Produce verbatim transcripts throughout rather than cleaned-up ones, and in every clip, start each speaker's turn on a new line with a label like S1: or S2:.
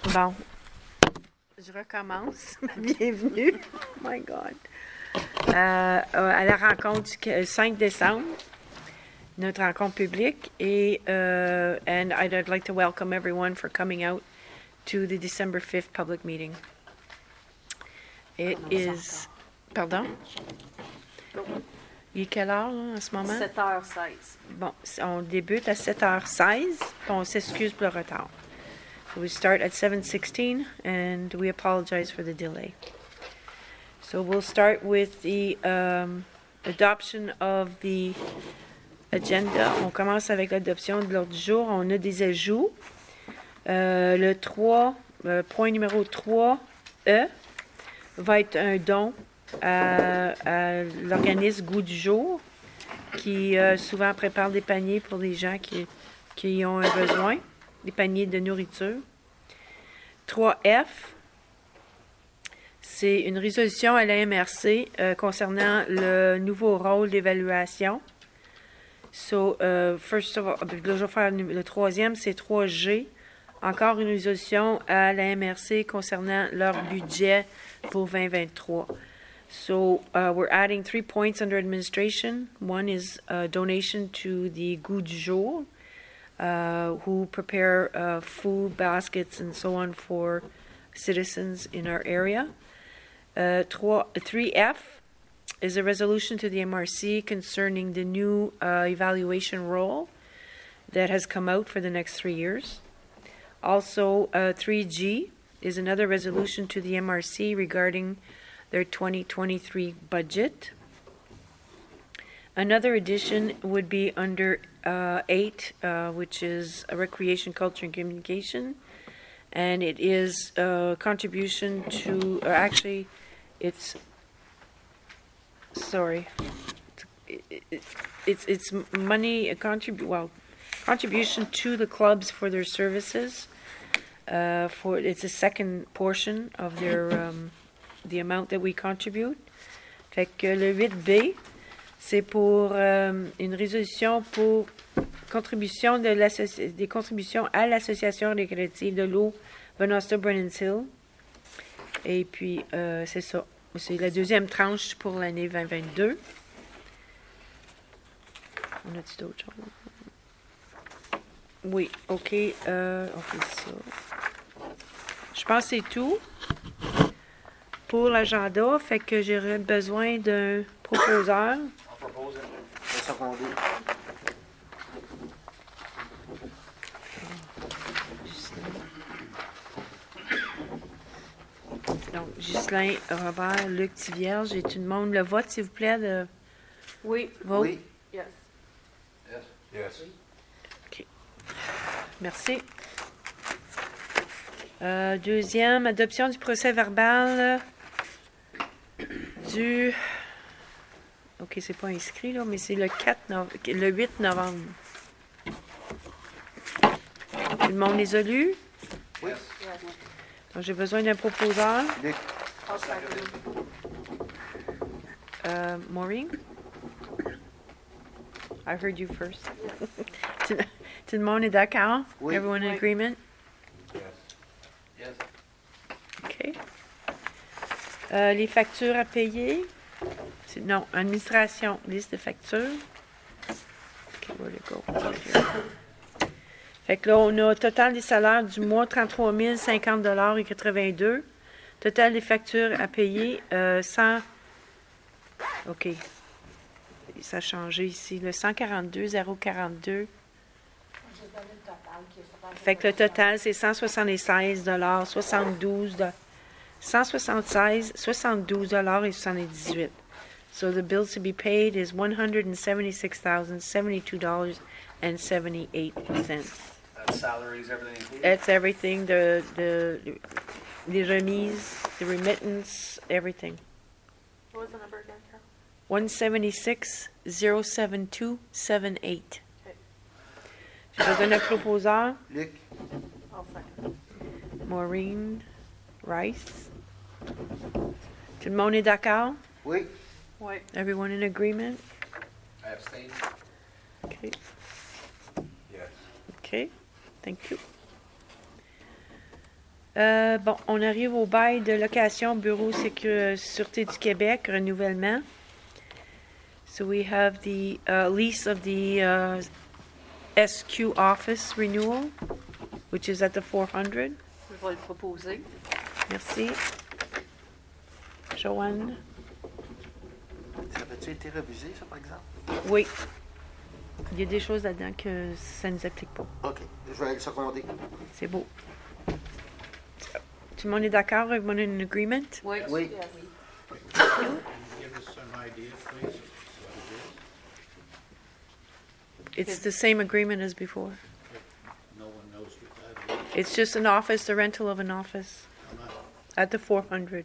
S1: Bon, je recommence. Bienvenue. Oh my God. Euh, à la rencontre du cinq décembre, notre rencontre publique, et uh, and I'd like to welcome everyone for coming out to the December fifth public meeting. It is, pardon? Il est quelle heure là, en ce moment?
S2: sept heures seize.
S1: Bon, on débute à sept heures seize, puis on s'excuse pour le retard. So we start at seven sixteen, and we apologize for the delay. So we'll start with the um, adoption of the agenda. On commence avec l'adoption de l'ordre du jour. On a des ajouts. Euh, le trois, euh, point numéro trois E va être un don à, à l'organisme Goût du jour, qui euh, souvent prépare des paniers pour les gens qui, qui ont un besoin, des paniers de nourriture. trois F, c'est une résolution à la M R C euh, concernant le nouveau rôle d'évaluation. So, uh, first of all, je vais faire le troisième, c'est trois G. Encore une résolution à la M R C concernant leur budget pour vingt vingt-trois. So, uh, we're adding three points under administration. One is a donation to the Goût du jour, uh, who prepare uh, food baskets and so on for citizens in our area. Uh, three F is a resolution to the M R C concerning the new uh, evaluation role that has come out for the next three years. Also, uh, three G is another resolution to the M R C regarding their twenty twenty-three budget. Another addition would be under uh, eight, uh, which is a recreation, culture, and communication. And it is a contribution to, or actually, it's, sorry, it, it, it's it's money, a contrib- well, contribution to the clubs for their services. Uh, for it's a second portion of their um, the amount that we contribute. Fait que le huit B, c'est pour um, une résolution pour contribution de des contributions à l'association récréative de l'eau Venusta Brennan's Hill. Et puis, euh, c'est ça. C'est la deuxième tranche pour l'année vingt vingt-deux. On a-tu d'autres choses? Oui, OK. Euh, on fait ça. Je pense que c'est tout pour l'agenda. Fait que j'aurais besoin d'un proposeur.
S3: On propose le secondaire.
S1: Donc, Ghislain, Robert, Luc Tivierge, et tout le monde. Le vote, s'il vous plaît, de
S2: Oui.
S1: vote.
S3: Oui.
S2: Yes.
S3: Yes. Yes.
S1: OK. Merci. Euh, deuxième, adoption du procès verbal du... OK, c'est pas inscrit, là, mais c'est le quatre nove... le huit novembre. Tout le monde les a lus?
S3: Oui.
S1: Donc, j'ai besoin d'un proposeur.
S3: Luc.
S2: I'll second.
S1: Euh, Maureen? I heard you first. tout, tout le monde est d'accord?
S3: Oui.
S1: Everyone in
S2: Oui.
S1: agreement?
S3: Yes. Yes.
S1: OK. Euh, les factures à payer? C'est, non, administration, liste de factures. OK, where to go? Here. Fait que là, on a total des salaires du mois, trente-trois mille cinquante dollars et quatre-vingt-deux. Total des factures à payer, euh, cent... OK. Ça a changé ici, le cent quarante-deux zéro quarante-deux. Fait que le total, c'est cent soixante-seize dollars soixante-douze cent soixante-seize soixante-douze dollars et soixante-dix-huit. So the bills to be paid is one hundred seventy-six thousand seventy-two dollars and seventy-eight cents.
S3: That's salaries, everything included?
S1: That's everything, the, the, les remises, the remittance, everything.
S2: What was the number again, Carol?
S1: one seventy-six zero seven two seven eight. Je vais donner un proposeur.
S3: Luc.
S2: I'll second.
S1: Maureen Rice. Tout le monde est d'accord?
S3: Oui.
S2: Oui.
S1: Everyone in agreement?
S3: I abstain.
S1: Okay.
S3: Yes.
S1: Okay. Thank you. Euh, bon, on arrive au bail de location Bureau Sécu- Sûreté du Québec, renouvellement. So we have the uh, lease of the uh, S Q office renewal, which is at the four hundred.
S2: Je vais le proposer.
S1: Merci. Joanne?
S4: Ça avait-tu été révisé, ça, par exemple?
S1: Oui. Il y a des choses là-dedans que ça ne nous applique pas.
S4: OK. Je vais aller seconder.
S1: C'est beau. Tout le monde est d'accord? Everyone in agreement?
S2: Oui.
S4: Oui.
S5: Can you give us some idea, please? What
S1: It's the same agreement as before.
S5: it is? No one knows what that is.
S1: It's just an office, the rental of an office
S5: How much?
S1: at the four hundred.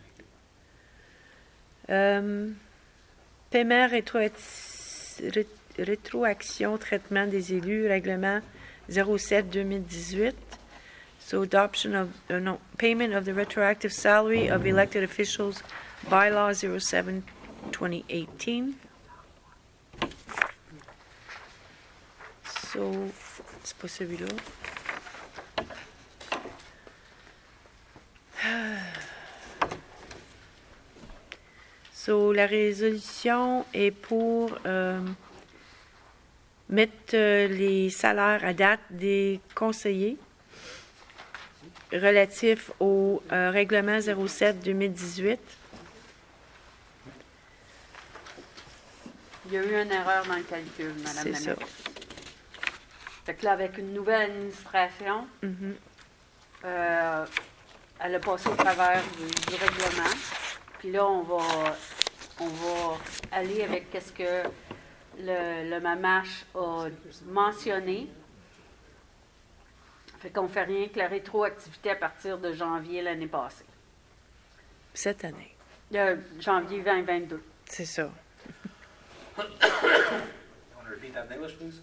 S1: Euh, paiement rétro ré- rétroaction traitement des élus, règlement zéro sept deux mille dix-huit. So adoption of, uh, no, payment of the retroactive salary of elected officials, bylaw zero seven twenty eighteen. So, c'est pas celui-là. So, la résolution est pour euh, mettre euh, les salaires à date des conseillers relatifs au euh, règlement zéro sept deux mille dix-huit.
S2: Il y a eu une erreur dans le calcul, Madame
S1: C'est
S2: la
S1: ça.
S2: ministre. Fait que là, avec une nouvelle administration,
S1: Mhm.
S2: euh, elle a passé au travers du, du règlement. Puis là, on va, on va aller avec qu'est-ce que le, le MAMACH a mentionné. Fait qu'on fait rien que la rétroactivité à partir de janvier l'année passée.
S1: Cette année.
S2: Euh, janvier vingt vingt-deux.
S1: C'est ça.
S3: You want to repeat that in English, please?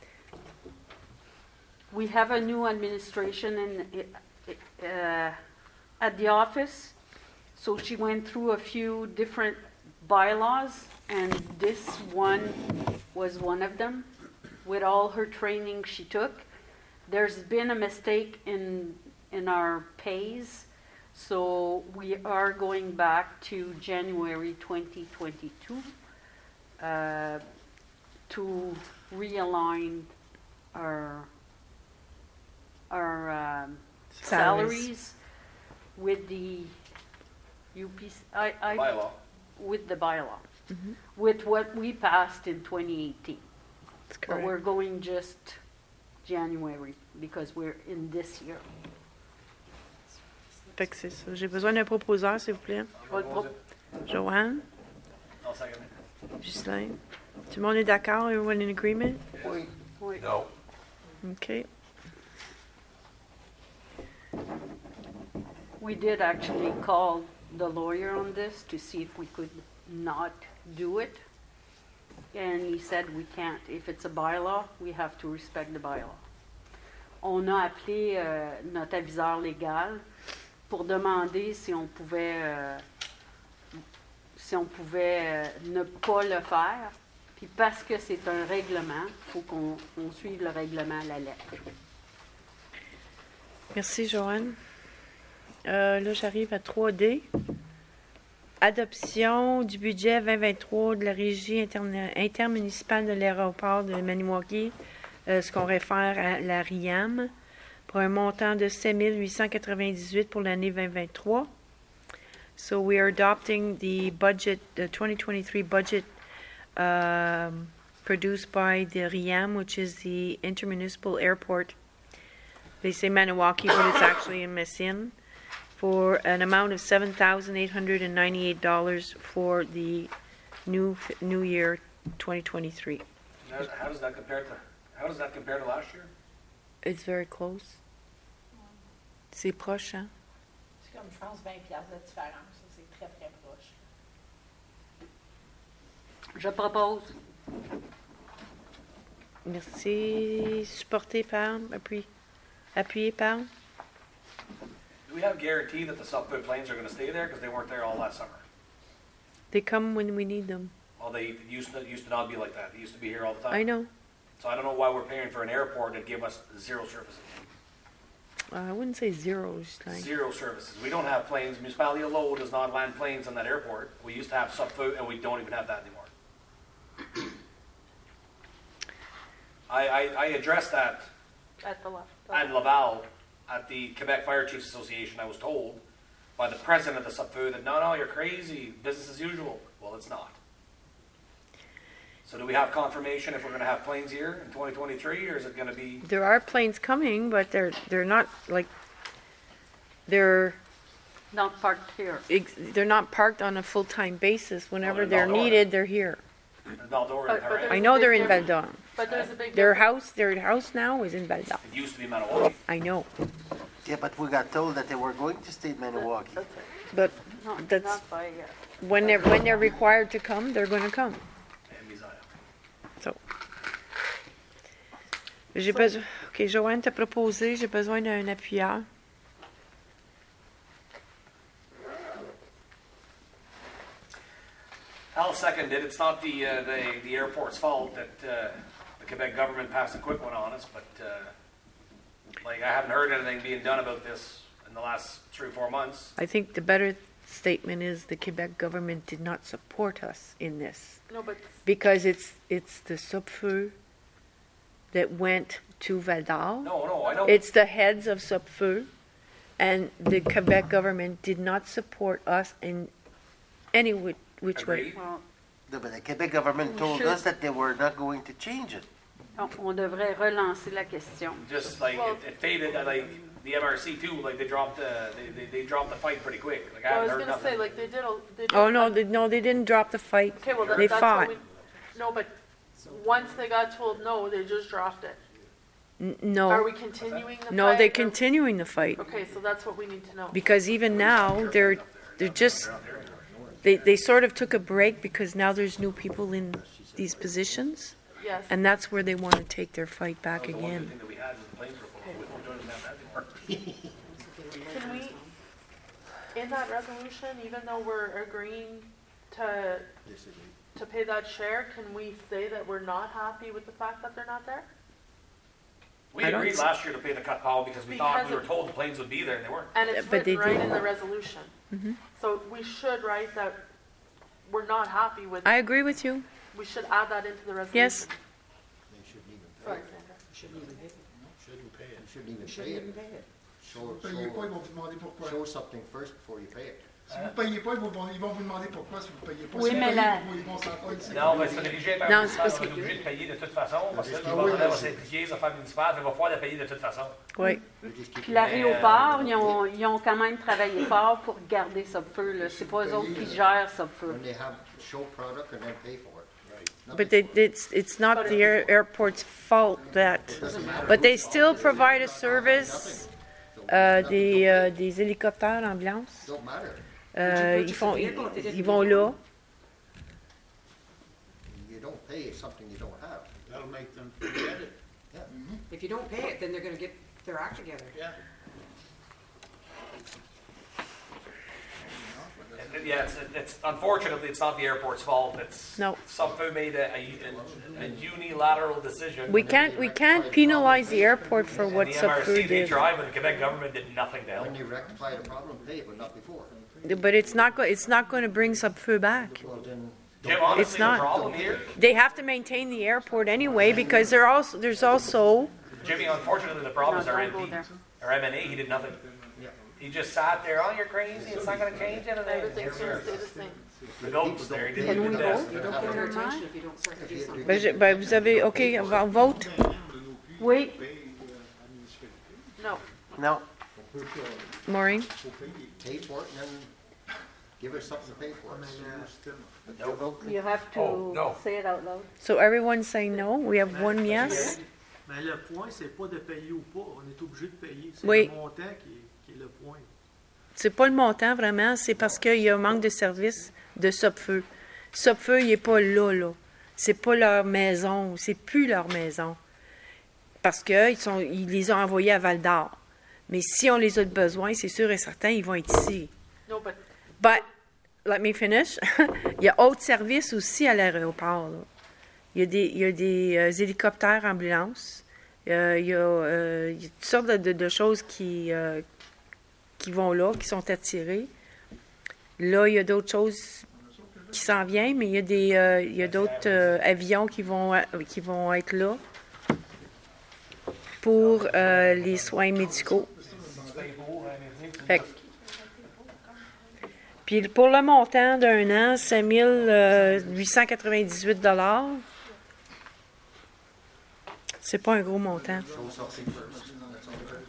S2: We have a new administration in, uh, at the office, so she went through a few different bylaws, and this one was one of them. With all her training she took, there's been a mistake in in our pays, so we are going back to January twenty twenty-two uh, to realign our our um,
S1: Salaries.
S2: salaries with the U P C, I, I,
S3: Bylaw.
S2: with the bylaw,
S1: Mhm.
S2: with what we passed in twenty eighteen.
S1: That's
S2: But
S1: correct.
S2: we're going just January because we're in this year.
S1: Fait que c'est ça. J'ai besoin d'un proposeur, s'il vous plaît.
S2: What-
S3: What was it?
S1: Joanne,
S3: I'll second it.
S1: Ghislain. Tout le monde est d'accord? Everyone in agreement?
S2: Oui, oui.
S3: No.
S1: OK.
S2: We did actually call the lawyer on this to see if we could not do it. And he said we can't. If it's a bylaw, we have to respect the bylaw. On a appelé euh, notre aviseur légal pour demander si on pouvait, euh, si on pouvait euh, ne pas le faire. Puis parce que c'est un règlement, il faut qu'on on suive le règlement à la lettre.
S1: Merci, Joanne. Euh, là, j'arrive à trois D. Adoption du budget vingt vingt-trois de la Régie interne- intermunicipale de l'aéroport de Maniwaki, euh, ce qu'on réfère à la R I A M, pour un montant de sept mille huit cent quatre-vingt-dix-huit pour l'année vingt vingt-trois. So we are adopting the budget, the twenty twenty-three budget um, produced by the R I A M, which is the Intermunicipal Airport. They say Maniwaki, but it's actually in Messine, for an amount of seven thousand eight hundred ninety-eight dollars for the new new year twenty twenty-three.
S3: How does- how does that compare to, how does that compare to last year?
S1: It's very close. C'est proche, hein?
S6: C'est comme, je pense, vingt piastres de différence. Ça, c'est très, très proche.
S2: Je propose.
S1: Merci. Supporté par, appui, appuyé par.
S3: Do we have guarantee that the Southwood planes are going to stay there because they weren't there all last summer?
S1: They come when we need them.
S3: Well, they used to, used to not be like that. They used to be here all the time.
S1: I know.
S3: So I don't know why we're paying for an airport that give us zero services.
S1: I wouldn't say zero, just like,
S3: Zero services. We don't have planes. Municipality of Lowell does not land planes on that airport. We used to have Subfood, and we don't even have that anymore. I, I, I addressed that
S2: At the left.
S3: at Laval at the Quebec Fire Chiefs Association. I was told by the president of the Subfood that, no, no, you're crazy. Business as usual. Well, it's not. So do we have confirmation if we're going to have planes here in twenty twenty-three, or is it going to be?
S1: there are planes coming, but they're, they're not, like, they're,
S2: Not parked here.
S1: ex- they're not parked on a full-time basis. Whenever
S3: in
S1: they're
S3: Val d'Or.
S1: needed, they're here.
S3: Val-d'Or
S2: But-
S3: and
S2: but
S3: Paris?
S1: I know they're in Val d'Or.
S2: But there's a big
S1: Their
S2: difference.
S1: house, their house now is in Val d'Or.
S3: It used to be Manawaki.
S1: I know,
S4: Yeah, but we got told that they were going to stay in Maniwaki.
S2: That's it.
S1: but
S2: Not,
S1: That's-
S2: not by, uh,
S1: when they're, when they're required to come, they're gonna come.
S3: And Mizaya.
S1: So. J'ai besoin, ok, Joanne t'a proposé, j'ai besoin d'un appuyeur.
S3: I'll second it. It's not the, uh, the, the airport's fault that, uh, the Quebec government passed a quick one on us, but, uh, like, I haven't heard anything being done about this in the last three or four months.
S1: I think the better statement is the Quebec government did not support us in this.
S2: no, but
S1: Because it's, it's the Subfeu that went to Val d'Or.
S3: No, no, I know.
S1: It's the heads of Subfeu, and the Quebec government did not support us in any which, which way.
S3: Agreed.
S2: well,
S4: No, but the Quebec government
S2: We
S4: told
S2: should-
S4: us that they were not going to change it.
S2: on, on devrait relancer la question.
S3: Just like,
S2: Well-
S3: it, it faded, uh, like, the M R C too, like, they dropped, uh, they, they, they dropped the fight pretty quick. Like, I
S7: Well, I
S3: haven't
S7: was
S3: heard
S7: gonna
S3: nothing.
S7: say, like, they did a, they did.
S1: Oh, no,
S7: a-
S1: they, no, they didn't drop the fight.
S7: Okay, well, that-
S1: They
S7: that's
S1: fought.
S7: what we, no, but once they got told no, they just dropped it.
S1: N-
S7: Are
S1: No,
S7: we continuing the fight?
S1: no, they're
S7: or-
S1: continuing the fight.
S7: Okay, so that's what we need to know.
S1: Because even now, they're, they're just, they, they sort of took a break because now there's new people in these positions.
S7: Yes.
S1: And that's where they want to take their fight back
S3: That was the one good
S1: again.
S3: thing that we had was the planes proposal. We don't don't even have that anymore.
S7: Can we, in that resolution, even though we're agreeing to, to pay that share, can we say that we're not happy with the fact that they're not there?
S3: We
S1: I don't
S3: agreed
S1: s-
S3: last year to pay the cut power because we thought,
S7: Because
S3: we were
S7: of-
S3: told the planes would be there and they weren't.
S7: And it's
S1: But they
S7: written right
S1: didn't.
S7: in the resolution.
S1: Mhm.
S7: So we should write that we're not happy with,
S1: I agree with you.
S7: we should add that into the resolution.
S1: Yes.
S5: They shouldn't even pay
S7: Sorry,
S5: it.
S7: Sandra.
S5: Shouldn't even pay it. Shouldn't pay it.
S8: Shouldn't even pay it. Show,
S9: Vous ne payez pas, ils
S8: show,
S9: vont vous demander pourquoi.
S8: show something first before you pay it.
S9: Si vous ne payez pas, ils vont, ils vont vous demander pourquoi si vous ne payez pas.
S2: Oui,
S9: si vous
S2: mais
S9: payez,
S2: la-
S9: ils vont s'en coller, c'est
S3: Non,
S9: que-
S3: mais c'est obligé de faire
S1: Non,
S3: municipal,
S1: c'est
S3: on va
S1: parce
S3: être obligé de payer de toute façon parce que le
S9: Ah oui,
S3: gouvernement va
S9: là,
S3: s'impliquer, ça va faire municipal, il va falloir la payer de toute façon.
S1: Oui.
S8: You just keep
S2: Puis
S8: it.
S2: l'aéroport, ils ont, ils ont quand même travaillé fort pour garder Subfeu, là. C'est pas eux autres qui gèrent Subfeu.
S8: When they have, show product and then pay for it. Right.
S1: But they, it's, it's not the air, airport's fault that, but they still provide a service, euh, des, euh, des hélicoptères ambulance.
S8: Don't matter.
S1: Euh, ils font, ils, ils vont là.
S8: You don't pay something you don't have.
S5: That'll make them forget it.
S10: If you don't pay it, then they're gonna get their act together.
S5: Yeah.
S3: And, yeah, it's, it's unfortunately it's not the airport's fault. It's
S1: No.
S3: Subfu made a, a, a unilateral decision.
S1: We can't, we can't penalize the airport for
S3: And
S1: what
S3: the M R C
S1: Subfood
S3: they
S1: did.
S3: tried, but the Quebec government did nothing to help.
S8: When you rectify the problem, pay it, but not before.
S1: But it's not, go- it's not going to bring Subfood back.
S8: Well, then,
S3: Jim, honestly, the
S1: not.
S3: problem here,
S1: They have to maintain the airport anyway because there also, there's also,
S3: Jimmy, unfortunately, the problem
S2: No,
S3: is our
S2: don't go
S3: M P,
S2: there.
S3: our M N A. He did nothing. He just sat there. Oh, you're crazy. It's not going to change anything.
S7: Everything's gonna stay the same.
S3: The goats there. He didn't
S2: Can
S3: even
S2: we
S3: do that.
S2: vote?
S10: You don't get their attention if you don't start to do something.
S1: ben, je- ben, vous avez, OK, on va- on vote.
S2: Oui,
S7: No.
S4: No,
S1: Maureen?
S8: pay for it and then give us something to pay for it.
S2: you have to
S3: Oh, no.
S2: say it out loud.
S1: So everyone's saying no? We have one yes?
S11: Mais le point, c'est pas de payer ou pas. On est obligé de payer. C'est
S1: Oui.
S11: le montant qui est, qui est le point.
S1: C'est pas le montant vraiment, c'est parce qu'il y a un manque de service de Subfeu. Subfeu, il est pas là, là. C'est pas leur maison, c'est plus leur maison. Parce qu'ils sont, ils les ont envoyés à Val d'Or. Mais si on les a de besoin, c'est sûr et certain, ils vont être ici.
S7: No, but
S1: But, let me finish. Il y a autres services aussi à l'aéroport, là. Il y a des, il y a des euh, hélicoptères ambulances. Euh, il, y a, euh, il y a toutes sortes de, de- de choses qui, euh, qui vont là, qui sont attirées. Là, il y a d'autres choses qui s'en viennent, mais il y a, des, euh, il y a d'autres euh, avions qui vont, euh, qui vont être là pour euh, les soins médicaux. Fait que- Puis pour le montant d'un an, cinq mille huit cent quatre-vingt-dix-huit dollars. C'est pas un gros montant.
S8: Show something first. That's all we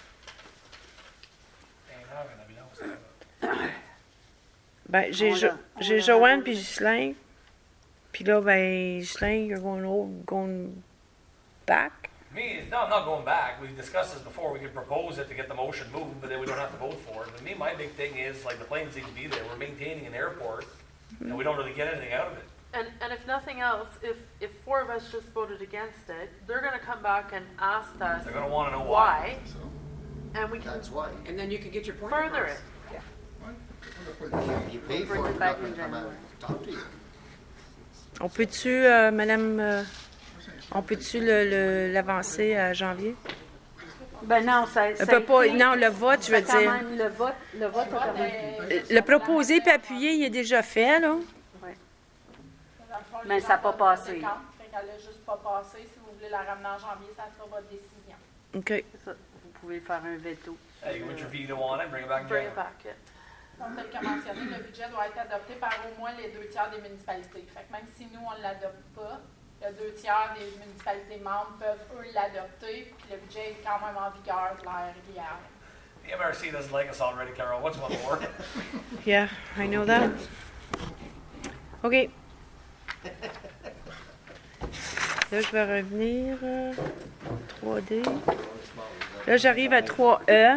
S8: gotta do.
S1: Ben, j'ai
S2: On
S1: Jo-
S2: l'a- on
S1: j'ai
S2: l'a
S1: Joanne
S2: rendu.
S1: puis Ghislain. Puis là, ben, Ghislain, you're going, over, going back.
S3: Me, no, I'm not going back. We discussed this before. We could propose it to get the motion moved, but then we don't have to vote for it. But me, my big thing is, like, the planes need to be there. We're maintaining an airport, and we don't really get anything out of it.
S7: And, and if nothing else, if, if four of us just voted against it, they're gonna come back and ask us
S3: They're gonna wanna know why.
S7: why, and we can
S8: That's why.
S10: And then you can get your point
S7: further
S10: across.
S7: it.
S8: You pay
S2: Bring
S8: for
S2: it
S8: it,
S2: back
S8: we're
S2: in
S8: not gonna come out
S2: January.
S8: and talk to you.
S1: On peut-tu, euh, Madame, euh, on peut-tu le- le- l'avancer à janvier?
S2: Ben non, ça, ça
S1: peut
S2: a
S1: pas-
S2: été-
S1: non, le vote, je veux
S2: ça quand
S1: dire.
S2: même, le vote, le vote a quand même-
S1: Euh, Le proposer puis appuyer, il est déjà fait, là.
S6: Dans le fond,
S2: Mais
S6: les
S2: ça a pas
S6: gens
S2: passé.
S6: votent contre, fait qu'elle a juste pas passé. Si vous voulez la ramener en janvier, ça sera votre décision.
S1: OK.
S2: C'est ça. Vous pouvez faire un veto.
S3: Hey, you put your veto on it, bring it back in
S7: Bring
S3: January.
S7: it back, yeah.
S6: Comme tel que mentionné, le budget doit être adopté par au moins les deux tiers des municipalités. Fait que même si nous, on ne l'adopte pas, le deux tiers des municipalités membres peuvent, eux, l'adopter, puis le budget est quand même en vigueur de l'ère régulière.
S3: The M R C doesn't like us already, Carol. What's one more?
S1: Yeah, I know that. OK. Là, je vais revenir. euh, trois D. Là, j'arrive à trois E.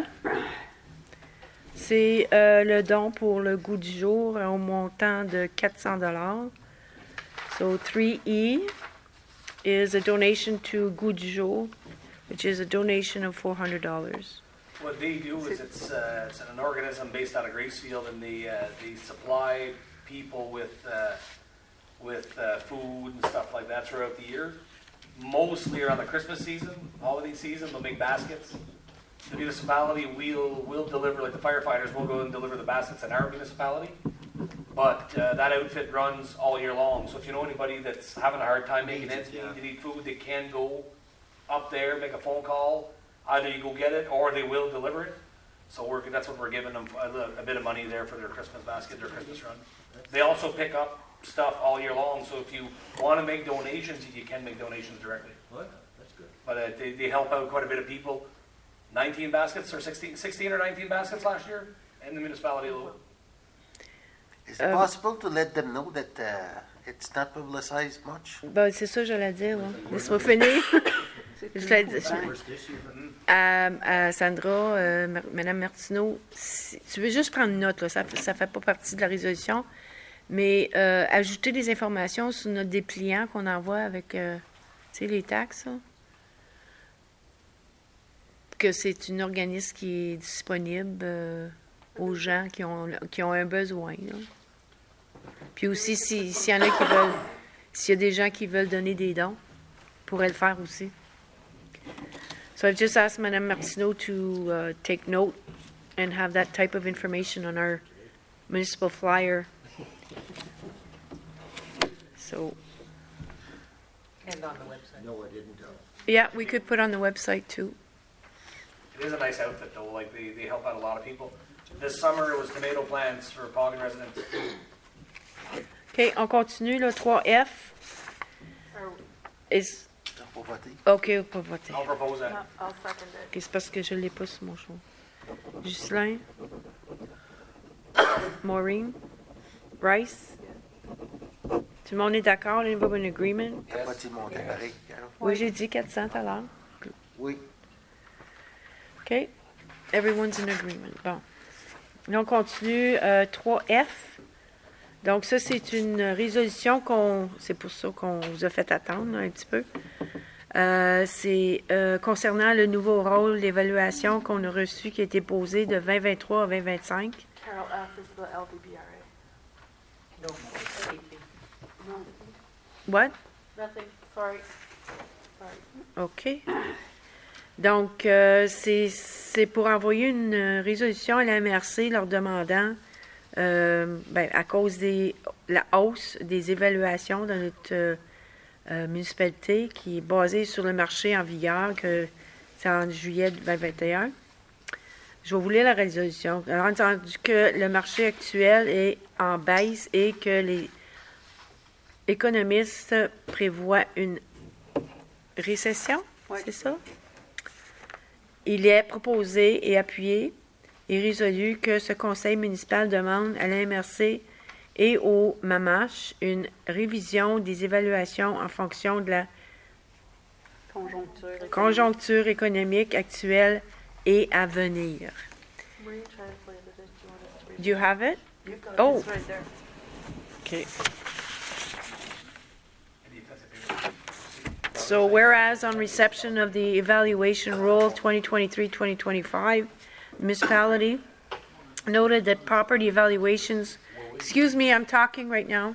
S1: C'est euh, le don pour le goût du jour euh, au montant de quatre cents dollars. So three E is a donation to Goût du jour, which is a donation of four hundred dollars.
S3: What they do is it's, uh, it's an organism based out of Gracefield, and they, uh, they supply people with, uh, with uh, food and stuff like that throughout the year. Mostly around the Christmas season, holiday season, they'll make baskets. The municipality will, will deliver, like the firefighters will go and deliver the baskets in our municipality. But uh, that outfit runs all year long. So if you know anybody that's having a hard time making ends meet, they need food, they can go up there, make a phone call. Either you go get it or they will deliver it. So we're, that's what we're giving them, a, li- a bit of money there for their Christmas basket, their Christmas run. They also pick up stuff all year long. So if you want to make donations, you can make donations directly.
S8: What? That's good.
S3: But uh, they, they help out quite a bit of people. nineteen baskets or sixteen, sixteen or nineteen baskets last year in the municipality alone.
S4: Is it
S1: Um,
S4: possible to let them know that uh, it's not publicized much?
S1: Ben, c'est ça que j'allais dire. Là. Laisse-moi finir. Je l'ai dit.
S8: First issue.
S1: À, à Sandra, euh, Mar- Madame Martineau, si- tu veux juste prendre note, là, ça ne fait pas partie de la résolution, mais euh, ajouter des informations sur notre dépliant qu'on envoie avec euh, tu sais, les taxes. Là. Que c'est un organisme qui est disponible euh, aux gens qui ont, qui ont un besoin. Là. Puis aussi, si- s'il y en a qui veulent, s'il y a des gens qui veulent donner des dons, pourraient le faire aussi. So I've just asked Madame Martineau to uh, take note and have that type of information on our municipal flyer. So,
S10: And on the website.
S8: No, I didn't know.
S1: yeah, we could put on the website too.
S3: It is a nice outfit though, like they, they help out a lot of people. This summer it was tomato plants for Poggen residents.
S1: OK, on continue, là, trois F. Is,
S4: Pour voter?
S1: OK, pas voter.
S3: I'll propose that.
S7: I'll second it.
S1: OK, c'est parce que je ne l'ai pas sur mon show. Ghislain? Maureen? Bryce? Tout le monde est d'accord? Là, il va y avoir un agreement?
S4: T'as pas dit monter pareil, Carol?
S1: Oui, j'ai dit quatre cents tout à l'heure.
S4: Oui.
S1: OK. Everyone's in agreement. Bon. Là, on continue. Euh, trois F. Donc, ça, c'est une résolution qu'on... C'est pour ça qu'on vous a fait attendre là, un petit peu. Euh, c'est euh, concernant le nouveau rôle d'évaluation qu'on a reçu qui a été posé de vingt vingt-trois à vingt vingt-cinq.
S7: Carol F is the L V B R A.
S10: No.
S1: What?
S7: Nothing, sorry. Sorry.
S1: OK. Donc, euh, c'est c'est pour envoyer une résolution à la M R C leur demandant, euh, ben, à cause de la hausse des évaluations dans notre euh, euh, municipalité qui est basée sur le marché en vigueur, que c'est en juillet deux mille vingt et un. Je vais vous lire la résolution. Alors, entendu que le marché actuel est en baisse et que les économistes prévoient une récession,
S2: Ouais.
S1: c'est ça? Il est proposé et appuyé et résolu que ce conseil municipal demande à la M R C et au M A M H une révision des évaluations en fonction de la
S2: Conjoncture. économique.
S1: conjoncture économique actuelle et à venir.
S7: Retranslated it. Do you want us to read
S1: Do you have it?
S7: You've got it.
S1: Oh.
S7: It's right there.
S1: Okay. So whereas on reception of the evaluation rule twenty twenty-three twenty twenty-five, the municipality noted that property evaluations, excuse me, I'm talking right now.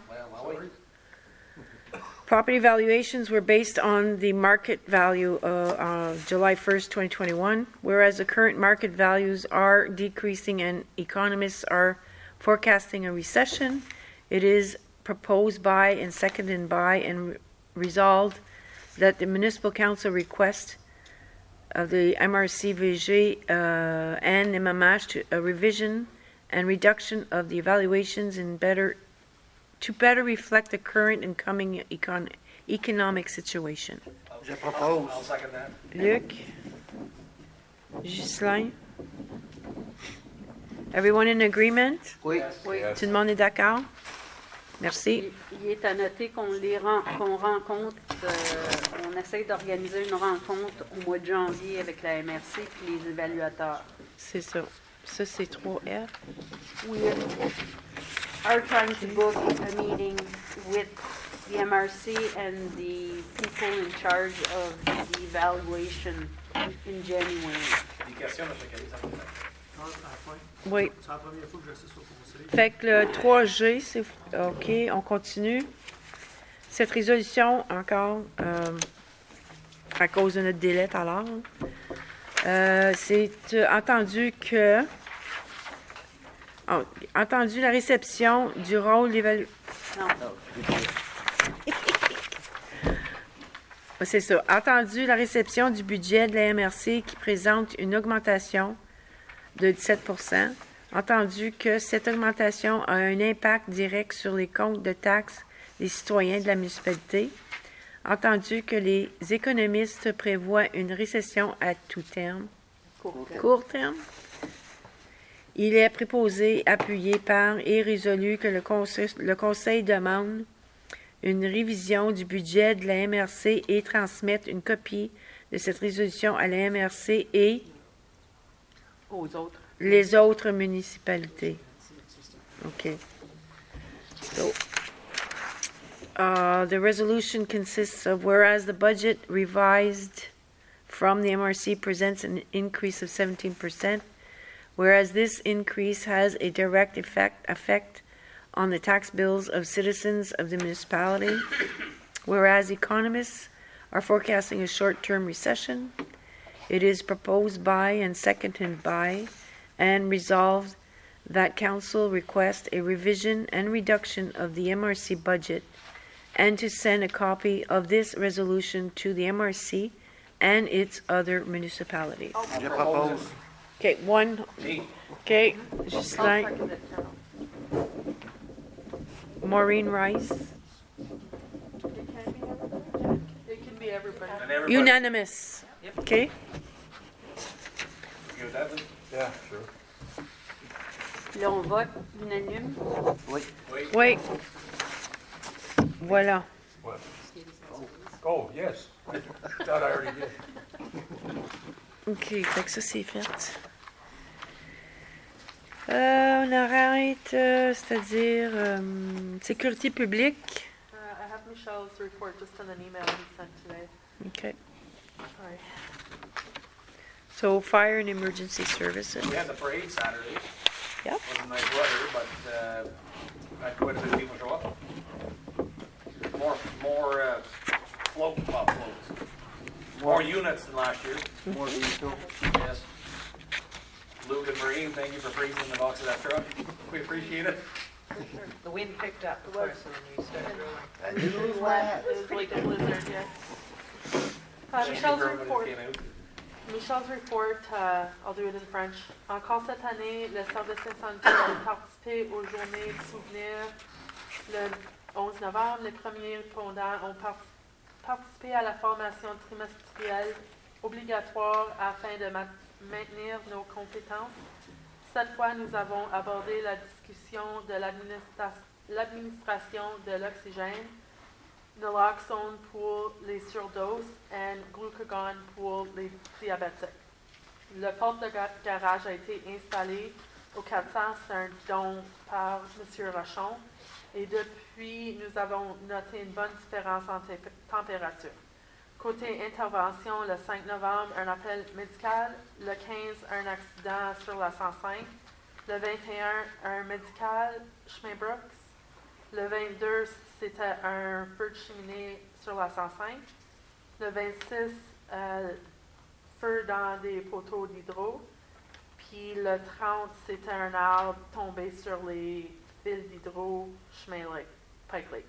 S1: Property valuations were based on the market value uh, of July first, twenty twenty-one, whereas the current market values are decreasing and economists are forecasting a recession. It is proposed by and seconded by and re- resolved that the municipal council request of the M R C V G uh, and M M H to a revision and reduction of the evaluations in better to better reflect the current and coming econ- economic situation.
S4: Je propose.
S3: I'll second that.
S1: Luc? Ghislain? Everyone in agreement?
S4: Oui.
S2: Oui.
S1: Tout le monde est d'accord? Merci.
S2: Il, il est à noter qu'on les ren- qu'on rencontre, euh, on essaie d'organiser une rencontre au mois de janvier avec la M R C et les évaluateurs.
S1: C'est ça. Ça, c'est trois F.
S2: We are trying to book a meeting with the M R C and the people in charge of the evaluation in January.
S3: Des questions, M. Kelly, ça va faire.
S11: À la fin.
S1: Oui.
S11: C'est la première fois que j'assiste au conseil.
S1: Fait que le trois G, c'est... OK, on continue. Cette résolution, encore, euh, à cause de notre délai tout à l'heure, euh, c'est euh, entendu que... oh, entendu la réception du rôle d'évaluation...
S2: Non.
S1: C'est ça. Entendu la réception du budget de la M R C qui présente une augmentation de dix-sept pour cent. Entendu que cette augmentation a un impact direct sur les comptes de taxes des citoyens de la municipalité. Entendu que les économistes prévoient une récession à tout terme.
S2: Court terme.
S1: Court terme. Il est préposé, appuyé par et résolu que le conseil, le conseil demande une révision du budget de la M R C et transmettre une copie de cette résolution à la M R C et
S2: Aux autres.
S1: les autres municipalités. OK. So, uh, the resolution consists of whereas the budget revised from the M R C presents an increase of seventeen percent, whereas this increase has a direct effect, effect on the tax bills of citizens of the municipality, whereas economists are forecasting a short-term recession, it is proposed by and seconded by and resolved that council request a revision and reduction of the M R C budget and to send a copy of this resolution to the M R C and its other municipalities.
S4: Je propose.
S1: Okay, one.
S3: Me.
S1: Okay,
S2: I'll
S1: Ghislain,
S2: second it, Carol.
S1: Maureen Rice.
S7: It can be everybody. It can be everybody.
S3: And everybody.
S1: Unanimous. Okay.
S3: You good with that, Lou?
S8: Yeah, sure.
S2: Là, on vote unanime.
S4: Oui.
S3: Wait.
S1: Oui. Voilà.
S8: What? Oh, yes. Thought I already did.
S1: OK, fait que ça, c'est fait. Euh, on arrête, euh, c'est-à-dire euh, sécurité publique.
S7: Uh, I have Michelle's report just in an email he sent today.
S1: OK.
S7: Sorry.
S1: So, fire and emergency services.
S3: We had the parade Saturday.
S1: Yep.
S3: Wasn't nice weather, but uh, had quite a bit of people show up. More, more uh, float, well, floats. More units than last year.
S4: More vehicle.
S3: Yes. Luke and Maureen, thank you for freezing the box of that truck. We appreciate it.
S10: The wind picked up, of course, when you started rolling.
S4: I knew it was wet.
S7: It was like a blizzard, yes. Uh,
S3: Thank you
S7: Michelle's
S3: for everybody
S7: report.
S3: who came out.
S7: Michelle's report, euh, I'll do it in French. Encore cette année, le service incendie a participé aux journées de souvenir. Le onze novembre, les premiers répondants ont par- participé à la formation trimestrielle obligatoire afin de ma- maintenir nos compétences. Cette fois, nous avons abordé la discussion de l'administra- l'administration de l'oxygène, naloxone pour les surdoses et glucagon pour les diabétiques. Le porte de ga- garage a été installé au quatre cents, c'est un don par M. Rochon, et depuis, nous avons noté une bonne différence en té- température. Côté intervention, le cinq novembre, un appel médical. Le quinze, un accident sur la cent cinq. Le vingt et un, un médical, chemin Brooks. Le vingt-deux, c'était un feu de cheminée sur la cent cinq. Le vingt-six, euh, feu dans des poteaux d'hydro. Puis le trente, c'était un arbre tombé sur les fils d'hydro, chemin Lake, Pike Lake.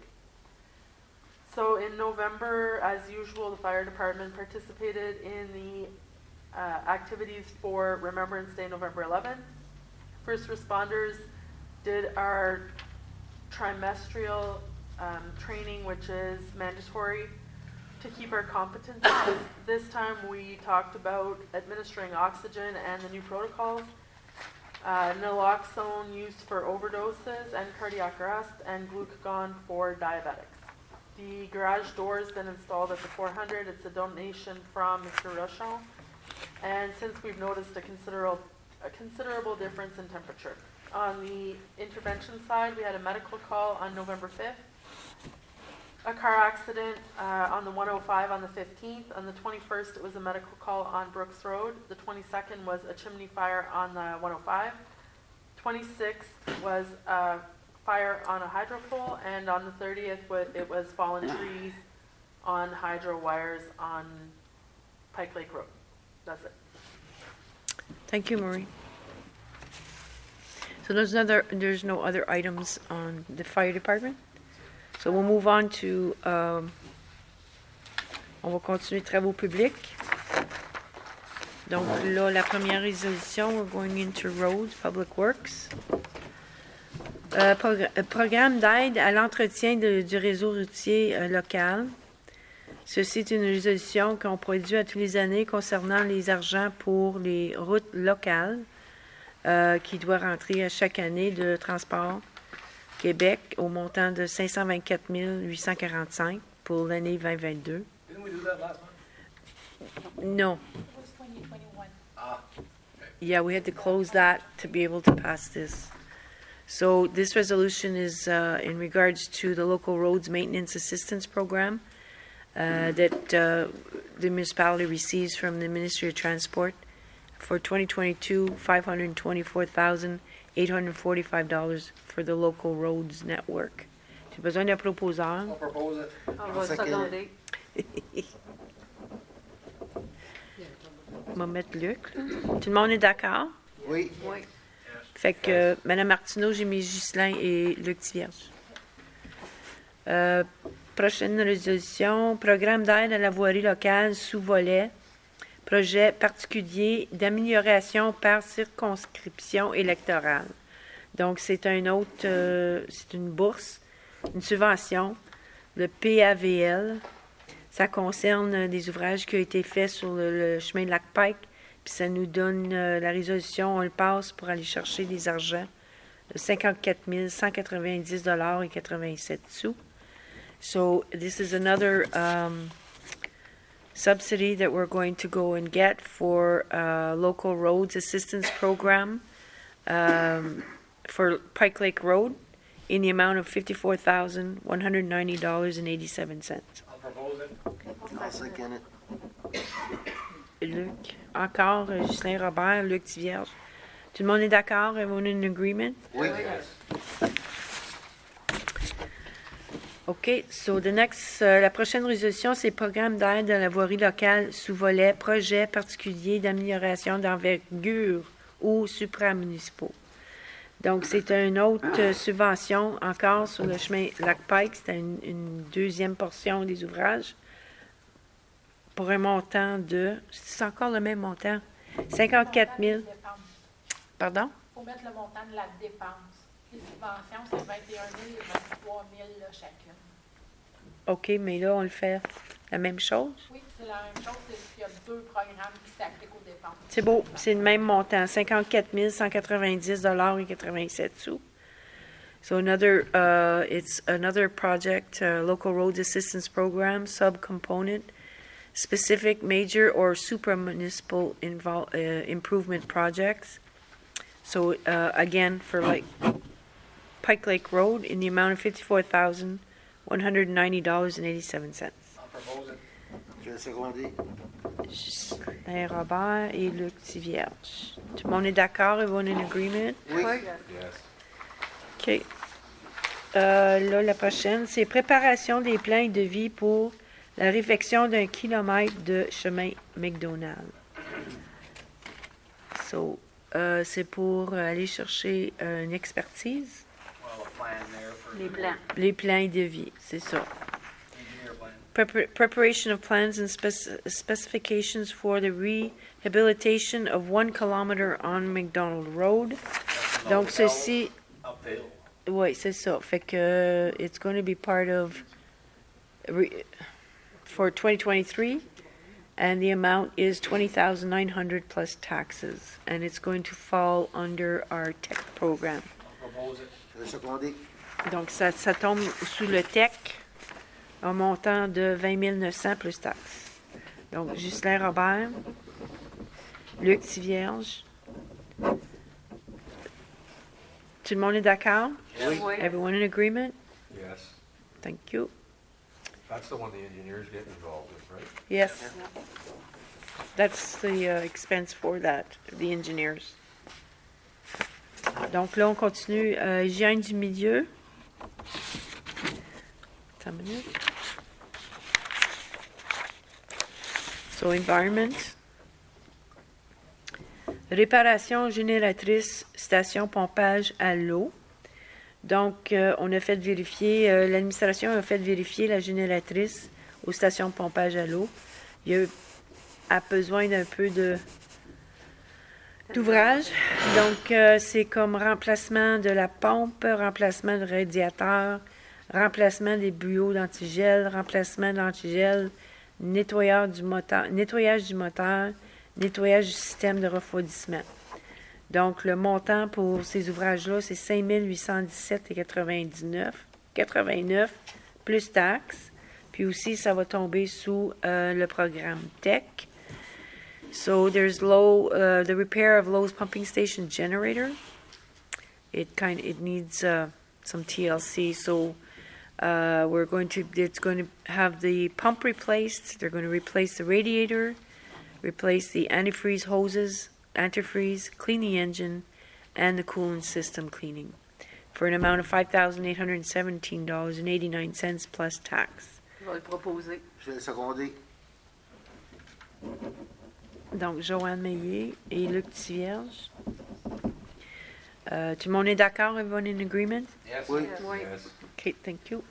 S7: So in November, as usual, the fire department participated in the uh, activities for Remembrance Day, November eleventh. First responders did our trimestral um, training, which is mandatory to keep our competencies. This time we talked about administering oxygen and the new protocols, uh, naloxone used for overdoses and cardiac arrest, and glucagon for diabetics. The garage door has been installed at the four hundred. It's a donation from Mister Rochon. And since we've noticed a considerable, a considerable difference in temperature. On the intervention side, we had a medical call on November fifth. A car accident uh, on the one oh five on the fifteenth. On the twenty-first, it was a medical call on Brooks Road. The twenty-second was a chimney fire on the one oh five. twenty-sixth was a fire on a hydro pole, and on the thirtieth, wa- it was fallen trees on hydro wires on Pike Lake Road. That's it.
S1: Thank you, Maureen. So there's another, there's no other items on the fire department. So we'll move on to, um, on va continuer travaux publics. Donc là, la première résolution, we're going into roads, public works. Euh, progr- euh, programme d'aide à l'entretien de- du réseau routier euh, local. Ceci est une résolution qu'on produit à tous les années concernant les argents pour les routes locales euh, qui doit rentrer à chaque année de Transport Québec au montant de cinq cent vingt-quatre mille huit cent quarante-cinq pour l'année vingt vingt-deux.
S3: Didn't we do that last month?
S1: Non.
S6: It was twenty twenty-one.
S3: Ah,
S1: Yeah, we had to close that to be able to pass this. So this resolution is uh, in regards to the local roads maintenance assistance program uh, that uh, the municipality receives from the Ministry of Transport for twenty twenty-two, five hundred twenty-four thousand eight hundred forty-five dollars for the local roads network. J'ai besoin d'un proposeur.
S3: I'll propose it.
S2: On va
S4: Second.
S2: seconder.
S1: On va mettre Luc. là. Tout le monde est d'accord?
S4: Oui.
S2: Oui.
S1: Fait que euh, Mme Martineau, j'ai mis Ghislain et Luc Tivierge. Euh, prochaine résolution, programme d'aide à la voirie locale sous volet, projet particulier d'amélioration par circonscription électorale. Donc, c'est un autre, euh, c'est une bourse, une subvention, le P A V L. Ça concerne des ouvrages qui ont été faits sur le, le chemin de Lac-Pike. Puis ça nous donne euh, la résolution, on le passe pour aller chercher des argents de cinquante-quatre mille cent quatre-vingt-dix dollars et quatre-vingt-sept sous. So this is another um, subsidy that we're going to go and get for uh, local roads assistance program um, for Pike Lake Road in the amount of fifty-four thousand one hundred ninety dollars and eighty-seven cents.
S3: I'll propose it.
S4: I'll second it.
S1: Luc, encore euh, Ghislain Robert, Luc Tivierge. Tout le monde est d'accord? Everyone in agreement?
S4: Oui.
S3: Yes.
S1: OK. So, the next, euh, la prochaine résolution, c'est programme d'aide à la voirie locale sous volet projet particulier d'amélioration d'envergure ou supramunicipaux. Donc, c'est une autre euh, subvention encore sur le chemin Lac-Pike. C'était une, une deuxième portion des ouvrages pour un montant de... C'est encore le même montant? cinquante-quatre mille. Pardon?
S6: Il faut mettre le montant de la dépense. Les subventions, c'est vingt et un mille et vingt-trois mille là, chacune.
S1: OK, mais là, on le fait la même chose?
S6: Oui, c'est la même chose, c'est qu'il y a deux programmes qui s'appliquent aux dépenses.
S1: C'est beau, c'est le même montant, cinquante-quatre mille cent quatre-vingt-dix dollars et quatre-vingt-sept sous. So another, uh, it's another project, uh, Local Roads Assistance Program, subcomponent, specific major or supramunicipal invol- uh, improvement projects. So uh, again, for like Pike Lake Road, in the amount of fifty-four thousand one hundred ninety dollars and eighty-seven cents.
S3: I'll propose it.
S4: Je vais le seconder.
S1: Justin Robert et Luc Tivierge. Tout le monde est d'accord? Everyone in agreement?
S4: Oui.
S1: OK. Euh, là, la prochaine, c'est préparation des plans de vie pour la réfection d'un kilomètre de chemin McDonald. So, euh, c'est pour aller chercher euh, une expertise.
S3: Well, a plan there for
S2: Les plans.
S1: Les plans de vie, c'est ça.
S3: engineer plan.
S1: Prepar- preparation of plans and spec- specifications for the rehabilitation of one kilometer on McDonald Road. Donc, ceci,
S3: Uphill.
S1: oui, c'est ça. Fait que it's going to be part of re- for twenty twenty-three, and the amount is twenty thousand nine hundred plus taxes, and it's going to fall under our tech program.
S3: I'll propose it.
S4: Je vais le seconder.
S1: Donc, ça, ça tombe sous le tech, un montant de vingt mille neuf cents plus taxes. Donc, Ghislain Robert, Luc Tivierge. Tout le monde est d'accord?
S3: Oui.
S2: Oui.
S1: Everyone in agreement?
S12: Yes.
S1: Thank you.
S12: That's the one the engineers get involved with, right?
S1: Yes. That's the uh, expense for that, the engineers. Donc là, on continue. Euh, hygiène du milieu. Attends une minute. So, environment. Réparation génératrice, station pompage à l'eau. Donc, euh, on a fait vérifier, euh, l'administration a fait vérifier la génératrice aux stations de pompage à l'eau. Il y a, a besoin d'un peu de d'ouvrage. Donc, euh, c'est comme remplacement de la pompe, remplacement de radiateur, remplacement des bureaux d'antigel, remplacement d'antigel, nettoyage du moteur, nettoyage du moteur, nettoyage du système de refroidissement. Donc, le montant pour ces ouvrages-là, c'est cinq mille huit cent dix-sept virgule quatre-vingt-dix-neuf, quatre-vingt-neuf plus taxes. Puis aussi, ça va tomber sous euh, le programme Tech. So, there's low, uh, the repair of Lowe's pumping station generator. It kind it needs uh, some T L C. So, uh, we're going to, it's going to have the pump replaced. They're going to replace the radiator, replace the antifreeze hoses, antifreeze, clean the engine, and the coolant system cleaning for an amount of five thousand eight hundred seventeen dollars and eighty-nine cents plus tax.
S2: Je vais le proposer.
S4: Je vais le seconder.
S1: Donc, Joanne Meillet et Luc Tivierge. Euh, tout le monde est d'accord? Everyone in agreement?
S3: Yes.
S4: Oui.
S2: Oui.
S12: Yes.
S1: OK, thank you.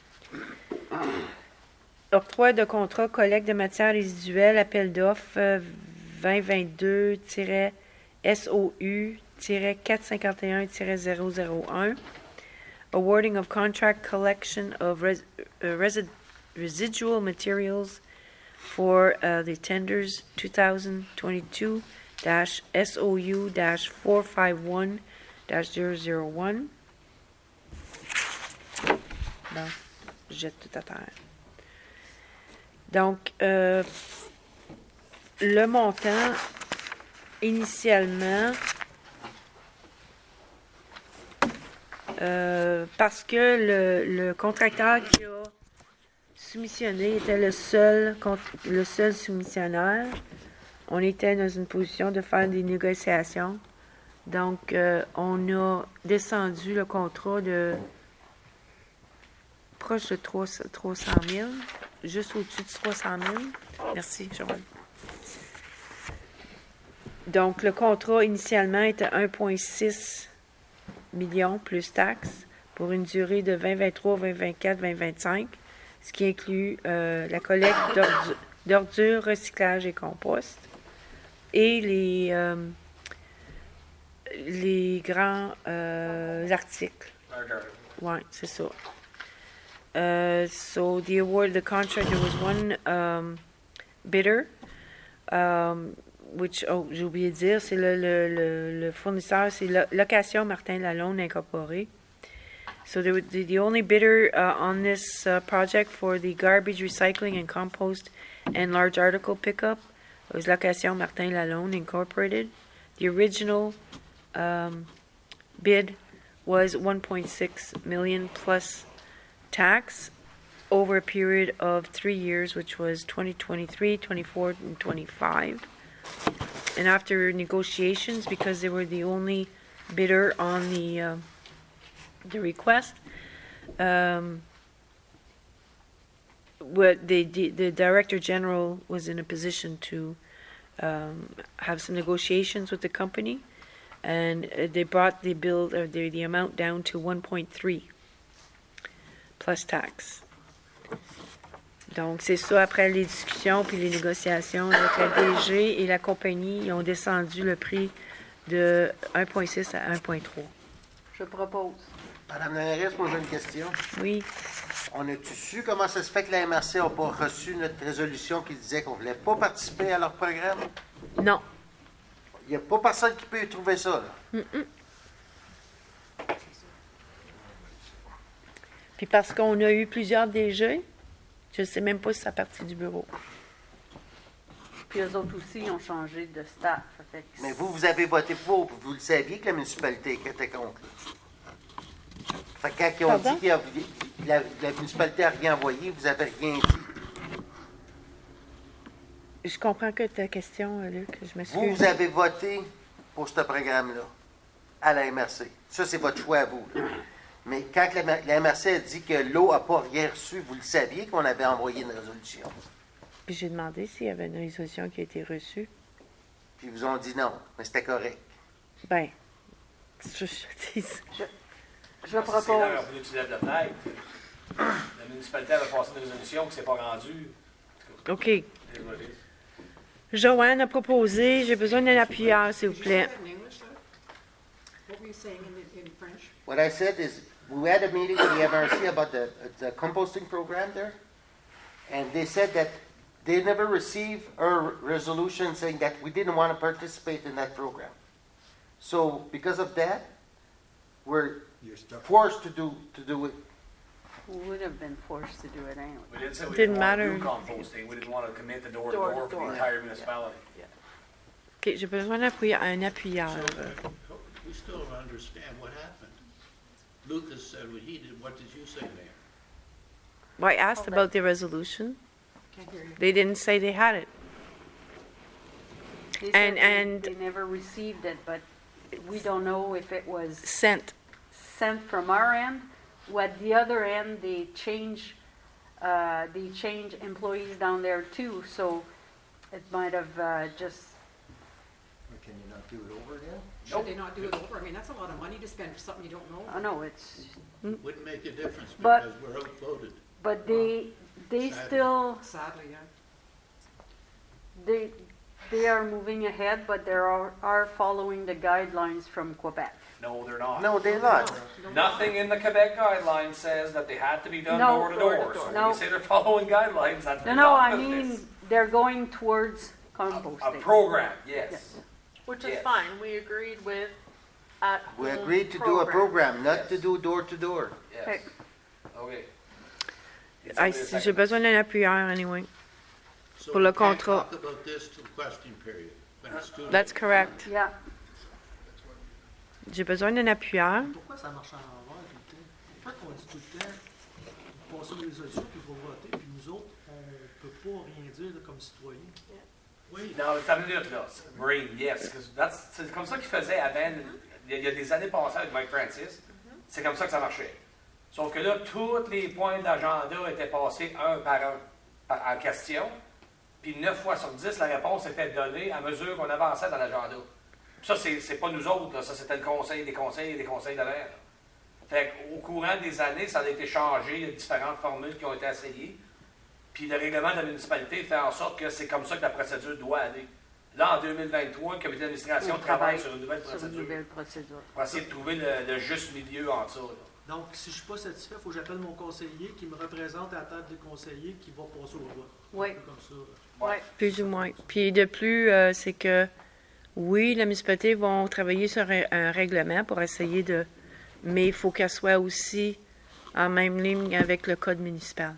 S1: Octroi de contrat collecte de matières résiduelles, appel d'offres euh, vingt vingt-deux S O U quatre cent cinquante et un zéro zéro un. Awarding of contract collection of res- uh, resi- residual materials for uh, the tenders twenty twenty-two S O U four five one zéro zéro one. Bon, je jette tout à terre. Donc, euh, le montant, initialement, euh, parce que le, le contracteur qui a soumissionné était le seul, cont- le seul soumissionnaire, on était dans une position de faire des négociations. Donc, euh, on a descendu le contrat de proche de trois cent mille, juste au-dessus de trois cent mille. Merci, Joël. Donc, le contrat initialement était un virgule six million plus taxes pour une durée de vingt vingt-trois, vingt vingt-quatre, vingt vingt-cinq, ce qui inclut euh, la collecte d'ordu- d'ordures, recyclage et compost, et les, euh, les grands euh, articles. Ouais, c'est ça. Uh, so the award, the contract, there was one um, bidder, um, which, oh, j'ai oublié de dire, c'est le, le, le, le fournisseur, c'est Lo- Location Martin Lalonde Incorporé. So the, the, the only bidder uh, on this uh, project for the garbage recycling and compost and large article pickup was Location Martin Lalonde Incorporated. The original um, bid was one point six million plus tax over a period of three years, which was twenty twenty-three, twenty-four, and twenty-five. And after negotiations, because they were the only bidder on the uh, the request, um, what the, the the director general was in a position to um, have some negotiations with the company, and uh, they brought the bill or the the amount down to one point three plus tax. Donc, c'est ça, après les discussions puis les négociations avec la D G et la compagnie, ils ont descendu le prix de un virgule six à un virgule trois.
S2: Je propose.
S4: Madame la mairesse, moi j'ai une question.
S1: Oui.
S4: On a-tu su comment ça se fait que la M R C n'a pas reçu notre résolution qui disait qu'on ne voulait pas participer à leur programme?
S1: Non.
S4: Il n'y a pas personne qui peut trouver ça, là.
S1: Mm-mm. Puis parce qu'on a eu plusieurs D G, je ne sais même pas si ça partit du bureau.
S2: Puis eux autres aussi ont changé de staff. Ça fait que
S4: Mais vous, vous avez voté pour, puis vous le saviez que la municipalité était contre. Là. Fait que quand ils ont
S1: Pardon?
S4: dit que la, la municipalité n'a rien envoyé, vous n'avez rien dit.
S1: Je comprends que ta question, Luc, je
S4: Vous,
S1: m'excuse.
S4: vous avez voté pour ce programme-là, à la M R C. Ça, c'est votre choix à vous. Là. Mais quand la, la M R C a dit que l'eau n'a pas rien reçu, vous le saviez qu'on avait envoyé une résolution.
S1: Puis j'ai demandé s'il y avait une résolution qui a été reçue.
S4: Puis ils vous ont dit non, mais c'était correct.
S1: Ben, je, je dis ça.
S2: Je, je
S3: C'est
S2: propose.
S3: là, on peut utiliser de tête. La municipalité avait passé une résolution qui ne s'est pas rendue.
S1: OK.
S3: Désolé.
S1: Joanne a proposé, j'ai besoin d'un appuyeur, s'il vous plaît.
S10: What were you saying in, in French?
S4: What I said is, we had a meeting with the M R C about the, the composting program there, and they said that they never received a resolution saying that we didn't want to participate in that program. So because of that, we're
S8: You're stuck.
S4: forced to do to do it.
S2: We would have been forced to do it anyway.
S3: We didn't say we
S1: Didn't
S3: didn't want to
S1: matter.
S3: do composting. We didn't want to commit the door to
S7: Door to
S3: door for the
S7: door.
S3: entire municipality.
S1: OK, j'ai besoin d'un appui- un appuyeur.
S5: So, we still don't understand what happened. Lucas said what he did. What did you say, Mayor?
S1: Well, I asked about the resolution.
S10: Can't hear you.
S1: They didn't say they had it.
S2: They
S1: And-
S2: said they-
S1: and-
S2: They never received it, but we don't know if it was
S1: Sent.
S2: sent from our end. Or at the other end, they change, uh, they change employees down there too, so it might have, uh, just,
S8: Or can you not do it over again?
S10: Should they not do it over? I mean, that's a lot of money to spend for something you don't know.
S2: I know it's,
S5: Wouldn't make a difference
S2: But-
S5: because we're outvoted.
S2: but they, they
S5: Sadly.
S2: still,
S10: Sadly, yeah.
S2: they, they are moving ahead, but they are, are following the guidelines from Quebec.
S3: No, they're not.
S4: No, they're not.
S3: Nothing in the Quebec guidelines says that they had to be done
S2: No,
S3: door to
S10: door to
S3: door.
S10: door.
S3: So
S2: No.
S3: when you say they're following guidelines, that's
S2: No, no, I
S3: not business.
S2: mean, they're going towards
S3: A, a
S2: composting.
S3: program, yes.
S2: Yes.
S7: Which is
S3: Yes.
S7: fine. We agreed with at
S4: We
S7: home
S4: agreed to do a program, not to
S3: Yes.
S4: do door to door.
S3: Yes.
S2: Okay.
S3: Okay. Did
S1: I,
S3: somebody
S1: j'ai
S3: second
S1: besoin d'un appuyeur, anyway.
S5: So
S1: Pour le
S5: we can't
S1: contrat.
S5: talk about this till question period. When it's too
S1: That's
S5: late.
S1: correct.
S2: Yeah,
S1: J'ai besoin d'un appuyeur.
S11: Pourquoi ça marche à l'envers tout le temps? Pourquoi qu'on dit tout le temps, vous passez une résolution puis vous votez, puis nous autres, on ne peut pas rien dire là, comme citoyens?
S5: Oui.
S3: Non, t'as minute là. Marine, yes. 'cause that's- C'est comme ça qu'ils faisaient avant. Il y, a, il y a des années passées avec Mike Francis. C'est comme ça que ça marchait. Sauf que là, tous les points d'agenda étaient passés un par un par, en question. Puis neuf fois sur dix, la réponse était donnée à mesure qu'on avançait dans l'agenda. Puis ça, c'est, c'est pas nous autres, là. Ça c'était le conseil des conseils et des conseils de l'air. Fait qu'au courant des années, ça a été changé, il y a différentes formules qui ont été essayées. Puis le règlement de la municipalité fait en sorte que c'est comme ça que la procédure doit aller. Là, en deux mille vingt-trois, le comité d'administration
S2: On
S3: travaille
S2: travaille
S3: sur une nouvelle
S2: Sur
S3: procédure
S2: une nouvelle procédure.
S3: pour essayer de trouver le, le juste milieu entre ça. Là.
S11: Donc, si je ne suis pas satisfait, il faut que j'appelle mon conseiller qui me représente à la table des conseillers qui va passer au vote.
S2: Oui.
S11: Un peu comme ça.
S2: Ouais.
S1: Plus ou moins. Puis de plus, euh, c'est que oui, la municipalité vont travailler sur un, un règlement pour essayer de... Mais il faut qu'elle soit aussi en même ligne avec le code municipal.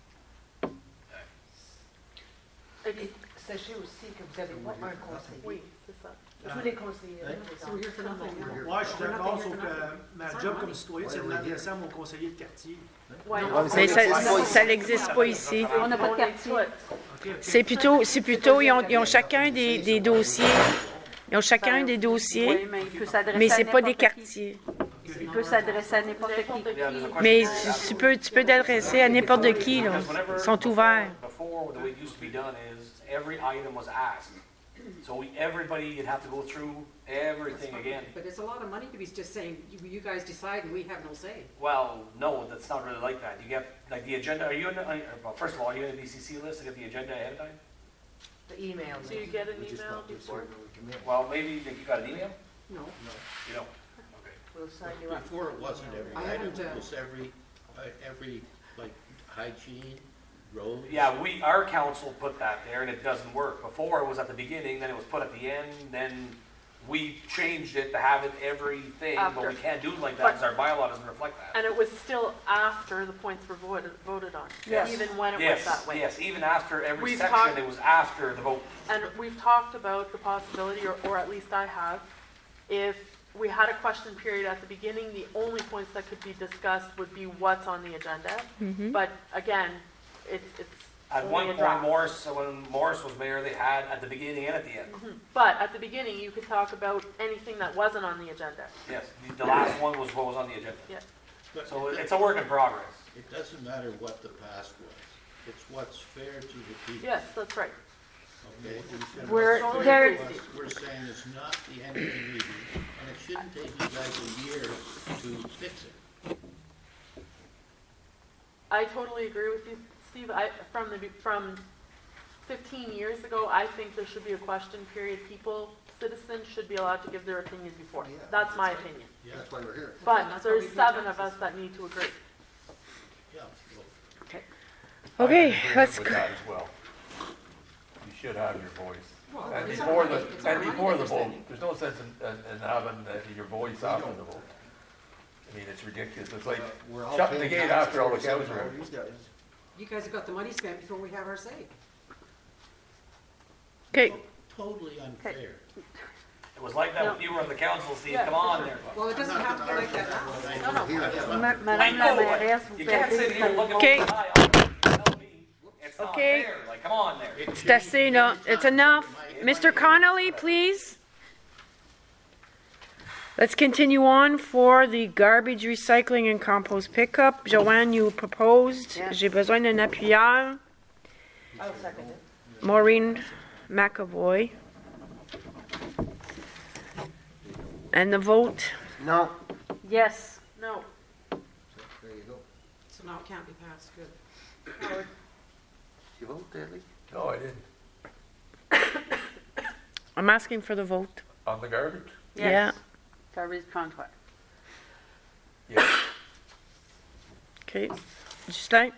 S7: Et-
S10: Sachez aussi que vous avez pas un conseiller.
S7: Oui, c'est ça.
S10: Tous les conseillers.
S5: Hein?
S10: So we're here for nothing.
S11: Ouais, je suis
S10: We're
S11: d'accord,
S10: not
S11: sauf
S10: here for
S11: que
S10: nothing.
S11: ma
S10: It's our
S11: job
S10: money.
S11: comme citoyen, c'est de m'adresser à mon conseiller de quartier.
S7: Ouais,
S4: Ouais,
S7: on-
S4: mais
S1: Mais
S4: ça
S1: ça,
S4: n'existe pas
S1: ça
S4: ici.
S1: n'existe pas ici.
S2: On n'a pas de
S7: on est
S2: quartier.
S7: toutes.
S11: OK, OK.
S1: C'est plutôt, c'est plutôt, ils ont, ils ont chacun des, des dossiers. Ils ont chacun des
S2: Oui,
S1: dossiers,
S2: mais il peut s'adresser
S1: mais
S2: à
S1: c'est pas des
S2: n'importe qui.
S1: quartiers.
S2: Il peut s'adresser à n'importe qui.
S1: Mais tu, tu peux, tu peux t'adresser à n'importe qui, là. Ils sont ouverts.
S3: Before, the way it used to be done is every item was asked. So we, everybody, you'd have to go through everything again.
S10: But it's a lot of money to be just saying, you, you guys decide and we have no say.
S3: Well, no, that's not really like that. You get, like the agenda, are you in, the- uh, well, first of all, are you in the B C C list to get the agenda ahead of time?
S10: The emails.
S7: Do you get an
S8: We just
S7: email
S8: want this
S7: before?
S8: here when we come in.
S3: Well, maybe you think you got an email?
S10: No.
S3: You don't? Okay.
S2: We'll sign you up.
S5: Before it wasn't every
S10: I
S5: item,
S10: haven't, uh,
S5: it was every, uh, every, like, hygiene, roads.
S3: Yeah, we, our council put that there and it doesn't work. Before it was at the beginning, then it was put at the end, then we changed it to have it everything, but we
S7: After.
S3: can't do it like that because our bylaw doesn't reflect that.
S7: And it was still after the points were voted, voted on,
S2: Yes.
S7: even when it was
S3: Yes,
S7: that way.
S3: yes, even after every
S7: We've
S3: section,
S7: talked-
S3: it was after the vote.
S7: And we've talked about the possibility, or, or at least I have, if we had a question period at the beginning, the only points that could be discussed would be what's on the agenda.
S1: Mhm.
S7: But again, it's, it's
S3: At
S7: only
S3: one
S7: a
S3: point,
S7: draft.
S3: Morris, so when Morris was mayor, they had at the beginning and at the end.
S7: Mhm. But at the beginning, you could talk about anything that wasn't on the agenda.
S3: Yes, the, the last one was what was on the agenda.
S7: Yeah.
S5: But
S3: So
S5: it
S3: it's a work in progress.
S5: It doesn't matter what the past was. It's what's fair to the people.
S7: Yes, that's right.
S5: Okay? And
S2: We're-
S5: what's fair
S2: there-
S5: to us, We're saying it's not the end of the meeting, and it shouldn't take you guys a year to fix it.
S7: I totally agree with you, Steve. I, from the, from fifteen years ago, I think there should be a question period. People, citizens should be allowed to give their opinion before.
S8: Yeah,
S7: That's my
S8: that's right.
S7: opinion.
S8: That's why we're here.
S7: But
S10: That's why
S7: there's
S10: we pay
S7: seven of us
S10: taxes.
S7: that need to agree.
S5: Yeah, well,
S1: Okay,
S12: I'm in agreement
S1: let's
S12: with
S1: go.
S12: that as well. You should have your voice.
S10: Well,
S12: And
S10: it's
S12: before
S10: our
S12: the,
S10: money. It's our
S12: and
S10: money
S12: before
S10: that
S12: the
S10: we're
S12: vote,
S10: spending.
S12: there's no sense in, in in having uh, your voice after the vote. I mean, it's ridiculous. It's like
S8: We're all
S12: shutting the
S8: paying
S12: gate
S8: taxes
S12: after all the
S8: for
S12: cows are out.
S8: these guys.
S10: You guys have got the money spent before we have our say.
S1: Okay,
S5: totally unfair.
S3: It was like that when you were on the council, Steve,
S7: Yeah,
S3: come
S7: for
S3: on
S7: sure.
S3: there.
S10: Well, it doesn't have to be like that now.
S7: No, no.
S8: Here,
S2: Ma-
S3: I
S2: Madame la
S3: know, but
S2: mairesse, vous
S3: you can't sit
S2: perdez
S3: here looking over
S1: Okay.
S3: the eye. You tell me It's not
S1: Okay.
S3: fair, like, come on there.
S5: It
S1: c'est assez, là.
S5: shouldn't
S1: It's
S5: be
S1: enough.
S5: my-
S1: Mister Connolly, please. Let's continue on for the garbage recycling and compost pickup. Joanne, you proposed.
S2: Yes.
S1: J'ai besoin d'un appuyeur.
S2: I'll second it.
S1: Maureen McAvoy. And the vote.
S4: No,
S2: Yes.
S7: No.
S8: There you go.
S10: So now it can't be passed, good.
S4: you vote, Ellie?
S12: No, I didn't.
S1: I'm asking for the vote.
S12: On the garbage?
S1: Yeah.
S2: Garbage contract.
S12: Yeah.
S1: Okay. Justin?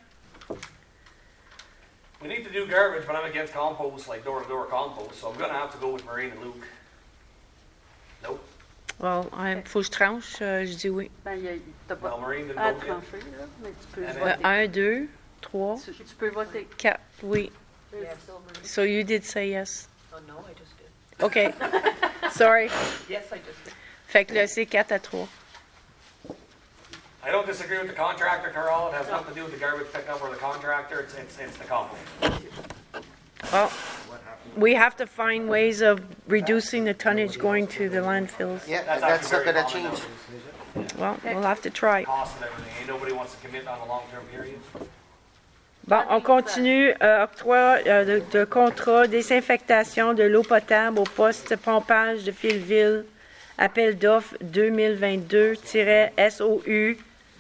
S3: We need to do garbage, but I'm against compost, like door-to-door compost, so I'm gonna have to go with Maureen and Luke. Nope.
S1: Well, il faut que je tranche. euh, je dis oui.
S2: Ben, il y a, t'as
S3: Well,
S2: pas
S3: Maureen didn't
S2: à
S3: vote yet.
S2: trancher, là, mais tu peux
S3: Euh,
S1: Euh,
S2: voter.
S1: un, deux, trois,
S2: Tu, tu peux voter.
S1: quatre. Oui.
S6: Yes.
S1: So you did say yes.
S6: Oh, no, I just did.
S1: Okay. Sorry.
S6: Yes, I just did.
S1: Fait que là, c'est quatre à trois.
S3: I don't disagree with the contractor, Carl, it has nothing to do with the garbage pickup or the contractor, it's, it's, it's the compost.
S1: Well,
S8: What happened?
S1: we have to find ways of reducing the tonnage going to the landfills.
S4: Yeah,
S3: That's
S4: and that's not
S3: actually very
S4: gonna
S3: common
S4: change.
S3: nowadays.
S1: Well, we'll have to try.
S3: Cost and everything, ain't nobody wants to commit on a long-term period.
S1: Bon, on continue. Euh, octroi euh, de, de contrat désinfectation de l'eau potable au poste pompage de Philville. Appel d'offres deux mille vingt-deux S O U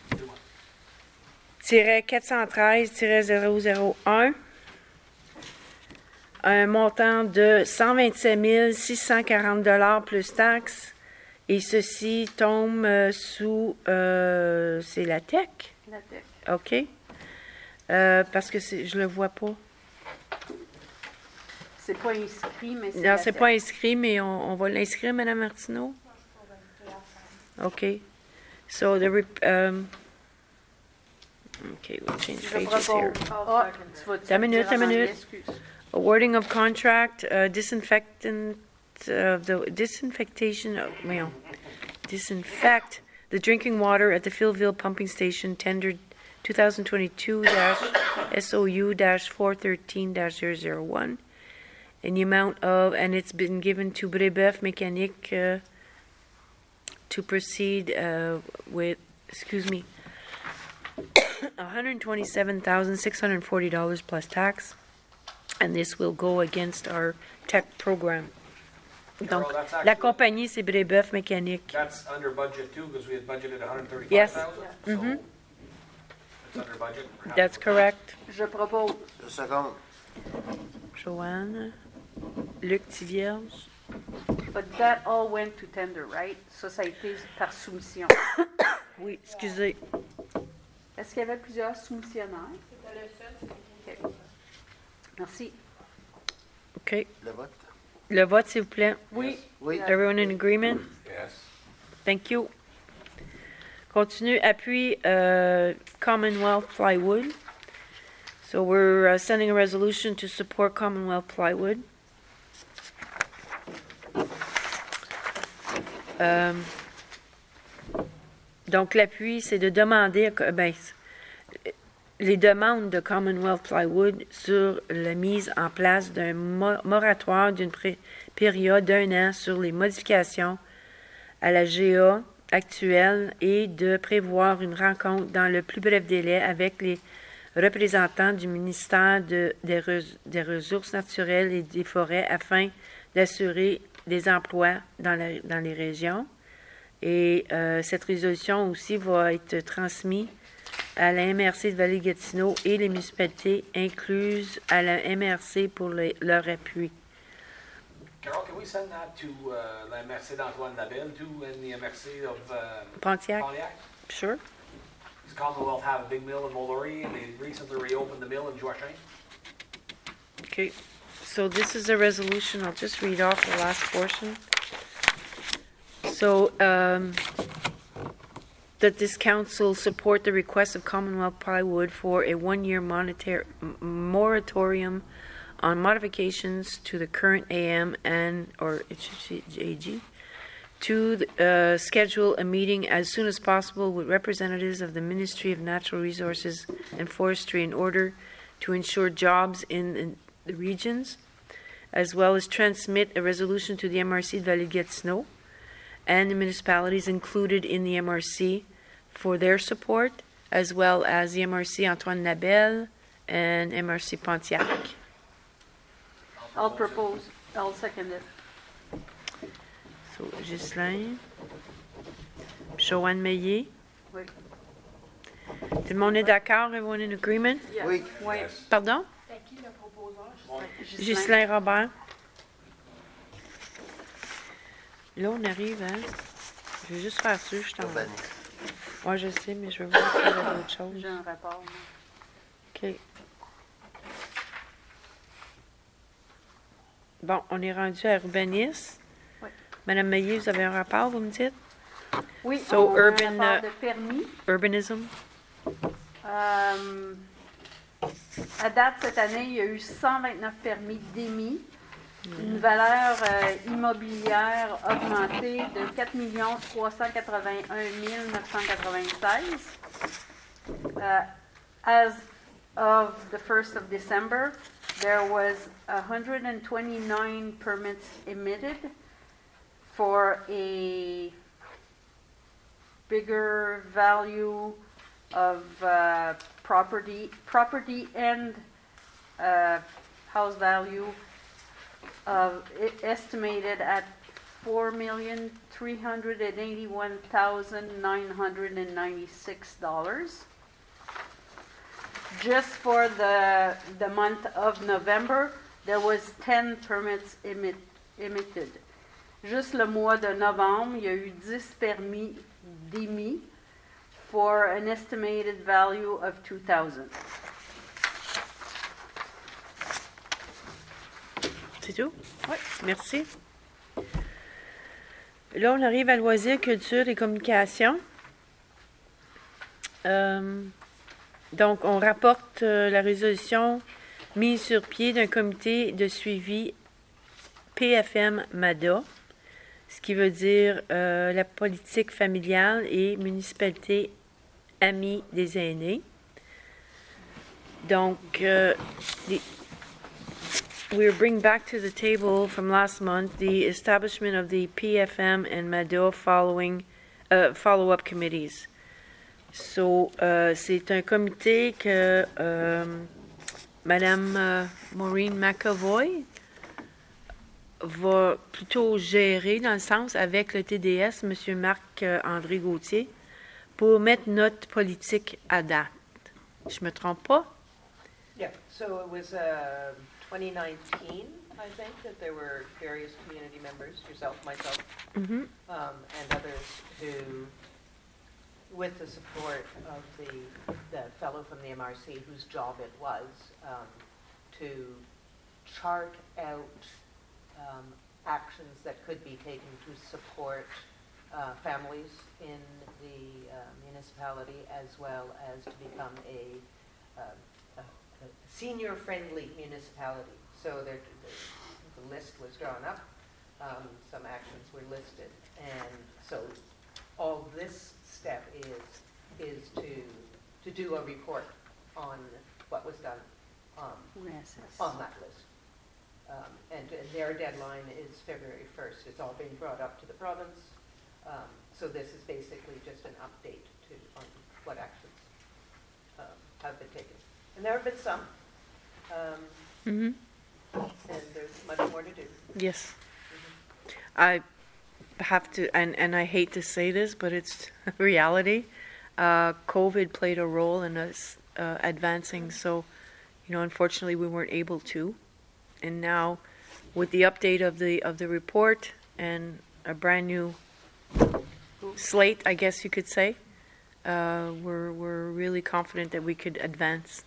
S1: quatre cent treize zéro zéro un. Un montant de cent vingt-sept mille six cent quarante dollars plus taxes. Et ceci tombe euh, sous... euh, c'est la T E C?
S2: La tech.
S1: OK. Euh, parce que c'est, je le vois pas.
S2: C'est pas inscrit, mais c'est
S1: Non,
S2: la
S1: c'est
S2: tech.
S1: pas inscrit, mais on, on va l'inscrire, Mme Martineau. OK. So, the... Rep, um, OK, we'll change
S2: Je
S1: pages here.
S2: propose. Ah, tu vas
S1: Ta minute, ta
S2: dire en anglais,
S1: minute.
S2: excuse.
S1: Awarding of contract, uh, disinfectant, uh, the disinfectation, of, voyons, disinfect the drinking water at the Philville Pumping Station tendered twenty twenty-two S O U four thirteen zero zero one in the amount of, and it's been given to Brébeuf Mécanique uh, to proceed uh, with, excuse me, one hundred twenty-seven thousand six hundred forty dollars plus tax. And this will go against our tech program. Donc,
S3: Carol, that's
S1: la
S3: actually-
S1: compagnie, c'est Brébeuf Mécanique.
S3: That's under budget too, because we had budgeted one hundred thirty-five
S1: Yes.
S3: thousand.
S1: Mhm.
S3: So it's under budget. We're happy
S1: That's
S3: with
S1: correct.
S2: Je propose.
S4: Deux secondes.
S1: Joanne, Luc Tivierge.
S2: But that all went to tender, right? Ça, ça a été par soumission.
S1: Oui, excusez.
S2: Est-ce qu'il y avait plusieurs soumissionnaires?
S6: C'était le seul, c'est
S2: OK. Merci.
S1: OK.
S4: Le vote.
S1: Le vote, s'il vous plaît.
S2: Oui.
S4: Oui.
S1: Everyone in agreement?
S12: Yes.
S1: Thank you. Continue. Appui uh, Commonwealth Plywood. So we're uh, sending a resolution to support Commonwealth Plywood. Euh, donc, l'appui, c'est de demander, à- ben, les demandes de Commonwealth Plywood sur la mise en place d'un mo- moratoire d'une pré- période d'un an sur les modifications à la G A actuelle et de prévoir une rencontre dans le plus bref délai avec les représentants du ministère de- des, Res- des Ressources naturelles et des Forêts afin d'assurer des emplois dans, la- dans les régions. Et euh, cette résolution aussi va être transmise à la M R C de Vallée-Gatineau et les municipalités incluses à la M R C pour le- leur appui.
S3: Carol, can we send that to uh, la M R C d'Antoine Labelle too, and the M R C of uh,
S1: Pontiac?
S3: Pontiac?
S1: Sure.
S3: Does Commonwealth have a big mill in Mullery, and they recently reopened the mill in Joachim?
S1: Okay. So this is a resolution. I'll just read off the last portion. So, um, that this council support the request of Commonwealth Plywood for a one-year monetary m- moratorium on modifications to the current A M and, or it should say A G, to uh, schedule a meeting as soon as possible with representatives of the Ministry of Natural Resources and Forestry in order to ensure jobs in, in the regions, as well as transmit a resolution to the M R C de Vallée-Gatineau and the municipalities included in the M R C for their support, as well as the M R C Antoine Labelle and M R C Pontiac.
S2: I'll propose. I'll second it.
S1: So, Ghislain, Joanne Meillet.
S2: Oui.
S1: Tout le monde est d'accord? Everyone in agreement?
S2: Yes.
S4: Oui.
S2: Oui.
S1: Pardon?
S6: C'était qui le proposeur?
S2: Ghislain.
S1: Ghislain Robert. Là, on arrive, hein? Je vais juste faire ça, je t'en vais.
S4: Urbanisme.
S1: Moi, je sais, mais je veux voir s'il y avait autre chose.
S2: J'ai un rapport. moi.
S1: OK. Bon, on est rendu à urbanisme.
S2: Oui.
S1: Madame Meillet, vous avez un rapport, vous me dites?
S2: Oui,
S1: So,
S2: on
S1: urban,
S2: a un rapport
S1: uh,
S2: de permis.
S1: Urbanism.
S2: Euh, à date, cette année, il y a eu cent vingt-neuf permis d'émis, une valeur euh, immobilière augmentée de quatre millions trois cent quatre-vingt-un mille neuf cent quatre-vingt-seize. Uh, as of the first of December, there was one hundred twenty-nine permits emitted for a bigger value of uh, property, property and uh, house value of e- estimated at four million three hundred and eighty-one thousand nine hundred and ninety-six dollars. Just for the the month of November, there was ten permits emit, emitted. Juste le mois de novembre, il y a eu dix permis d'émis for an estimated value of two thousand.
S1: C'est tout?
S2: Oui.
S1: Merci. Là, on arrive à loisirs, culture et communication. Euh, donc, on rapporte euh, la résolution mise sur pied d'un comité de suivi P F M M A D A, ce qui veut dire euh, la politique familiale et municipalité amie des aînés. Donc, euh, les, we're bringing back to the table from last month the establishment of the P F M and M A D A following uh, follow-up committees. So, euh, c'est un comité que euh, Madame euh, Maureen McAvoy va plutôt gérer dans le sens avec le T D S, Monsieur Marc-André Gauthier, pour mettre notre politique à date. Je me trompe pas?
S13: Yeah, so it was uh, twenty nineteen, I think, that there were various community members, yourself, myself,
S1: Mm-hmm.
S13: um, and others who, with the support of the, the fellow from the M R C whose job it was um, to chart out um, actions that could be taken to support uh, families in the uh, municipality, as well as to become a, uh, a, a senior-friendly municipality. So there, the, the list was drawn up, um, some actions were listed, and so all this step is is to to do a report on what was done um,
S2: Yes, yes.
S13: on that list. Um, and, and their deadline is February first. It's all been brought up to the province. Um, so this is basically just an update to on what actions um, have been taken. And there have been some, um,
S1: Mm-hmm.
S13: and there's much more to do.
S1: Yes. I have to, and, and I hate to say this, but it's reality. Uh, COVID played a role in us uh, advancing, so, you know, unfortunately we weren't able to. And now, with the update of the of the report and a brand new slate, I guess you could say, uh, we're we're really confident that we could advance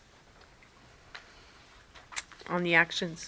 S1: on the actions.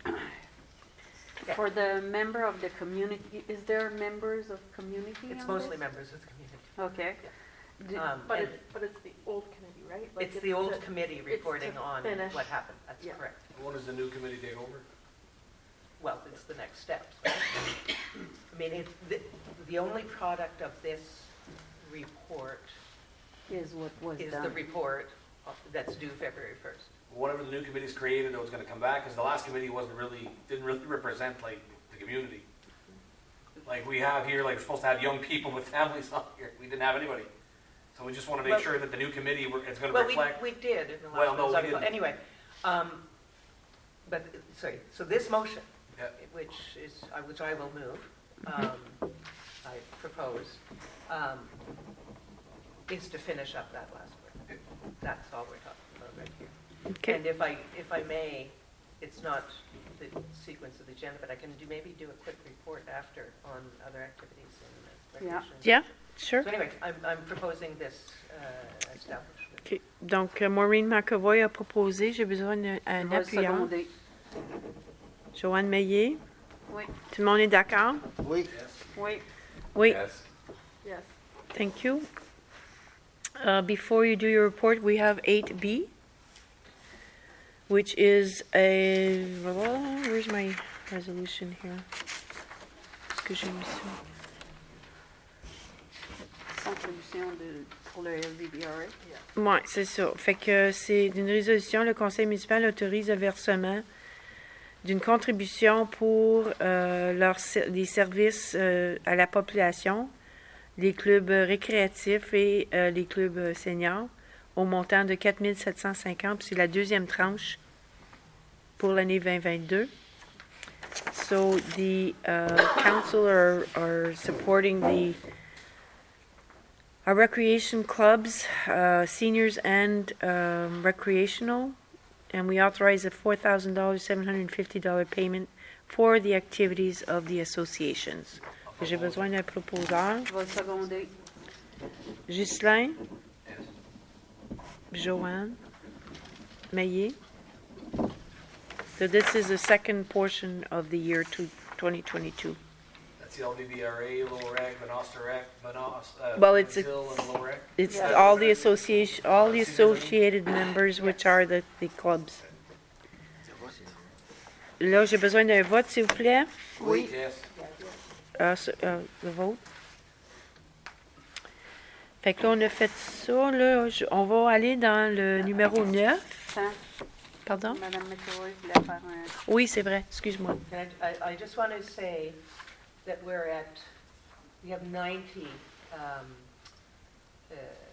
S2: For the member of the community, is there members of community?
S13: It's
S2: on
S13: mostly
S2: this?
S13: members of the community.
S2: Okay. Do-
S13: Um,
S7: But
S13: and
S7: it's, but it's the old committee, right? Like
S13: it's the old
S7: to-
S13: committee
S7: it's
S13: reporting
S7: to
S13: on
S7: finish.
S13: what happened. That's
S7: Yeah.
S13: correct.
S3: When does the new committee take over?
S13: Well, it's the next step. I mean, it's the, the only product of this report
S2: Is what was
S13: is
S2: done.
S13: the report that's due February first.
S3: Whatever the new committee's created, it was gonna come back, because the last committee wasn't really, didn't really represent like the community. Like we have here, like we're supposed to have young people with families on here, we didn't have anybody. So we just wanna make
S13: Well-
S3: sure that the new committee, were- it's gonna
S13: Well, we,
S3: reflect.
S13: we did in the
S3: Well,
S13: last
S3: no,
S13: one's
S3: we
S13: article.
S3: didn't.
S13: Anyway, um, but, uh, sorry, so this motion,
S3: Yeah.
S13: which is, uh, which I will move, um, I propose, um, is to finish up that last one. That's all we're talking about right here.
S1: Okay.
S13: And if I, if I may, it's not the sequence of the agenda, but I can do, maybe do a quick report after on other activities and
S2: Yeah.
S13: recreation.
S1: Yeah, sure.
S13: So anyway, I'm, I'm proposing this uh, establishment.
S1: OK. Donc, euh, Maureen McAvoy a proposé, j'ai besoin d'un un
S2: Je vais
S1: appuyant.
S2: seconder.
S1: Joanne Meillet.
S2: Oui.
S1: Tout le monde est d'accord?
S4: Oui.
S2: Oui.
S1: Oui.
S12: Yes.
S7: Yes.
S1: Thank you. Uh, before you do your report, we have eight B, which is a, where's my resolution here? Est-ce que j'ai mis ça?
S2: contribution de, pour le L V B R A.
S1: Oui, c'est ça. Fait que c'est d'une résolution, le conseil municipal autorise le versement d'une contribution pour euh, leurs ser- les services euh, à la population, les clubs récréatifs et euh, les clubs seniors, au montant de quatre mille sept cent cinquante, puis c'est la deuxième tranche pour l'année vingt vingt-deux. So the uh, council are, are supporting the our recreation clubs, uh, seniors and um, recreational, and we authorize a four thousand dollars, seven hundred fifty dollars payment for the activities of the associations. J'ai besoin d'un proposeur.
S2: Je vais le seconder.
S1: Ghislain? Joanne? Maillet? So this is the second portion of the year to twenty twenty-two.
S3: That's the L V B R A, Lower Rec, Monoster Rec, Monos, uh,
S1: Well, it's a-
S3: Hill and Lower Rec.
S1: It's
S2: Yeah.
S1: all the association, all the associated members, which are the, the clubs. Là, j'ai besoin d'un vote, s'il vous plaît.
S2: Oui.
S3: Yes.
S1: Euh, ce- euh, le vote. Fait que là, on a fait ça, là. Je- on va aller dans le numéro neuf.
S2: Attends,
S1: Pardon?
S2: Madame McElroy voulait faire un...
S1: Oui, c'est vrai. Excuse-moi.
S13: And I, I, I just want to say that we're at, we have ninety um, uh,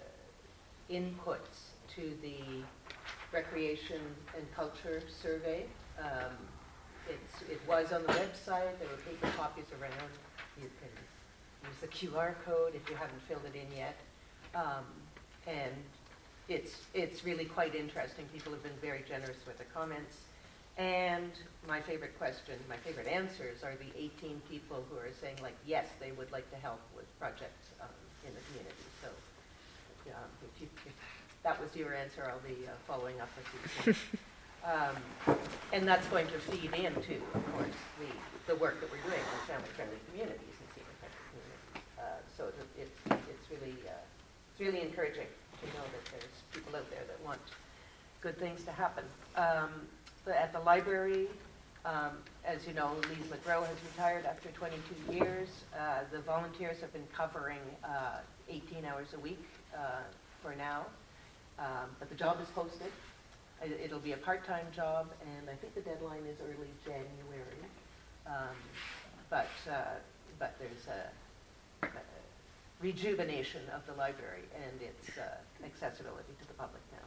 S13: inputs to the Recreation and Culture Survey. Um, it's, it was on the website, there were paper copies around. You can use the Q R code if you haven't filled it in yet. Um, and it's, it's really quite interesting. People have been very generous with the comments. And my favorite question, my favorite answers are the eighteen people who are saying, like, yes, they would like to help with projects um, in the community. So um, if, you, if that was your answer, I'll be uh, following up with you. um, and that's going to feed into, of course, the, the work that we're doing in family-friendly communities and senior-friendly communities. Uh, so it, it's, it's, really, uh, it's really encouraging to know that there's people out there that want good things to happen. Um, The- At the library, um, as you know, Lise McGrow has retired after twenty-two years. Uh, The volunteers have been covering uh, eighteen hours a week uh, for now, Um, but the job is posted. I- It'll be a part-time job, and I think the deadline is early January. Um, But, uh, but there's a a rejuvenation of the library and its uh, accessibility to the public now.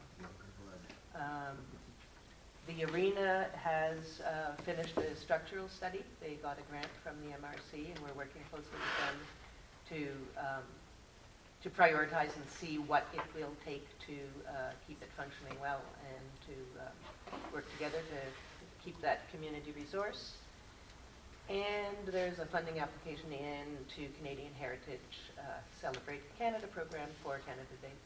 S13: Um, The arena has uh, finished a structural study. They got a grant from the M R C, and we're working closely with them to um, to prioritize and see what it will take to uh, keep it functioning well and to um, work together to keep that community resource. And there's a funding application in to Canadian Heritage uh, Celebrate Canada program for Canada Day.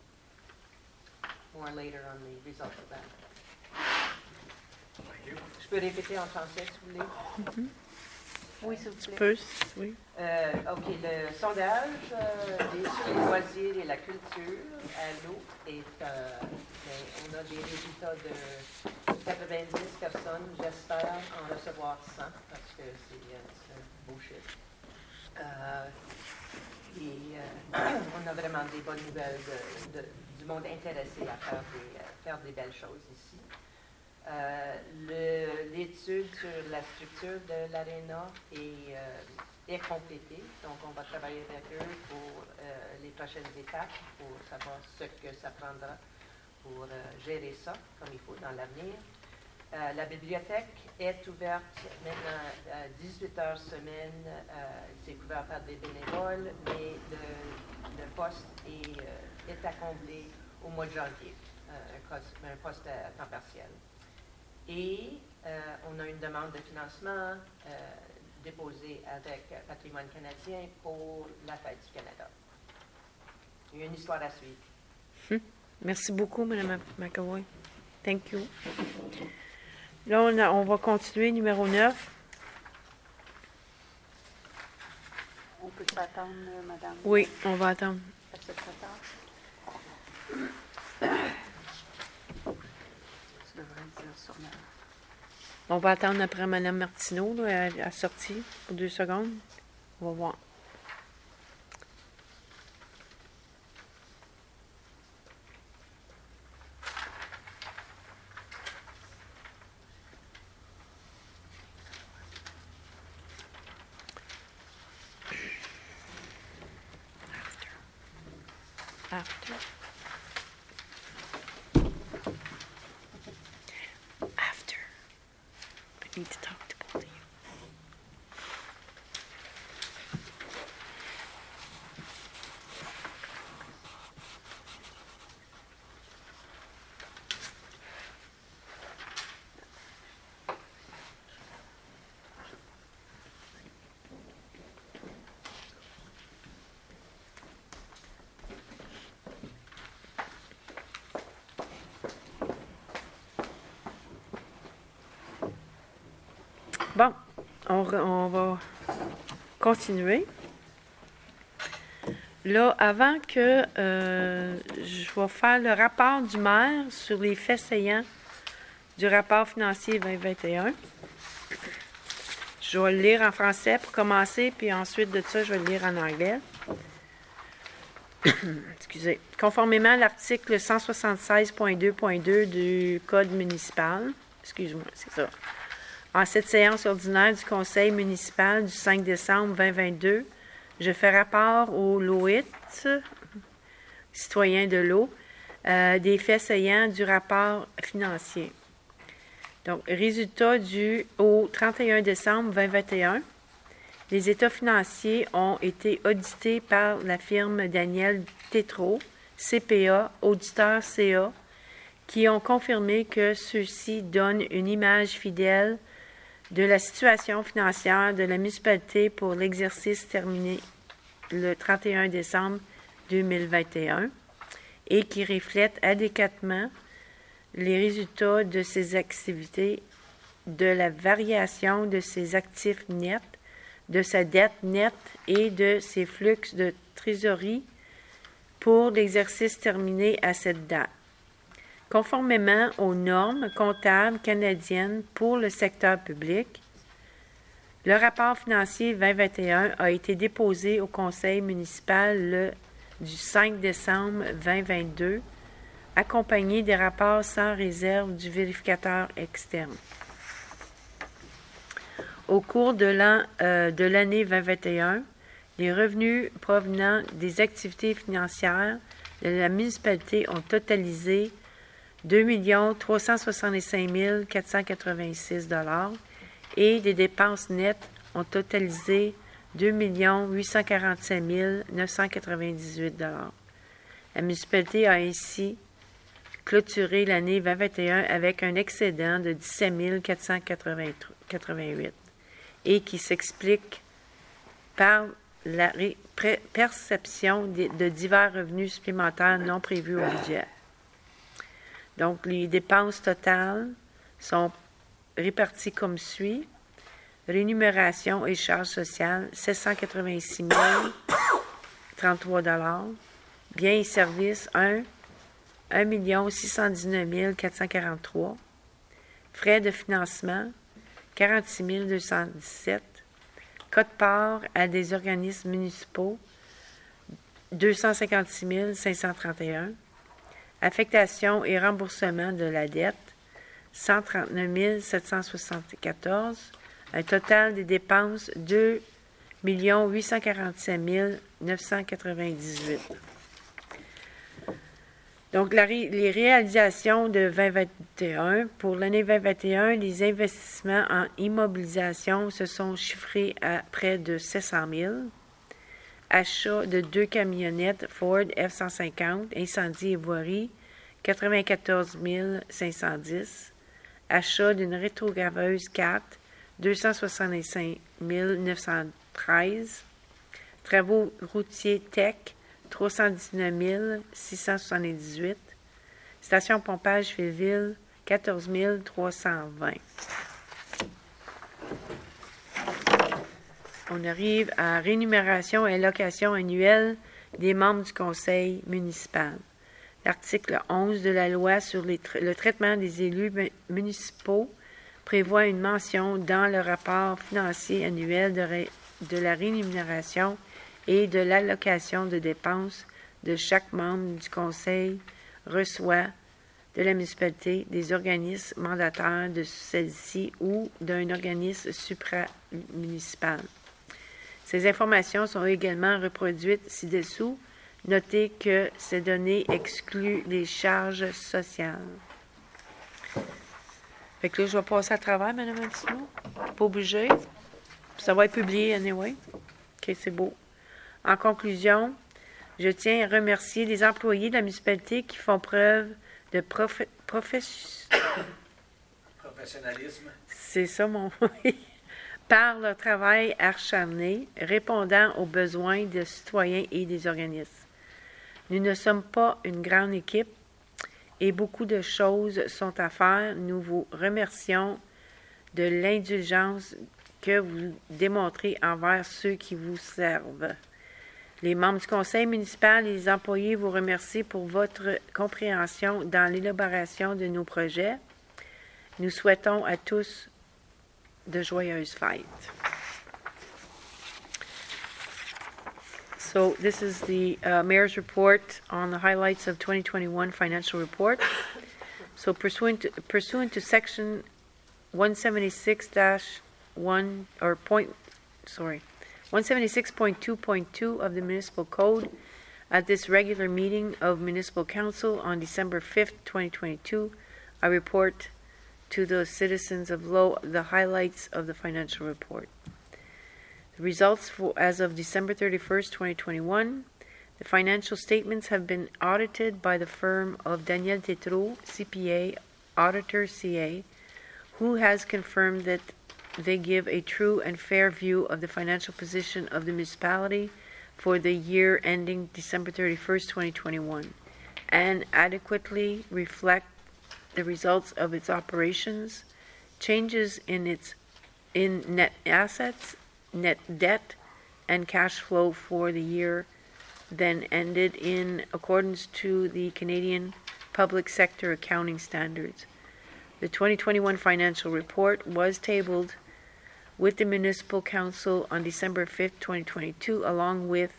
S13: More later on the results of that. Je peux répéter en français, si vous voulez.
S2: Oui, s'il vous plaît.
S1: First, oui.
S13: Euh, OK, le sondage euh, des sur les loisirs et la culture à l'eau est... euh, ben, on a des résultats de quatre-vingt-dix personnes. J'espère en recevoir cent, parce que c'est euh, c'est un beau chiffre. Euh, et euh, on a vraiment des bonnes nouvelles de, de- du monde intéressé à faire des, euh, faire des belles choses ici. Euh, le- L'étude sur la structure de l'aréna est, euh, est complétée, donc on va travailler avec eux pour euh, les prochaines étapes, pour savoir ce que ça prendra pour euh, gérer ça comme il faut dans l'avenir. Euh, la bibliothèque est ouverte maintenant à dix-huit heures semaine. Euh, c'est couvert par des bénévoles, mais le, le poste est, euh, est à combler au mois de janvier, euh, un, poste, un poste à temps partiel. Et euh, on a une demande de financement euh, déposée avec Patrimoine canadien pour la Fête du Canada. Il y a une histoire à suivre.
S1: Merci beaucoup, Mme McAvoy. Thank you. Là, on, a- on va continuer, numéro neuf.
S2: On peut s'attendre, euh, madame?
S1: Oui, on va attendre.
S2: La secrétaire? Tu devrais le dire sur la...
S1: On va attendre après Mme Martineau, là, elle a sorti pour deux secondes. On va voir. After. After. I need to talk to both of you. Bon, on, re- on va continuer. Là, avant que euh, je vais faire le rapport du maire sur les faits saillants du rapport financier vingt vingt et un, je vais le lire en français pour commencer, puis ensuite de ça, je vais le lire en anglais. Excusez. Conformément à l'article cent soixante-seize point deux point deux du Code municipal, excuse-moi, c'est ça. En cette séance ordinaire du Conseil municipal du cinq décembre vingt vingt-deux, je fais rapport au L O I T, citoyen de l'eau, euh, des faits saillants du rapport financier. Donc, résultat du au trente et un décembre vingt vingt et un, les états financiers ont été audités par la firme Daniel Tétrault, C P A, auditeur C A, qui ont confirmé que ceux-ci donnent une image fidèle de la situation financière de la municipalité pour l'exercice terminé le trente et un décembre deux mille vingt et un et qui reflète adéquatement les résultats de ses activités, de la variation de ses actifs nets, de sa dette nette et de ses flux de trésorerie pour l'exercice terminé à cette date. Conformément aux normes comptables canadiennes pour le secteur public, le rapport financier vingt vingt et un a été déposé au Conseil municipal le du cinq décembre vingt vingt-deux, accompagné des rapports sans réserve du vérificateur externe. Au cours de l'an euh, de l'année vingt vingt et un, les revenus provenant des activités financières de la municipalité ont totalisé deux millions trois cent soixante-cinq mille quatre cent quatre-vingt-six dollars et des dépenses nettes ont totalisé deux millions huit cent quarante-sept mille neuf cent quatre-vingt-dix-huit dollars. La municipalité a ainsi clôturé l'année vingt vingt et un avec un excédent de dix-sept mille quatre cent quatre-vingt-huit et qui s'explique par la ré- pré- perception de, de divers revenus supplémentaires non prévus au budget. Donc, les dépenses totales sont réparties comme suit. Rémunération et charges sociales, sept cent quatre-vingt-six mille trente-trois dollars. Biens et services, un million six cent dix-neuf mille quatre cent quarante-trois. Frais de financement, quarante-six mille deux cent dix-sept. Quote-part à des organismes municipaux, deux cent cinquante-six mille cinq cent trente et un. Affectation et remboursement de la dette, cent trente-neuf mille sept cent soixante-quatorze. Un total des dépenses, deux millions huit cent quarante-sept mille neuf cent quatre-vingt-dix-huit. Donc, la ré- les réalisations de vingt vingt et un, pour l'année vingt vingt et un, les investissements en immobilisation se sont chiffrés à près de sept cent mille. Achat de deux camionnettes Ford F cent cinquante, incendie et voirie, quatre-vingt-quatorze mille cinq cent dix. Achat d'une rétrograveuse quatre, deux cent soixante-cinq mille neuf cent treize. Travaux routiers Tech, trois cent dix-neuf mille six cent soixante-dix-huit. Station pompage Fillville, quatorze mille trois cent vingt. On arrive à rémunération et allocation annuelle des membres du conseil municipal. L'article onze de la loi sur les tra- le traitement des élus mu- municipaux prévoit une mention dans le rapport financier annuel de, ré- de la rémunération et de l'allocation de dépenses de chaque membre du conseil reçoit de la municipalité des organismes mandataires de celle-ci ou d'un organisme supramunicipal. Ces informations sont également reproduites ci-dessous Notez que ces données excluent les charges sociales. Fait que là, je vais passer à travers, Mme Antino. Pas obligé. Ça va être publié anyway. OK, c'est beau. En conclusion, je tiens à remercier les employés de la municipalité qui font preuve de profe- profes-
S3: Professionnalisme.
S1: C'est ça mon par leur travail acharné, répondant aux besoins des citoyens et des organismes. Nous ne sommes pas une grande équipe et beaucoup de choses sont à faire. Nous vous remercions de l'indulgence que vous démontrez envers ceux qui vous servent. Les membres du conseil municipal et les employés vous remercient pour votre compréhension dans l'élaboration de nos projets. Nous souhaitons à tous de joyeuses fêtes. So this is the uh, mayor's report on the highlights of twenty twenty-one financial report. So pursuant to, pursuant to section one seventy-six dash one or point, sorry, one seventy-six point two point two of the municipal code, at this regular meeting of municipal council on December fifth, twenty twenty-two, I report to the citizens of Low the highlights of the financial report. The results for as of December thirty-first, twenty twenty-one, the financial statements have been audited by the firm of Daniel Tétrault, C P A, Auditor C A, who has confirmed that they give a true and fair view of the financial position of the municipality for the year ending December thirty-first, twenty twenty-one, and adequately reflect the results of its operations, changes in its in net assets, net debt, and cash flow for the year then ended in accordance to the Canadian Public Sector Accounting Standards. The twenty twenty-one financial report was tabled with the Municipal Council on December fifth, twenty twenty-two, along with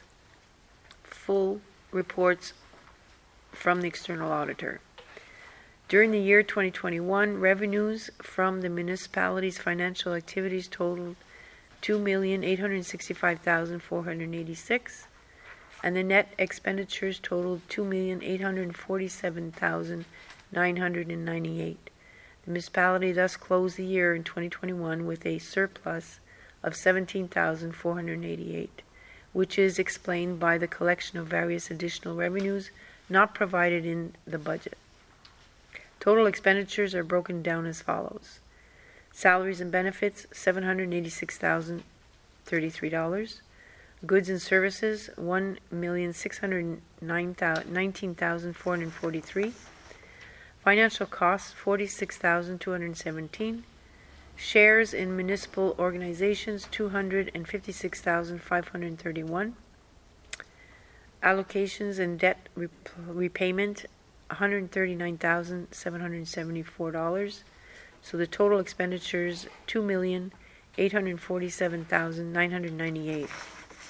S1: full reports from the external auditor. During the year twenty twenty-one, revenues from the municipality's financial activities totaled two million eight hundred sixty-five thousand four hundred eighty-six, and the net expenditures totaled two million eight hundred forty-seven thousand nine hundred ninety-eight. The municipality thus closed the year in twenty twenty-one with a surplus of seventeen thousand four hundred eighty-eight, which is explained by the collection of various additional revenues not provided in the budget. Total expenditures are broken down as follows. Salaries and benefits, seven hundred eighty-six thousand thirty-three dollars. Goods and services, one million six hundred nineteen thousand four hundred forty-three dollars. Financial costs, forty-six thousand two hundred seventeen dollars. Shares in municipal organizations, two hundred fifty-six thousand five hundred thirty-one dollars. Allocations and debt rep- repayment, one hundred thirty-nine thousand seven hundred seventy-four dollars. So the total expenditures, two million eight hundred forty-seven thousand nine hundred ninety-eight dollars.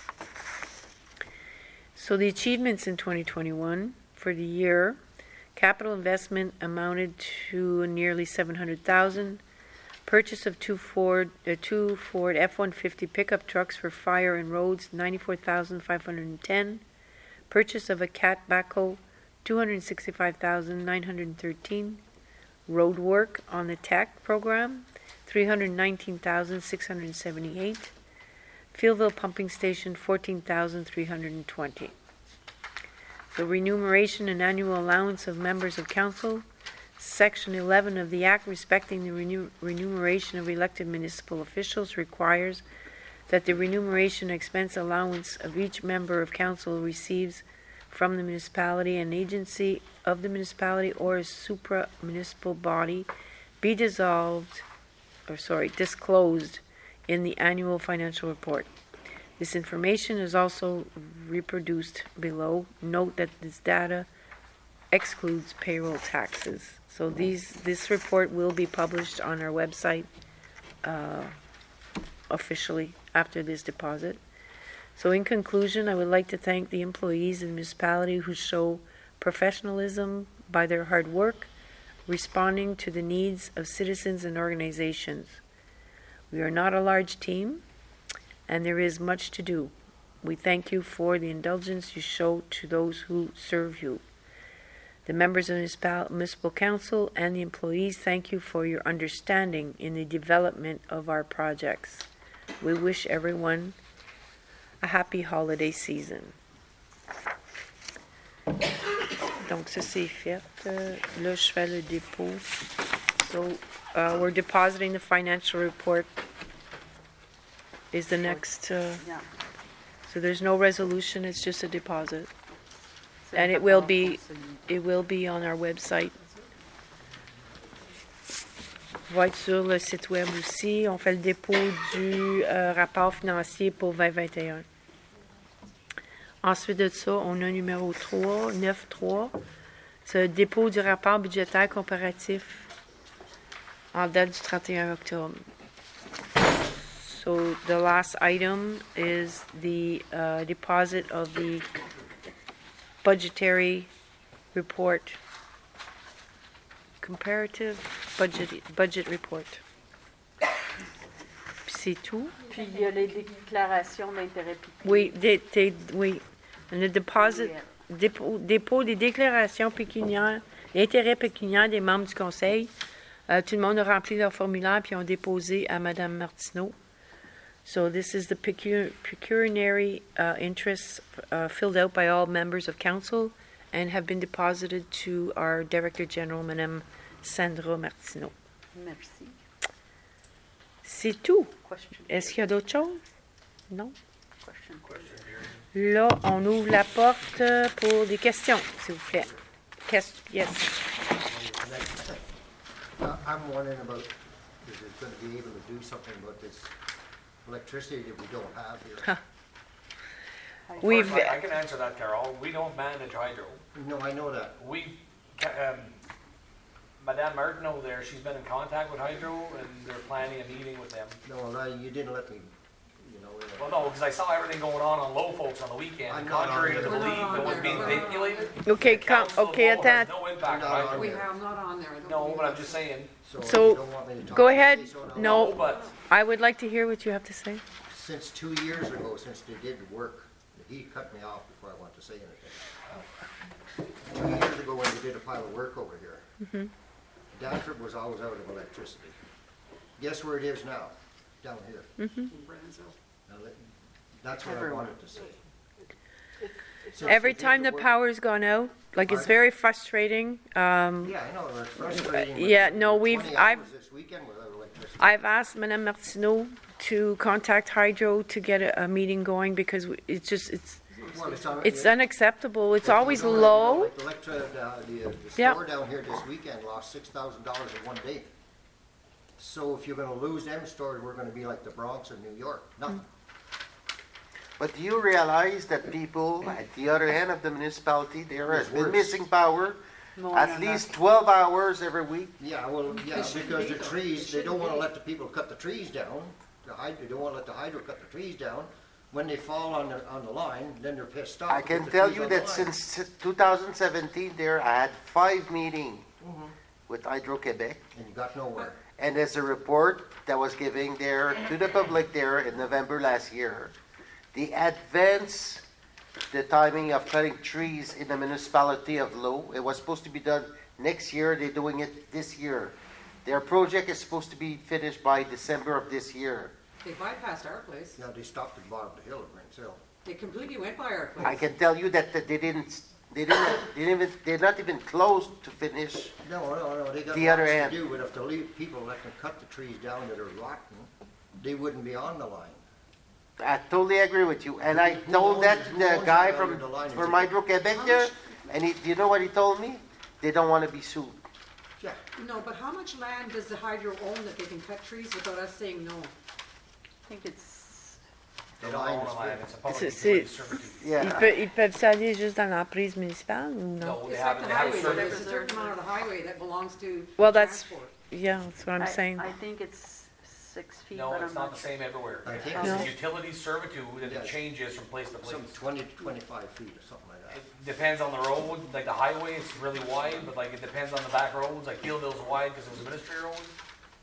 S1: So the achievements in twenty twenty-one for the year, capital investment amounted to nearly seven hundred thousand dollars. Purchase of two Ford, uh, two Ford F one fifty pickup trucks for fire and roads, ninety-four thousand five hundred ten dollars. Purchase of a cat backhoe, two hundred sixty-five thousand nine hundred thirteen dollars. Road work on the T A C program, three hundred nineteen thousand six hundred seventy-eight dollars. Fieldville Pumping Station, fourteen thousand three hundred twenty dollars. The remuneration and annual allowance of members of council, Section eleven of the Act respecting the renew- remuneration of elected municipal officials requires that the remuneration expense allowance of each member of council receives from the municipality, an agency of the municipality, or a supra-municipal body be dissolved, or sorry, disclosed in the annual financial report. This information is also reproduced below. Note that this data excludes payroll taxes. So these this report will be published on our website uh, officially after this deposit. So in conclusion, I would like to thank the employees in the municipality who show professionalism by their hard work, responding to the needs of citizens and organizations. We are not a large team, and there is much to do. We thank you for the indulgence you show to those who serve you. The members of the municipal, municipal council and the employees thank you for your understanding in the development of our projects. We wish everyone a happy holiday season. Donc ça c'est fait. Euh, là je fais le dépôt. So uh, we're depositing the financial report. Is the next. Uh,
S2: Yeah.
S1: so there's no resolution. It's just a deposit. And it will be, it will be on our website. Va être sur le site web aussi. On fait le dépôt du euh, rapport financier pour vingt vingt et un. Ensuite de ça, on a un numéro trois, neuf trois. C'est le dépôt du rapport budgétaire comparatif en date du trente et un octobre. So the last item is the uh, deposit of the budgetary report, comparative budget budget report. Puis c'est tout.
S2: Puis il y a les déclarations d'intérêt public.
S1: Oui, des, des, oui. Le deposit, dépôt, dépôt des déclarations pécuniaires, l'intérêt pécuniaire des membres du conseil. Euh, tout le monde a rempli leur formulaire puis ont déposé à Madame Martineau. So this is the pecu- pecuniary uh, interests uh, filled out by all members of council and have been deposited to our Director General, Madame Sandra Martineau.
S2: Merci.
S1: C'est tout.
S2: Question.
S1: Est-ce qu'il y a d'autres choses? Non?
S2: Question.
S1: Là, on ouvre la porte pour des questions, s'il vous plaît. Question, yes.
S8: Uh, I'm wondering about, is it going to be able to do something about this electricity that we don't have here?
S1: We've,
S3: First, I I can answer that, Carol. We don't manage hydro.
S8: No, I know that.
S3: We, ca- um, Madame Martineau there, she's been in contact with hydro and they're planning a meeting with them.
S8: No, no, you didn't let me, you know. uh,
S3: Well, no, because I saw everything going on on Low Folks on the weekend,
S8: I'm not
S3: contrary
S8: on
S3: to the
S8: there.
S3: belief
S10: We're not
S3: that was
S10: on
S3: being
S10: there.
S3: speculated.
S1: Okay,
S3: The
S1: come,
S3: council
S1: okay,
S3: of Low has
S1: attends.
S3: no impact on
S8: Not on
S3: hydro.
S10: We
S8: there.
S10: have, I'm not on there. I don't
S3: No,
S10: believe
S3: but I'm
S10: it.
S3: just saying,
S8: So
S1: So,
S8: you don't want me to talk
S1: go
S8: to
S1: ahead.
S8: you, so
S1: No.
S3: no, but
S1: I would like to hear what you have to say.
S8: Since two years ago, since they did the work, he cut me off before I want to say anything. Two years ago when they did a pile of work over here,
S1: Mhm.
S8: Danford was always out of electricity. Guess where it is now? Down here.
S1: Mhm.
S10: In Brownsville.
S8: Now, let- That's what I
S2: Everywhere.
S8: wanted to say. Since
S1: Every
S8: they did
S1: time the
S8: work-
S1: power's gone out, like it's
S8: Pardon?
S1: very frustrating. Um,
S8: Yeah, I know, it's frustrating. but
S1: yeah, no, we've-
S8: twenty
S1: I've-
S8: hours this weekend without electricity.
S1: I've asked Madame Martineau to contact Hydro to get a, a meeting going because we- it's just, it's,
S8: Well, it's on-
S1: it's
S8: yeah.
S1: unacceptable. It's
S8: But you
S1: always
S8: know, like-
S1: low.
S8: Like the electri- uh, the, uh, the
S1: Yeah.
S8: store down here this weekend lost six thousand dollars in one day. So if you're gonna lose them stores, we're gonna be like the Bronx in New York, nothing.
S4: But do you realize that people at the other end of the municipality, there has
S8: It's
S4: been
S8: worse.
S4: missing power
S2: No,
S4: at
S2: no,
S4: least twelve hours every week?
S8: Yeah, well, yeah,
S10: It shouldn't
S8: because
S10: be,
S8: the
S10: though.
S8: trees,
S10: It
S8: they don't
S10: shouldn't
S8: wanna
S10: be.
S8: let the people cut the trees down. The hydro, they don't wanna let the hydro cut the trees down. When they fall on the, on the line, then they're pissed off.
S4: I
S8: to
S4: can
S8: put the
S4: tell
S8: trees
S4: you
S8: on the
S4: that
S8: line.
S4: since two thousand seventeen there, I had five meetings
S8: Mhm.
S4: with Hydro-Quebec.
S8: And you got nowhere.
S4: And there's a report that was given there to the public there in November last year. The advance, the timing of cutting trees in the municipality of Low, it was supposed to be done next year, they're doing it this year. Their project is supposed to be finished by December of this year.
S10: They bypassed our place.
S8: Yeah, they stopped at the bottom of the hill at Rents Hill.
S10: They completely went by our place.
S4: I can tell you that that they didn't, they didn't, they didn't even, they're not even close to finish.
S8: No, no, no, they got
S4: The other
S8: lots to
S4: end.
S8: do, but if the leave, people let them cut the trees down that are rotten, they wouldn't be on the line.
S4: I totally agree with you, and I
S8: Who
S4: told
S8: owns-
S4: that
S8: who
S4: the
S8: owns
S4: guy
S8: that
S4: from,
S8: under the line? Is
S4: from
S8: it-
S4: Hydro-Quebec
S10: How
S4: there,
S10: much-
S4: and he, you know what he told me? They don't want to be sued.
S8: Yeah,
S10: No, but how much land does the hydro own that they can cut trees without us saying no?
S2: I think it's,
S8: the
S3: they don't
S8: line
S3: own
S8: is
S3: a land,
S8: big.
S3: it's a public
S1: C'est-
S3: utility
S1: c'est-
S3: servitude.
S1: Ils,
S4: Yeah.
S1: peuvent, ils peuvent aller juste dans l'emprise municipale ou non?
S3: No, they
S10: It's
S3: have,
S10: like the
S3: they have
S10: highway,
S3: servitude.
S10: there's a certain amount of the highway that belongs to
S1: Well, that's-
S10: transport.
S1: Yeah, that's what I'm
S2: I,
S1: saying.
S2: I think it's six feet,
S3: No,
S2: but
S3: it's
S2: I'm
S3: not
S2: not
S3: the
S2: sure.
S3: same everywhere.
S8: I think
S3: It's
S1: No.
S3: a utility servitude and it
S8: Yes.
S3: changes from place to place.
S8: Some twenty to twenty-five feet or something like that.
S3: It depends on the road, like the highway, it's really wide, but like it depends on the back roads, like Gilville's wide because it was a ministry road.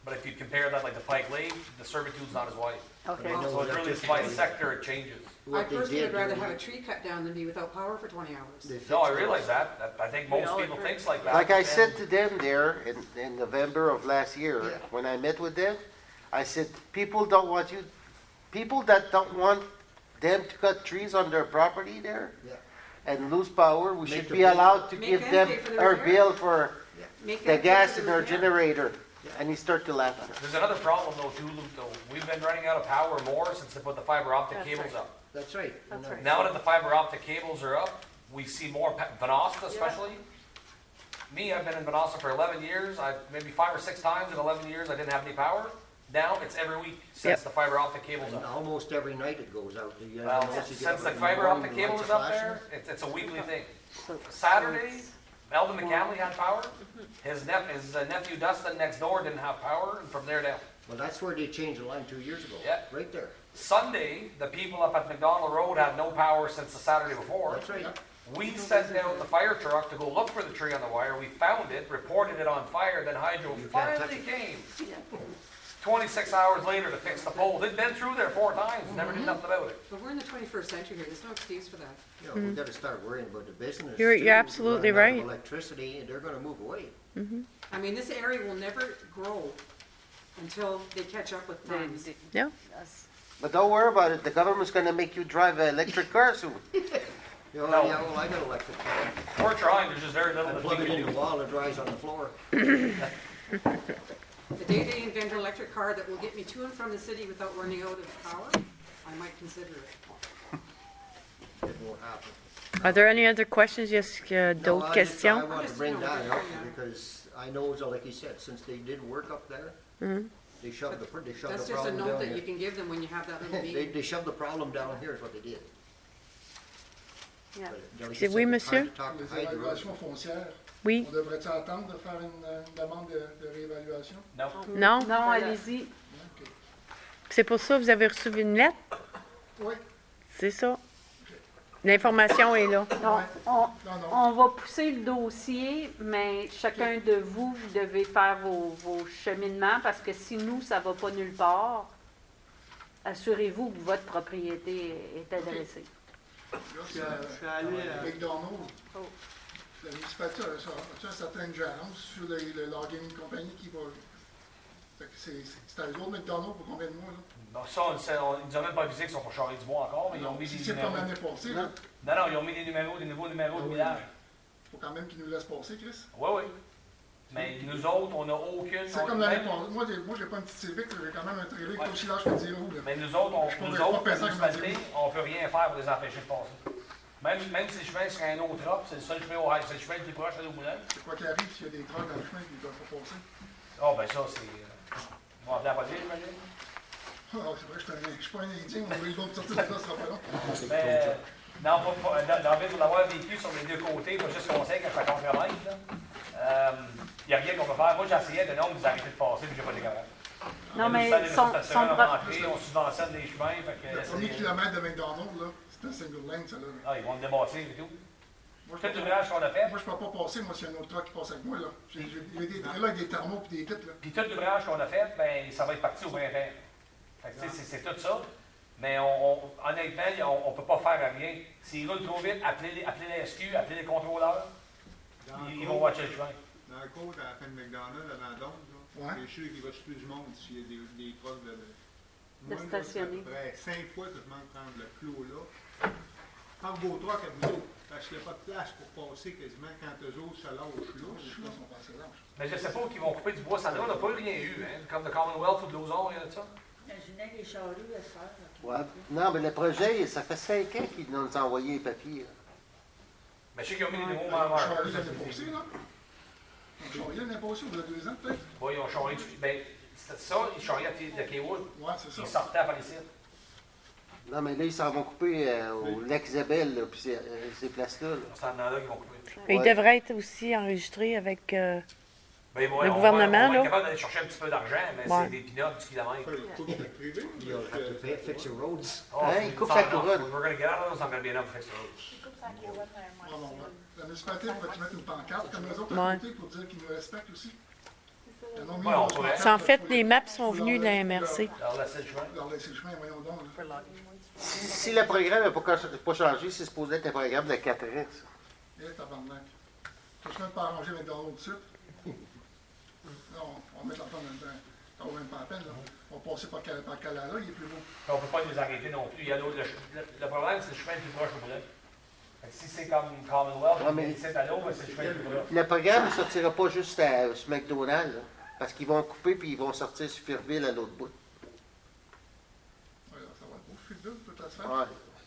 S3: But if you compare that like the Pike Lake, the servitude's not as wide.
S2: Okay.
S3: So it really is by sector, it changes.
S10: I
S8: What they
S10: personally
S8: did,
S10: would rather
S8: they-
S10: have a tree cut down than be without power for twenty hours.
S8: they fixed
S3: No, I
S8: it.
S3: realize that. That- I think
S2: We
S3: most
S2: all
S3: people
S2: agree.
S3: thinks like that.
S4: Like I
S3: and-
S4: said to them there in, in November of last year,
S8: Yeah.
S4: when I met with them, I said, people don't want you, people that don't want them to cut trees on their property there
S8: Yeah.
S4: and lose power, we
S8: Make
S4: should
S8: the
S4: be
S8: bill.
S4: allowed to
S10: Make
S4: give
S10: them
S4: them
S10: pay for the
S4: our
S10: repair.
S4: bill for
S10: Make
S4: the
S10: that
S4: gas
S10: pay
S4: in
S10: for
S4: our
S10: the repair.
S4: generator. And he started to laugh at us.
S3: There's another problem though too, Luke, though. We've been running out of power more since they put the fiber optic
S7: That's
S3: cables
S7: right.
S3: up.
S8: That's right.
S7: That's
S8: And
S7: right.
S3: Now that the fiber optic cables are up, we see more, pa- Venosta especially. Me, I've been in Venosta for eleven years, I, maybe five or six times in eleven years, I didn't have any power. Now, it's every week since
S1: Yep.
S3: the fiber optic cable's
S8: And
S3: up.
S8: almost every night it goes out. You
S3: Well,
S8: notice you get
S3: since
S8: up
S3: the
S8: in the
S3: fiber
S8: morning,
S3: optic
S8: the
S3: cable
S8: lights
S3: is
S8: are
S3: up
S8: flashing.
S3: there, it's, it's a weekly thing.
S2: So-
S3: Saturday, Melvin McCamley had power, his nep, his uh, nephew Dustin next door didn't have power, and from there down.
S8: Well, that's where they changed the line two years ago.
S3: Yeah.
S8: Right there.
S3: Sunday, the people up at McDonald Road had no power since the Saturday before.
S8: That's right.
S3: We sent out the fire truck to go look for the tree on the wire. We found it, reported it on fire, then Hydro
S8: You can't touch
S3: finally
S8: it.
S3: came. twenty-six hours later to fix the pole. They'd been through there four times, never did nothing about it.
S10: But we're in the twenty-first century here, there's no excuse for that.
S8: You know, we gotta start worrying about the business.
S1: Mm-hmm. You're-
S8: too.
S1: you're absolutely
S8: Running out of
S1: right.
S8: Electricity, and they're gonna move away.
S10: I mean, this area will never grow until they catch up with
S2: They-
S10: times.
S2: they-
S1: Yeah.
S2: that's-
S4: But don't worry about it, the government's gonna make you drive an electric car soon.
S8: You know,
S3: No.
S8: yeah, well, I got electric car.
S3: We're trying, there's just very little
S8: I
S3: that we
S8: plug it
S3: can
S8: in the
S3: do.
S8: wall, it dries on the floor.
S10: The day they invent an electric car that will get me to and from the city without running out of power, I might consider it.
S8: It won't happen.
S1: Are there any other questions? Yes, euh,
S8: No,
S1: d'autres
S8: I just-
S1: questions?
S8: I want to
S10: Just,
S8: bring
S10: you know,
S8: that
S10: bring
S8: up
S10: that.
S8: because I know, so like you said, since they did work up there,
S1: Mhm.
S8: they shoved the, pr- they shoved
S10: That's
S8: the
S10: just a
S8: problem
S10: note
S8: down
S10: that you
S8: here.
S10: can give them when you have that little
S8: They,
S10: meeting.
S8: they shoved the problem down here is what they did.
S2: Yeah.
S8: But, like you
S1: C'est
S8: said,
S1: oui,
S8: it's hard
S1: monsieur?
S8: to talk to
S9: Les
S8: Hydro.
S9: évaluations foncières,
S1: Oui.
S9: on devrait-tu attendre de faire une, euh, une demande de, de réévaluation?
S3: No.
S1: Non?
S2: Non, allez-y.
S9: Ok.
S1: C'est pour ça que vous avez reçu une lettre?
S9: Oui.
S1: C'est ça. L'information est là.
S2: Donc, on,
S9: Non, non.
S2: on va pousser le dossier, mais chacun de vous, vous devez faire vos, vos cheminements parce que si nous, ça ne va pas nulle part, assurez-vous que votre propriété est adressée.
S9: Là,
S11: Je
S9: c'est,
S11: suis à- je suis
S9: euh,
S11: allé à-
S9: McDonald's.
S2: Oh.
S9: La municipalité a, a, a certaines gérences sur le, le logging compagnie qui va. Fait que c'est c'est à eux autres McDonald's pour combien de mois, là?
S3: Donc ça, on, sait- on- ils nous ont même pas avisé qu'ils sont pour charrer du bois encore, mais ils ont mis
S9: Si
S3: des
S9: c'est
S3: numéros.
S9: comme l'année passée, là,
S3: Non, non, ils ont mis des numéros, des nouveaux numéros de millage.
S9: faut quand même qu'ils nous laissent passer, Chris.
S3: Oui, oui. Mais nous autres, on n'a aucune.
S9: C'est
S3: on-
S9: comme l'année
S3: même-
S9: passée. Moi, j'ai, moi, j'ai pas une petite Civic, j'ai quand même un trailer qui
S3: Ouais.
S9: est aussi large que dix roues, là.
S3: Mais nous autres, on,
S9: Je
S3: nous
S9: pourrais
S3: autres,
S9: pas
S3: la
S9: penser que
S3: municipalité,
S9: ça
S3: on peut rien faire pour les empêcher de passer. Même, même si le chemin serait un autre drop, c'est le seul chemin au high, c'est le chemin le plus proche à l'Auboulin.
S9: C'est quoi qu'il arrive s'il y a des trucks dans le chemin qui ne peuvent pas passer?
S3: Ah, ben ça, c'est. euh, On va appeler la police, j'imagine.
S9: Ah, c'est vrai que je suis un- je suis pas un Indien, on va les autres sortir de là, ce sera pas long.
S3: Mais, euh, non, pas, pas, dans, dans la ville, pour l'avoir vécu sur les deux côtés, pas juste conseil quand ça compromise, là. Il n'y a rien qu'on peut faire. Moi, j'essayais de non, vous arrêtez de passer, puis j'ai pas été capable.
S2: Non,
S3: On
S2: mais
S3: nous sert des
S2: son-
S3: stationnements
S2: son
S3: à
S2: pro-
S3: rentrer, on subventionne des chemins, fait que.
S9: Le
S3: c'est-
S9: premier kilomètre de McDonald's, là, c'est un single lane, ça, là.
S3: Ah, ils vont le débasser et tout.
S9: Moi, je
S3: Tout
S9: peux
S3: l'ouvrage qu'on a fait,
S9: Moi, je peux pas passer, moi, s'il y a un autre truck qui passe avec moi, là. J'ai j'ai- il y a des trailers avec des thermos et des kits, là.
S3: puis tout l'ouvrage qu'on a fait, ben, ça va être parti au printemps. Fait que, tu sais, c'est c'est tout ça. Mais on, on- honnêtement, on ne peut pas faire rien. S'ils roulent trop vite, appelez les, appelez les S Q, appelez les contrôleurs.
S11: Dans
S3: Ils,
S11: le
S3: ils vont
S11: cours-
S3: watcher le chemin.
S11: Dans le cours, à la fin de McDonald's, avant d'onde,
S9: Ouais.
S11: c'est sûr qu'il va se plus du monde s'il y a des, des trucks de.
S2: De
S11: Moi, là,
S2: stationner.
S11: ça fait cinq fois que je manque de prendre le clos là. Quand vos trucks à vous autres, parce qu'il n'y a pas de place pour passer quasiment quand eux autres se lâchent là.
S9: Je sais pas si on passe là.
S3: Mais je ne sais pas qu'ils vont couper du bois. Ça, on n'a pas eu rien eu, hein. Comme le Commonwealth ou de Lausanne, il y a de ça.
S10: Imaginez les charrues à se faire.
S4: Ouais. Non, mais le projet, ça fait cinq ans qu'ils nous ont envoyé les papiers. là.
S3: Mais je sais qu'ils ont mis des nouveaux
S9: On
S3: membres.
S9: a charrié l'année passée, là. On a charrié l'année passée, ou il y a deux ans, peut-être.
S3: Oui, ils ont charrié. Ben, c'était ça, ils charriaient de Keywood.
S9: Ouais, c'est ça.
S3: Ils sortaient par ici.
S4: Non, mais là, ils s'en vont couper euh, au lac Isabelle, là, puis ces, euh, ces places-là. là.
S3: C'est en là qu'ils vont couper.
S1: Il
S4: Ouais.
S1: devrait être aussi enregistré avec... euh,
S3: Ben, ouais,
S1: Le
S3: on
S1: gouvernement,
S3: va, on va
S1: là.
S3: être capable d'aller chercher un petit peu d'argent, mais
S1: Ouais.
S3: c'est des peanuts du kilomètre.
S11: privé.
S8: You'll have to pay, fix your roads.
S3: Oh,
S4: Hein,
S3: c'est-
S4: ils coupent
S3: c'est
S4: la
S3: not enough.
S4: couronne.
S3: We're going to get out of this, I'm going to be enough to fix the roads.
S6: Il coupe sa couronne, euh,
S9: Ah,
S6: moi,
S9: bon,
S6: c'est-
S9: ouais. La municipalité pourrait-tu mettre une pancarte comme eux autres
S1: Ouais.
S9: à côté pour dire qu'ils nous respectent aussi?
S7: C'est ça.
S9: Ils en ont mis
S3: Ouais, on
S9: une
S3: pourrait.
S9: grosse
S1: En
S9: pancarte
S1: fait,
S9: pour
S1: les maps sont venus de la M R C.
S3: Alors, laissez le chemin.
S9: Leur laisser le chemin, voyons donc. là.
S4: Si, si le programme n'a pas, pas changé, c'est supposé être un programme de quatre ans, ça.
S9: Eh, tabarnak. Faut se mettre pas arranger McDonald's tout de suite. Non, on va mettre l'enfant dans le temps. Ça vaut même pas la peine, là. On va passer par, Cal- par Calala, il est plus beau.
S3: On ne peut pas les arrêter non plus. Il y a l'autre- le, le, le problème, c'est le chemin le plus proche au bout. Fait que si c'est comme Commonwealth,
S4: Ouais, mais-
S3: c'est à l'eau, ben, c'est le chemin le plus proche.
S4: Le programme ne sortira pas juste à, sur McDonald's, là, parce qu'ils vont couper puis ils vont sortir sur Firville à l'autre bout.
S9: Ouais, ça va être beau. Je suis deux, tout à fait.
S4: Ouais.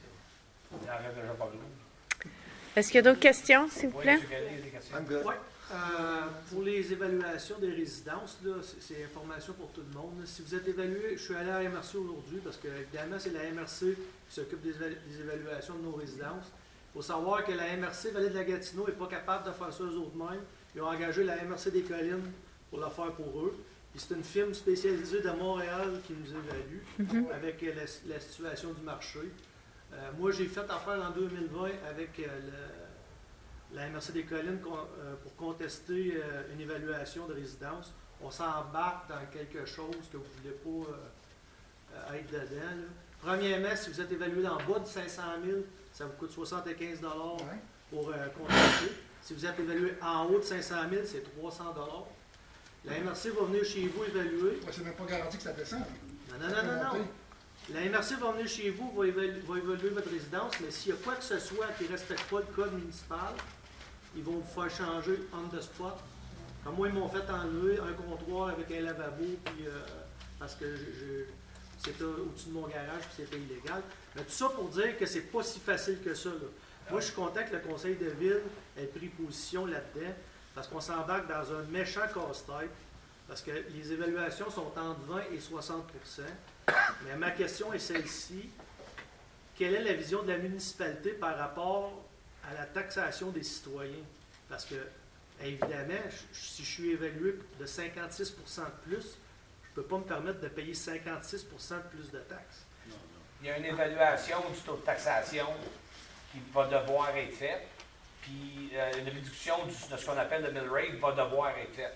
S3: Il en reste déjà pas gros.
S1: Est-ce qu'il y a d'autres questions, s'il vous
S3: Oui,
S1: plaît?
S3: M. Galli, il y a des questions.
S4: I'm good.
S11: Ouais. Euh, pour les évaluations des résidences, là, c'est, c'est information pour tout le monde. là. Si vous êtes évalué, je suis allé à la M R C aujourd'hui parce que évidemment c'est la M R C qui s'occupe des, éva- des évaluations de nos résidences. Il faut savoir que la M R C Vallée de la Gatineau n'est pas capable de faire ça eux autres mêmes. Ils ont engagé la M R C des Collines pour le faire pour eux. Puis c'est une firme spécialisée de Montréal qui nous évalue avec euh, la, la situation du marché. Euh, moi, j'ai fait affaire en deux mille vingt avec euh, le, la M R C des Collines con- euh, pour contester euh, une évaluation de résidence. On s'embarque dans quelque chose que vous ne voulez pas euh, euh, être dedans. Là. Premièrement, si vous êtes évalué en bas de cinq cent mille, ça vous coûte soixante-quinze dollars
S9: Ouais.
S11: pour euh, contester. Si vous êtes évalué en haut de cinq cent mille, c'est trois cents dollars. La M R C va venir chez vous évaluer.
S9: Ouais, c'est même pas garanti que ça descend.
S11: Non, non, non, non, non. La M R C va venir chez vous, va évaluer, va évaluer votre résidence, mais s'il y a quoi que ce soit qui ne respecte pas le code municipal, ils vont vous faire changer on the spot. Comme moi, ils m'ont fait enlever un comptoir avec un lavabo, puis, euh, parce que je, je- c'était au-dessus de mon garage, puis c'était illégal. Mais tout ça pour dire que c'est pas si facile que ça. Là. Moi, je suis content que le conseil de ville ait pris position là-dedans, parce qu'on s'embarque dans un méchant casse-tête, parce que les évaluations sont entre vingt et soixante pour cent. Mais ma question est celle-ci. Quelle est la vision de la municipalité par rapport à la taxation des citoyens? Parce que, évidemment, je- si je suis évalué de cinquante-six pour cent de plus, je ne peux pas me permettre de payer cinquante-six pour cent de plus de taxes.
S3: Il y a une évaluation du taux de taxation qui va devoir être faite, puis euh, une réduction du- de ce qu'on appelle le mill rate va devoir être faite.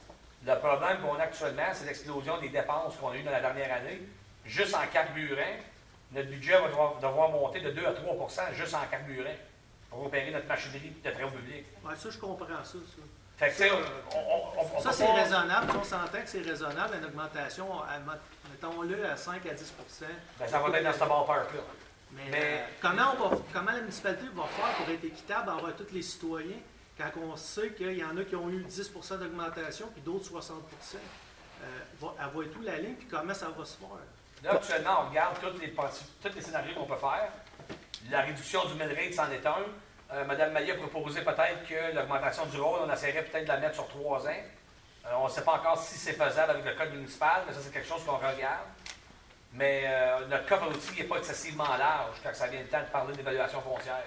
S3: Le problème qu'on a actuellement, c'est l'explosion des dépenses qu'on a eues dans la dernière année. Juste en carburant, notre budget va devoir, devoir monter de deux à trois pour cent juste en carburant pour opérer notre machinerie de travaux publics.
S11: Ouais, ça, je comprends ça. ça.
S3: Fait que, tu sais, on, on, on, on
S11: Ça,
S3: peut
S11: c'est
S3: pas-
S11: raisonnable. Si on s'entend que c'est raisonnable, une augmentation, à- mettons-le à cinq à dix pour cent.
S3: Ben, ça va être dans ce ballpark-là.
S11: Mais,
S3: Mais-
S11: euh, comment, on va, comment la municipalité va faire pour être équitable envers tous les citoyens quand on sait qu'il y en a qui ont eu dix pour cent d'augmentation puis d'autres soixante pour cent? Euh, va, elle va être où la ligne puis comment ça va se faire?
S3: Là, actuellement, on regarde tous les, possi- tous les scénarios qu'on peut faire. La réduction du mill rate, c'en est un. Euh, Mme Maillet a proposé peut-être que l'augmentation du rôle, on essaierait peut-être de la mettre sur trois ans. Euh, on ne sait pas encore si c'est faisable avec le code municipal, mais ça, c'est quelque chose qu'on regarde. Mais euh, notre coffre outil n'est pas excessivement large quand ça vient le temps de parler d'évaluation foncière.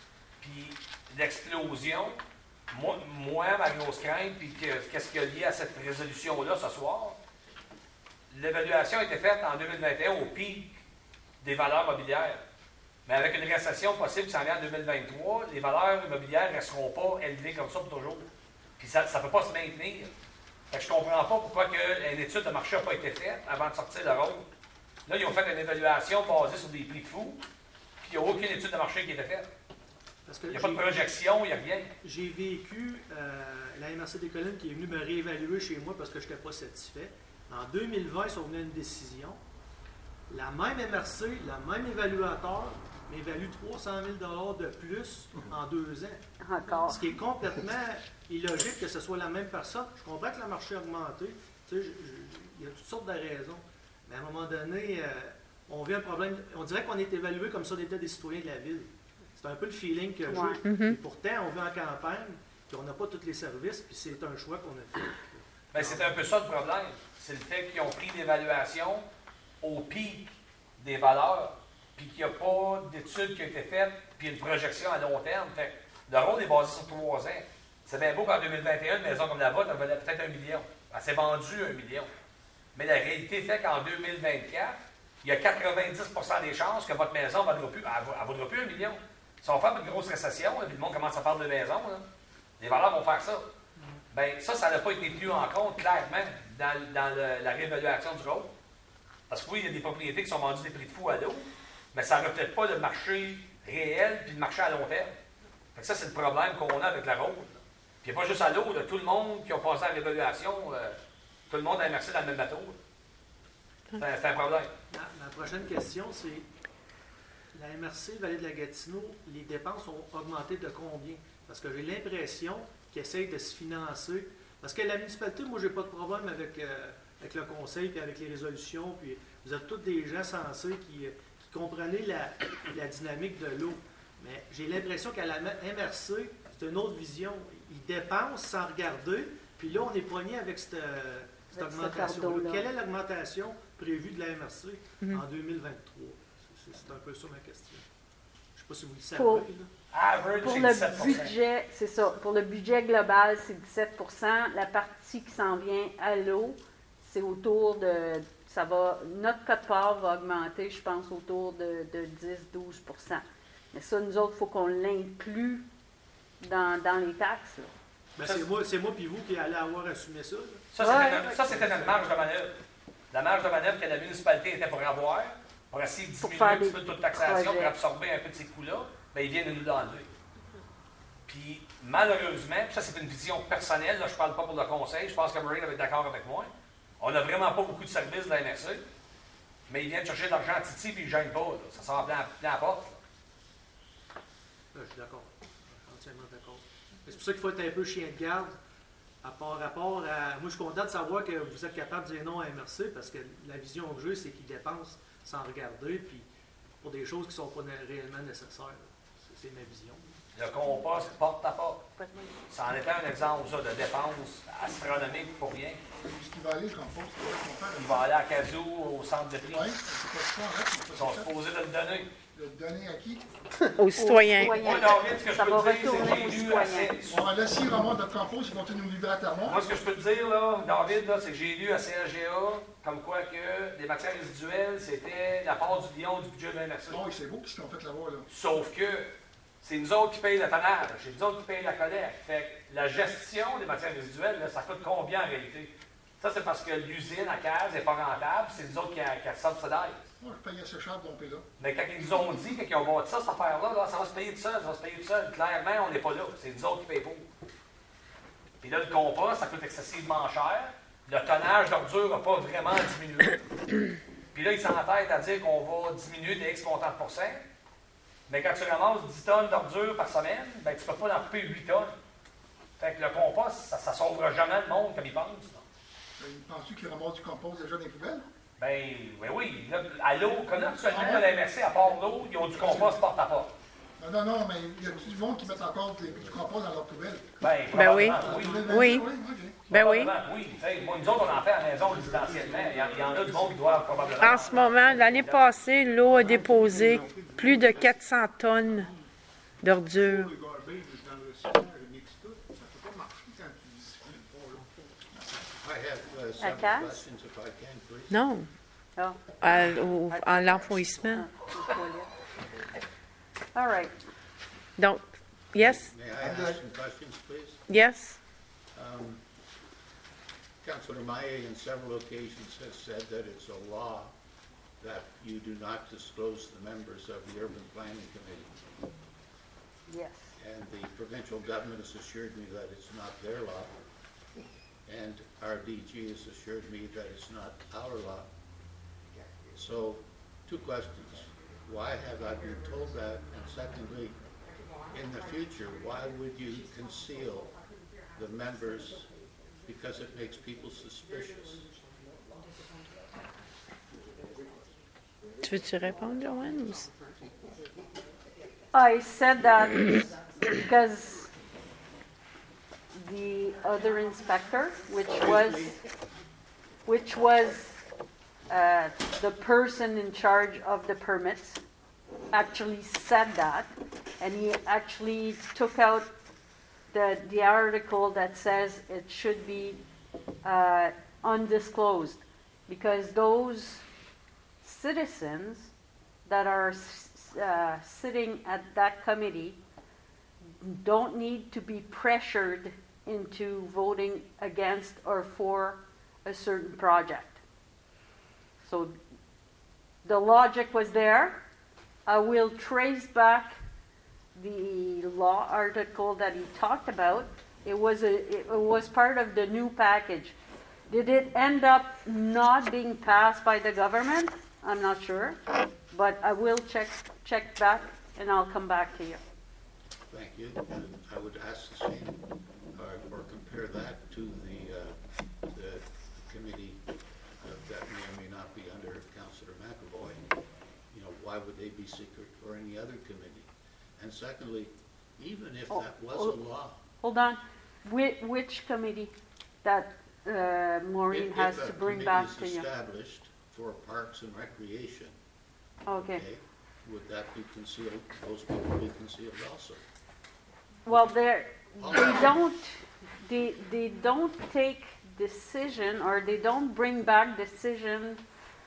S3: Puis l'explosion, moi, moi, ma grosse crainte, puis que- qu'est-ce qu'il y a lié à cette résolution-là ce soir, l'évaluation a été faite en deux mille vingt et un au pic des valeurs mobilières. Mais avec une récession possible qui s'en vient en deux mille vingt-trois, les valeurs immobilières ne resteront pas élevées comme ça pour toujours. Puis ça ne peut pas se maintenir. Fait que je ne comprends pas pourquoi que une étude de marché n'a pas été faite avant de sortir le rôle. Là, ils ont fait une évaluation basée sur des prix de fou, puis il n'y a aucune étude de marché qui a été faite.
S11: Parce que
S3: Il n'y a pas de
S11: j'ai-
S3: projection, il n'y a rien.
S11: J'ai vécu euh, la M R C des Collines qui est venue me réévaluer chez moi parce que je n'étais pas satisfait. En deux mille vingt, ils sont venus à une décision. La même M R C, le même évaluateur m'évalue trois cent mille dollars de plus en deux ans.
S2: Encore.
S11: Ce qui est complètement illogique que ce soit la même personne. Je comprends que le marché a augmenté. Tu sais, je- je- il y a toutes sortes de raisons. Mais à un moment donné, euh, on vit un problème. On dirait qu'on est évalué comme si on était des citoyens de la ville. C'est un peu le feeling que
S2: Ouais.
S11: j'ai.
S1: Mhm.
S11: Et pourtant, on vit en campagne, puis on n'a pas tous les services, puis c'est un choix qu'on a fait.
S3: Ben, c'est un peu ça le problème. C'est le fait qu'ils ont pris l'évaluation au pic des valeurs, puis qu'il n'y a pas d'études qui ont été faites, puis une projection à long terme. Fait que le rôle est basé sur trois ans. C'est bien beau qu'en deux mille vingt et un, une maison comme la vôtre, elle valait peut-être un million. Elle s'est vendue un million. Mais la réalité fait qu'en deux mille vingt-quatre, il y a quatre-vingt-dix pour cent des chances que votre maison ne vaudra plus, elle va- elle vaudra plus un million. Si on fait une grosse récession, là, puis le monde commence à parler de maison, là, les valeurs vont faire ça. Ben, ça, ça n'a pas été pris en compte clairement dans, dans le- la réévaluation du rôle. Parce que oui, il y a des propriétés qui sont vendues des prix de fou à l'eau, mais ça ne reflète pas le marché réel puis le marché à long terme. Fait que ça, c'est le problème qu'on a avec la rôle. Puis il n'y a pas juste à l'eau, là, tout le monde qui a passé à la réévaluation, euh, tout le monde a immersé dans le même bateau. là. C'est un, c'est un problème.
S11: Ma, ma prochaine question, c'est la M R C Vallée de la Gatineau, les dépenses ont augmenté de combien? Parce que j'ai l'impression qu'ils essayent de se financer. Parce que la municipalité, moi, j'ai pas de problème avec, euh, avec le conseil et avec les résolutions. Puis vous êtes tous des gens sensés qui, qui comprenez la, la dynamique de l'eau. Mais j'ai l'impression qu'à la M R C, c'est une autre vision. Ils dépensent sans regarder. Puis là, on est poigné avec cette, cette
S2: Avec ce
S11: augmentation.
S2: fardeau-là.
S11: Quelle est l'augmentation prévue de la M R C
S1: Mhm.
S11: en deux mille vingt-trois? C'est, c'est un peu ça ma question. Je ne sais pas si vous le savez.
S2: Pour-
S11: là.
S3: Average,
S2: Pour
S3: c'est
S2: le
S3: dix-sept pour cent.
S2: budget, c'est ça. Pour le budget global, c'est dix-sept pour cent. La partie qui s'en vient à l'eau, c'est autour de. Ça va. Notre quote-part va augmenter, je pense, autour de, de dix à douze pour cent. Mais ça, nous autres, il faut qu'on l'inclue dans, dans les taxes. là.
S11: Ben, c'est moi, c'est moi puis vous qui allez avoir assumé ça. là.
S3: Ça, c'était
S2: Ouais.
S3: notre, ça, c'était notre marge de manœuvre. La marge de manœuvre que la municipalité était pour avoir, pour essayer de
S2: Pour
S3: diminuer un
S2: faire
S3: petit
S2: des
S3: peu de taux de taxation,
S2: projets.
S3: pour absorber un peu de ces coûts-là, ben, ils viennent de nous l'enlever. Puis, malheureusement, puis ça, c'est une vision personnelle, là, je ne parle pas pour le conseil, je pense que Maureen va être d'accord avec moi. On n'a vraiment pas beaucoup de services de la M R C, mais ils viennent chercher de l'argent à Titi puis ils ne gênent pas. là. Ça sort plein, plein à la porte. là.
S11: Là, je suis d'accord. Je suis entièrement d'accord. C'est pour ça qu'il faut être un peu chien de garde à par rapport à. Moi, je suis content de savoir que vous êtes capable de dire non à M R C parce que la vision que j'ai, c'est qu'ils dépensent sans regarder puis pour des choses qui ne sont pas né- réellement nécessaires. là. C'est, c'est ma vision.
S3: Le compost porte à porte. Ça en était un exemple, ça, de dépenses astronomiques pour rien.
S9: Ce qui va aller, le compost, c'est vrai qu'on fait.
S3: Il va aller à Kazoo, au centre de prix.
S9: Oui, c'est pas ça, hein, c'est
S3: Ils
S9: pas
S3: sont
S9: ça.
S3: supposés de le donner.
S9: Le donner à qui?
S1: Aux citoyens.
S3: Moi, David, ce que
S2: Ça
S3: je
S2: va
S3: peux te dire,
S2: retourner
S3: c'est que
S2: aux
S3: j'ai lu
S2: citoyens.
S3: assez.
S9: On va laisser vraiment notre compost, ils vont nous livrer à Terre-Noire.
S3: Moi, ce que je peux te dire, là, David, là, c'est que j'ai lu à C R G A comme quoi que les matières résiduelles, c'était la part du lion du budget de la M R C.
S9: Bon, c'est beau ce qu'ils ont fait là-bas, là.
S3: Sauf que c'est nous autres qui payent le tonnage, c'est nous autres qui payent la collecte. Fait que la gestion des matières résiduelles, là, ça coûte combien en réalité? Ça, c'est parce que l'usine à Caz n'est pas rentable, c'est nous autres qui, qui subsidisent.
S9: Moi, je payais ce cher domper là.
S3: Mais quand ils nous ont dit, quand ils ont bâti ça, cette affaire-là, là, ça va se payer tout seul, ça va se payer tout seul. Clairement, on n'est pas là. C'est nous autres qui payons pour. Puis là, le compost, ça coûte excessivement cher. Le tonnage d'ordures n'a pas vraiment diminué. Puis là, ils s'entêtent à dire qu'on va diminuer de X montant de pourcent. Mais quand tu ramasses dix tonnes d'ordures par semaine, ben, tu ne peux pas en couper huit tonnes. Fait que le compost, ça ne sauvera jamais le monde comme ils pensent. là.
S9: Ben, penses-tu qu'ils ramassent du compost déjà dans les poubelles?
S3: Ben, ben oui. Là, à l'eau, comme actuellement, la M R C, à part l'eau, ils ont du compost porte à porte.
S9: Non, non, non, mais il y a du monde qui met encore des- du compost dans leur poubelle.
S3: Ben,
S1: Ben oui.
S3: probablement,
S1: Oui.
S9: ok.
S1: Ben oui.
S3: Probablement, oui. Tu sais, moi, nous autres, on en fait à la maison résidentiellement. Il y, en, il y en a du monde qui doivent probablement.
S1: En ce moment, l'année passée, l'eau a déposé plus de quatre cents tonnes d'ordures.
S9: Le garbage dans le ciment, le mix tout, ça peut pas marcher quand tu disciplines pas, là.
S8: I have uh,
S2: À
S8: several
S2: Cass?
S8: questions if I can, please.
S1: Non,
S2: Ah,
S1: à, au- à l'enfouissement.
S2: aux toilettes. All right.
S1: Donc, yes,
S8: May I ask some questions, please?
S1: yes.
S8: Um, Councilor Maye in several occasions has said that it's a law that you do not disclose the members of the Urban Planning Committee.
S2: Yes.
S8: And the provincial government has assured me that it's not their law. And our D G has assured me that it's not our law. So, two questions. Why have I been told that? And secondly, in the future, why would you conceal the members? Because it makes people suspicious.
S1: Tu veux-tu répondre, Joanne? ou s-
S2: I said that because the other inspector, which was, which was uh, the person in charge of the permits, actually said that, and he actually took out the, the article that says it should be uh, undisclosed, because those citizens that are uh, sitting at that committee don't need to be pressured into voting against or for a certain project. So the logic was there. I will trace back the law article that he talked about. It was a, it was part of the new package. Did it end up not being passed by the government? I'm not sure, but I will check check back and I'll come back to you.
S8: Thank you. And I would ask the same, uh, or compare that to the, uh, the committee uh, that may or may not be under Councillor McAvoy. You know, why would they be secret or any other committee? And secondly, even if
S2: Oh,
S8: that was
S2: oh.
S8: a law,
S2: Hold on. Which, which committee that uh, Maureen
S8: if,
S2: has
S8: if
S2: to
S8: a
S2: bring
S8: committee
S2: back
S8: is
S2: to you?
S8: established for parks and recreation,
S2: Okay.
S8: would that be concealed, those people be concealed also?
S2: Well, they're, they don't, they, they don't take decision or they don't bring back decision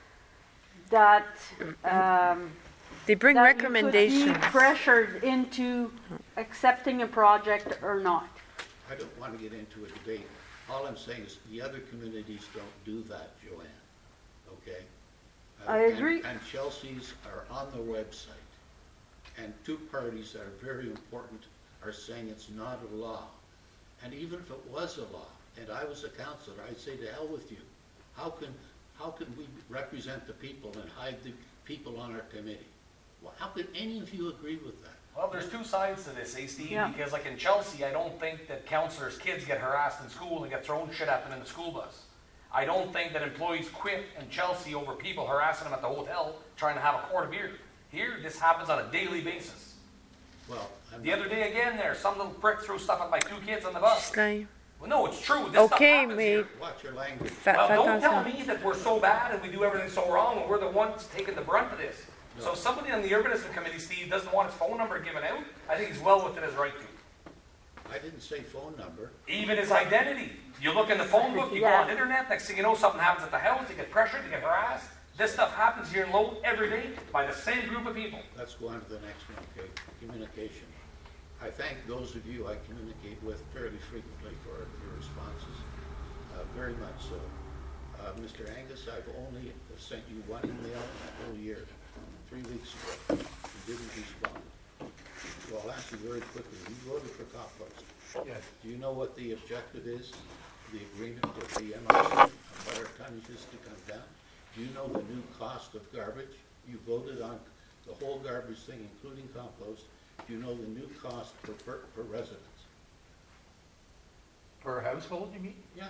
S2: that, um,
S1: They bring
S2: that
S1: recommendations.
S2: you could be pressured into accepting a project or not.
S8: I don't want to get into a debate. All I'm saying is the other communities don't do that, Joanne, okay? Uh,
S2: I
S8: and-
S2: agree.
S8: And Chelsea's are on the website, and two parties that are very important are saying it's not a law. And even if it was a law, and I was a councillor, I'd say to hell with you. How can, how can we represent the people and hide the people on our committee? Well, how could any of you agree with that?
S3: Well, there's two sides to this, eh, Steve?
S2: Yeah.
S3: Because like in Chelsea, I don't think that counselors' kids get harassed in school and get thrown shit at them in the school bus. I don't think that employees quit in Chelsea over people harassing them at the hotel trying to have a quart of beer. Here, this happens on a daily basis.
S8: Well, I'm
S3: The
S8: not-
S3: other day again there, some little prick threw stuff at my two kids on the bus.
S1: Slay.
S3: Well, no, it's true. This stuff
S1: Okay,
S3: happens here.
S1: mais
S8: Watch your language.
S1: fa-
S3: Well,
S1: fais
S3: don't tell
S1: attention.
S3: me that we're so bad and we do everything so wrong and we're the ones taking the brunt of this. So if somebody on the urbanism committee, Steve, doesn't want his phone number given out, I think he's well within his right to.
S8: I didn't say phone number.
S3: Even his identity. You look in the phone book, you go
S2: Yeah.
S3: on the internet, next thing you know, something happens at the house, you get pressured, you get harassed. This stuff happens here in Lowell every day by the same group of people.
S8: Let's go on to the next one, okay? Communication. I thank those of you I communicate with fairly frequently for your responses, uh, very much so. Uh, Mister Angus, I've only sent you one email in a whole year, three weeks ago. You didn't respond. So I'll ask you very quickly, you voted for compost.
S12: Yes.
S8: Do you know what the objective is, the agreement with the M R C on what our tonnage is to come down? Do you know the new cost of garbage? You voted on the whole garbage thing, including compost. Do you know the new cost per, per, per residence?
S12: Per household, you mean?
S8: Yeah.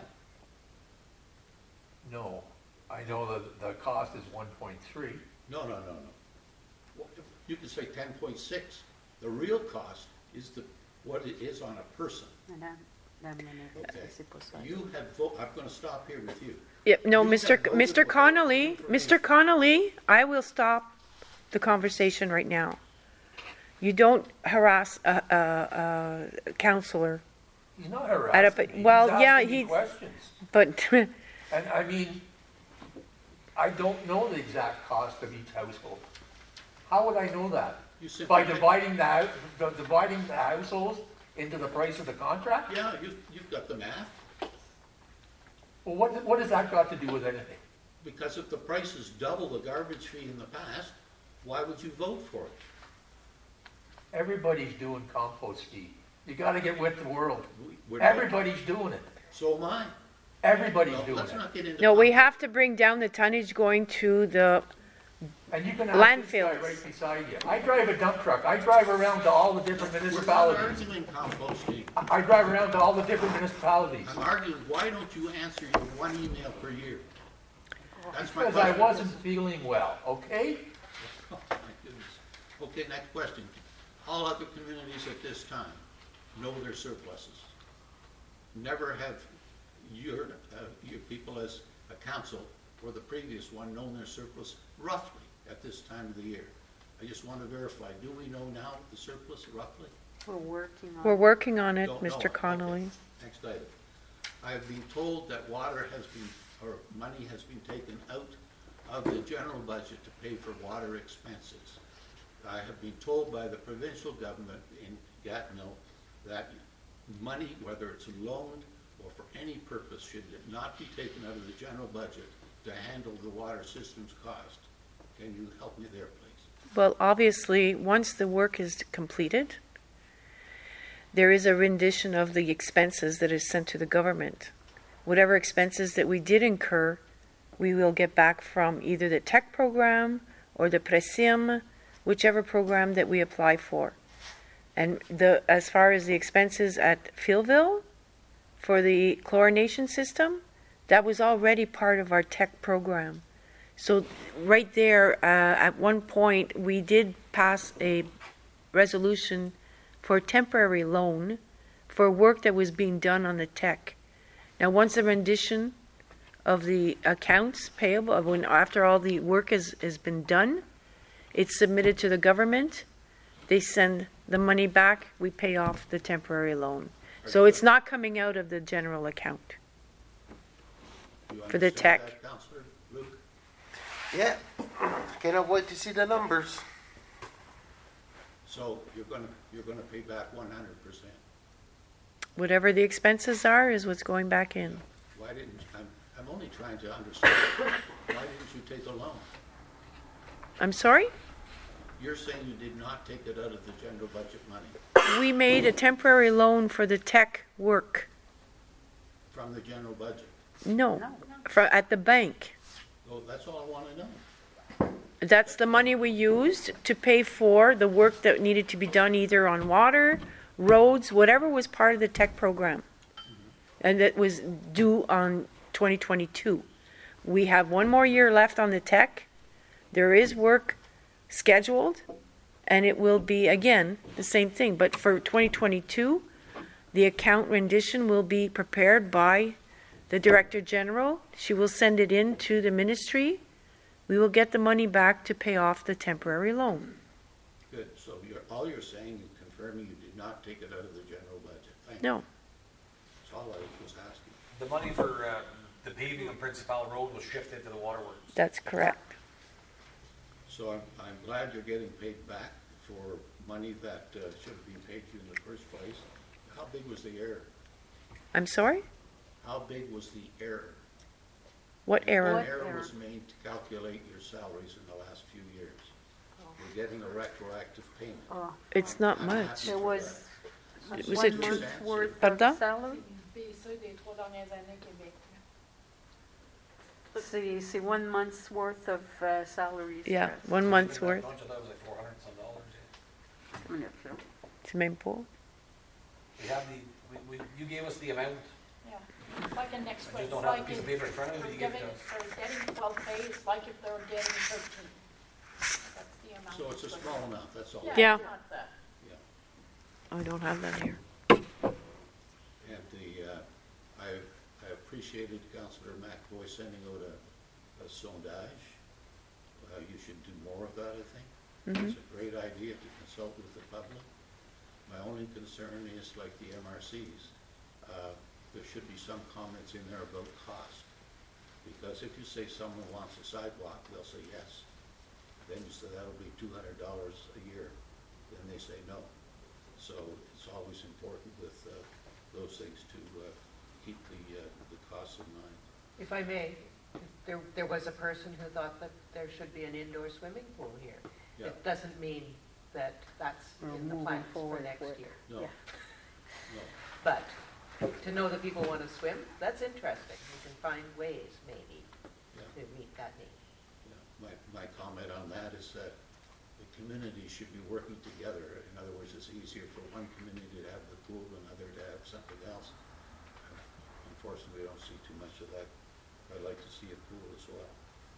S12: No. I know that the cost is one point three.
S8: No, no, no, no. Well, you could say ten point six. The real cost is the, what it is on a person. Okay. You have vo, I'm gonna stop here with you.
S1: Yep, no,
S8: You
S1: Mister
S8: have voted
S1: Mister
S8: for
S1: Connolly,
S8: information.
S1: Mister Connolly, I will stop the conversation right now. You don't harass a, a, a counselor,
S12: He's not
S1: At a-
S12: harassing me.
S1: well,
S12: He's
S1: yeah,
S12: asking me
S1: he's-
S12: questions.
S1: but
S12: And I mean, I don't know the exact cost of each household. How would I know that?
S8: You simply
S12: By
S8: make-
S12: dividing the, hou- the- dividing the households into the price of the contract?
S8: Yeah, you've, you've got the math.
S12: Well, what, what has that got to do with anything?
S8: Because if the price is double the garbage fee in the past, why would you vote for it?
S12: Everybody's doing compost, Steve. You gotta get with the world.
S8: We- we're not-
S12: Everybody's doing it.
S8: So am I.
S12: Everybody's
S8: Well,
S12: doing
S8: let's
S12: it.
S8: not get into.
S1: no, we
S8: compost.
S1: have to bring down the tonnage going to the,
S12: And you can ask this guy
S1: Landfills.
S12: right beside you. I drive a dump truck. I drive around to all the different
S8: We're not
S12: municipalities.
S8: arguing composting.
S12: I I drive around to all the different municipalities.
S8: I'm arguing, why don't you answer your one email per year? That's my
S12: Because I
S8: question.
S12: wasn't feeling well, okay?
S8: Oh, my goodness. Okay, next question. All other communities at this time know their surpluses. Never have your, uh, your people as a council or the previous one known their surplus roughly at this time of the year. I just want to verify, do we know now the surplus roughly?
S2: We're working on
S1: we're working on it,
S8: Don't know
S1: Mister
S8: it.
S1: Connolly.
S8: Okay. Next item. I have been told that water has been, or money has been taken out of the general budget to pay for water expenses. I have been told by the provincial government in Gatineau that money, whether it's loaned or for any purpose, should it not be taken out of the general budget to handle the water system's cost? Can you help me there, please?
S1: Well, obviously, once the work is completed, there is a rendition of the expenses that is sent to the government. Whatever expenses that we did incur, we will get back from either the tech program or the PRESIM, whichever program that we apply for. And the as far as the expenses at Fieldville for the chlorination system, that was already part of our tech program. So right there, uh, at one point, we did pass a resolution for a temporary loan for work that was being done on the tech. Now, once the rendition of the accounts payable, when after all the work has, has been done, it's submitted to the government, they send the money back, we pay off the temporary loan. So it's not coming out of the general account
S8: You
S1: for the
S8: understand
S1: tech.
S8: that, Councillor Luke?
S4: Yeah, cannot wait to see the numbers.
S8: So you're gonna, you're gonna pay back one hundred percent.
S1: Whatever the expenses are is what's going back in.
S8: Why didn't, I'm, I'm only trying to understand, why didn't you take a loan?
S1: I'm sorry?
S8: You're saying you did not take it out of the general budget money
S1: We made a temporary loan for the tech work.
S8: from the general budget.
S1: No, for, at the bank.
S8: Oh, that's all I wanna know.
S1: That's the money we used to pay for the work that needed to be done either on water, roads, whatever was part of the tech program. And that was due on twenty twenty-two. We have one more year left on the tech. There is work scheduled, and it will be, again, the same thing. But for twenty twenty-two, the account rendition will be prepared by the Director General. She will send it in to the ministry. We will get the money back to pay off the temporary loan.
S8: Good, so you're, all you're saying, you confirming you did not take it out of the general budget. Thank you.
S1: No.
S8: That's all I was asking.
S3: The money for uh, the paving on Principal Road was shifted to the waterworks.
S1: That's correct.
S8: So I'm, I'm glad you're getting paid back for money that uh, should have been paid to you in the first place. How big was the error?
S1: I'm sorry?
S8: How big was the error?
S1: What error?
S8: What error was made to calculate your salaries in the last few years? We're getting a retroactive payment.
S2: Oh,
S1: It's not
S8: I'm
S1: much.
S8: happy
S2: there
S8: for
S2: was
S1: It was
S2: one
S1: a two-
S2: month's worth
S1: Pardon?
S2: of salary.
S6: B C des trois dernières années Québec.
S2: C'est, c'est one month's worth of uh, salaries.
S1: Yeah,
S2: yes.
S1: one month's worth.
S3: Bunch of that was like four hundred some dollars. yeah.
S2: Minute, Phil.
S1: C'est même pas.
S3: We have the, we, we, you gave us the amount.
S6: Yeah. It's like an extra.
S3: I just don't
S6: It's
S3: have a
S6: like
S3: piece of
S6: if
S3: paper in front of me, but
S6: they're
S3: you give it
S6: giving-
S3: to us.
S6: They're getting twelve pay, it's like if they're getting thirteen. That's the amount.
S8: So it's a small amount, that's all.
S1: Yeah.
S6: It's not that.
S1: I don't have that here.
S8: And the, uh, I, I appreciated Councillor McAvoy sending out a, a sondage. Uh, you should do more of that, I think.
S1: Mhm.
S8: It's a great idea to consult with the public. My only concern is like the M R Cs, uh, there should be some comments in there about cost. Because if you say someone wants a sidewalk, they'll say yes. Then you say that'll be two hundred dollars a year, then they say no. So it's always important with uh, those things to uh, keep the, uh, the costs in mind.
S13: If I may, there, there was a person who thought that there should be an indoor swimming pool here.
S8: Yeah.
S13: It doesn't mean that that's
S2: We're
S13: in the
S2: moving
S13: plans for
S2: forward
S13: next
S2: with it.
S13: year.
S8: No,
S2: Yeah.
S8: no.
S13: But to know that people want to swim, that's interesting. We can find ways, maybe,
S8: Yeah.
S13: to meet that need.
S8: Yeah. My, my comment on that is that the community should be working together. In other words, it's easier for one community to have the pool than another to have something else. Unfortunately, we don't see too much of that. I'd like to see a pool as well.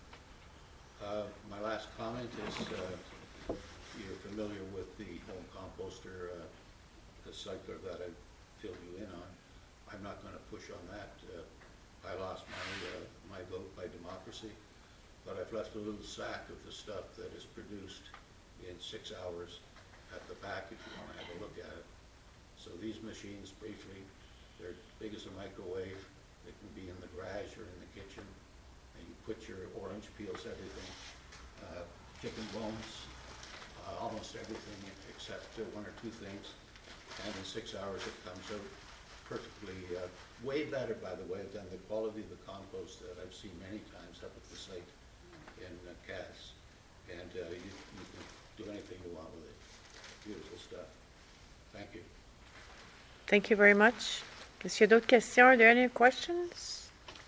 S8: Uh, my last comment is, uh, you're familiar with the home composter, uh, the cycler that I filled you in on. I'm not gonna push on that. Uh, I lost my, uh, my vote by democracy, but I've left a little sack of the stuff that is produced in six hours at the back if you wanna have a look at it. So these machines, briefly, they're big as a microwave. They can be in the garage or in the kitchen. And you put your orange peels, everything, uh, chicken bones, uh, almost everything except uh, one or two things. and in six hours it comes out perfectly, uh, way better, by the way, than the quality of the compost that I've seen many times up at the site in uh, Cass. And uh, you, you can do anything you want with it. Beautiful stuff. Thank you.
S1: Thank you very much. Est-ce qu'il y a d'autres questions? Are there any questions?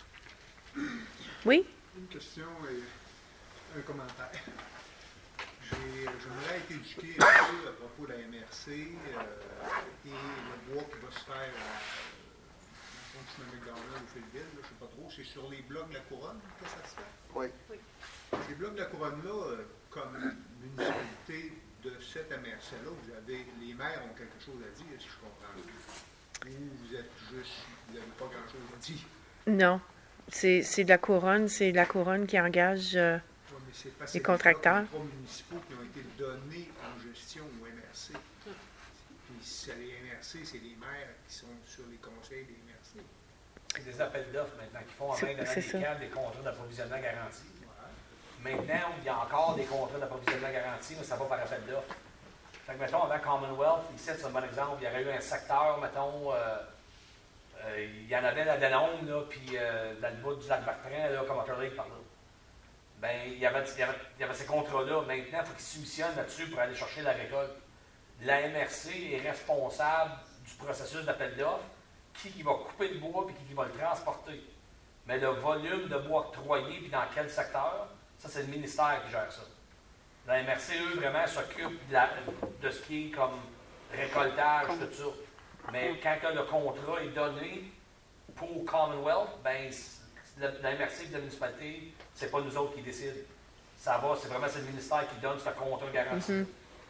S1: Oui?
S14: Une question et un commentaire. J'ai- J'aimerais être éduqué un peu à propos de la M R C euh, et le bois qui va se faire à euh, McDonald ou Philville, je ne sais pas trop. C'est sur les blocs de la couronne que ça se fait?
S4: Oui.
S14: Les blocs de la couronne-là, euh, comme municipalité de cette M R C-là, vous avez, les maires ont quelque chose à dire, si je comprends bien. Ou vous êtes juste, vous n'avez pas grand-chose à dire.
S1: Non. C'est c'est de la couronne. C'est la couronne qui engage euh,
S14: Ouais, mais c'est parce que
S1: les
S14: c'est
S1: contracteurs.
S14: des contrats municipaux qui ont été donnés en gestion au M R C. Puis c'est les M R C, c'est les maires qui sont sur les conseils des M R C.
S3: C'est des appels d'offres maintenant qui font en
S1: C'est-
S3: main de
S1: c'est ça.
S3: l'américain des contrats d'approvisionnement garantis. Maintenant, il y a encore des contrats d'approvisionnement garantis, mais ça va par appel d'offres. Fait que, mettons, avant Commonwealth, ici, c'est un bon exemple, il y aurait eu un secteur, mettons, euh, euh, il y en avait à Denham, là, puis euh, dans le bout du lac Bertrand, là, comme Water Lake, par là. Ben, il y avait, il y avait, il y avait ces contrats-là. Maintenant, il faut qu'ils soumissionnent là-dessus pour aller chercher la récolte. La M R C est responsable du processus d'appel d'offres, qui, qui va couper le bois puis qui, qui va le transporter. Mais le volume de bois octroyé puis dans quel secteur, ça, c'est le ministère qui gère ça. La M R C, eux, vraiment s'occupent de, la- de ce qui est comme récoltage, tout ça. Mais quand que le contrat est donné pour Commonwealth, ben, c'est- la, la M R C et la municipalité, c'est pas nous autres qui décident. Ça va, c'est vraiment c'est le ministère qui donne ce contrat garanti.
S1: Mhm.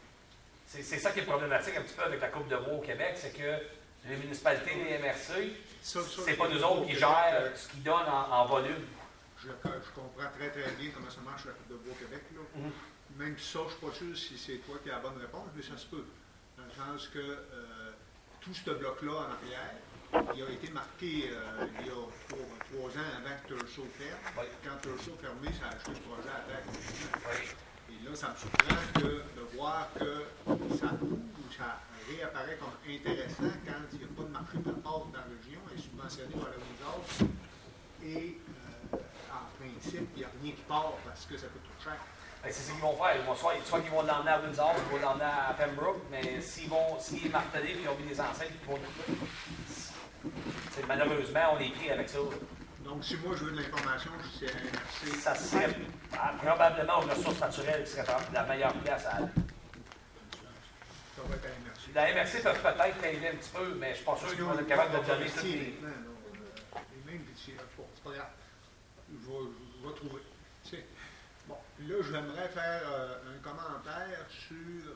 S3: C'est c'est ça qui est problématique un petit peu avec la Coupe de bois au Québec, c'est que les municipalités et les M R C,
S14: Ça, ça,
S3: c'est pas
S14: je-
S3: nous autres qui
S14: je-
S3: gèrent ce qu'ils donnent en, en volume.
S14: Je, je comprends très très bien comment ça marche la Coupe de bois au Québec. Là.
S3: Mhm.
S14: Même ça, je ne suis pas sûr si c'est toi qui as la bonne réponse, mais ça se peut. Dans le sens que euh, tout ce bloc-là en arrière, il a été marqué euh, il y a trois, trois ans avant que Turso ferme.
S3: Oui.
S14: Quand Turso a fermé, ça a acheté le projet à terre.
S3: Oui.
S14: Et là, ça me surprend que, de voir que ça, ça réapparaît comme intéressant quand il n'y a pas de marché de pâte dans la région, elle est subventionnée par la Windsor. Et euh, en principe, il n'y a rien qui part parce que ça coûte trop cher.
S3: Ben, c'est ce qu'ils vont faire. Ils vont soit, soit qu'ils vont l'emmener à Windsor, ils vont l'emmener à Pembroke, mais s'ils vont, s'ils est martelé et ils ont mis des enseignes, ils vont le couper. C'est- Malheureusement, on est pris avec ça.
S14: Donc, si moi je veux de l'information, c'est un M R C.
S3: Ça serait ah, probablement aux ressources naturelles qui serait la meilleure place à aller.
S14: Ça va être un M R C.
S3: La M R C peut peut-être t'aider un petit peu, mais je ne suis pas sûr qu'ils vont être capables de te donner toutes les.
S14: Maintenant, là, euh, et même pitié, bon, c'est pas grave. Je vais, je vais trouver. Tu sais. Bon, là, j'aimerais faire euh, un commentaire sur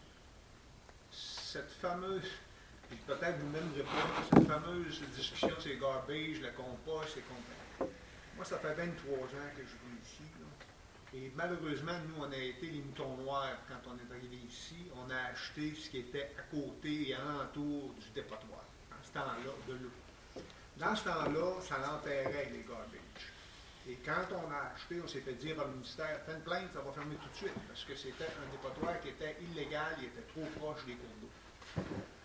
S14: cette fameuse, et peut-être vous-même répondre, cette fameuse discussion sur les garbage, le compost et compagnie. Moi, ça fait vingt-trois ans que je vis ici, là. Et malheureusement, nous, on a été les moutons noirs quand on est arrivé ici. On a acheté ce qui était à côté et alentour du dépotoir, dans ce temps-là, de l'eau. Dans ce temps-là, ça l'enterrait, les garbage. Et quand on a acheté, on s'est fait dire par le ministère, fais une plainte, ça va fermer tout de suite, parce que c'était un dépotoir qui était illégal, il était trop proche des cours d'eau.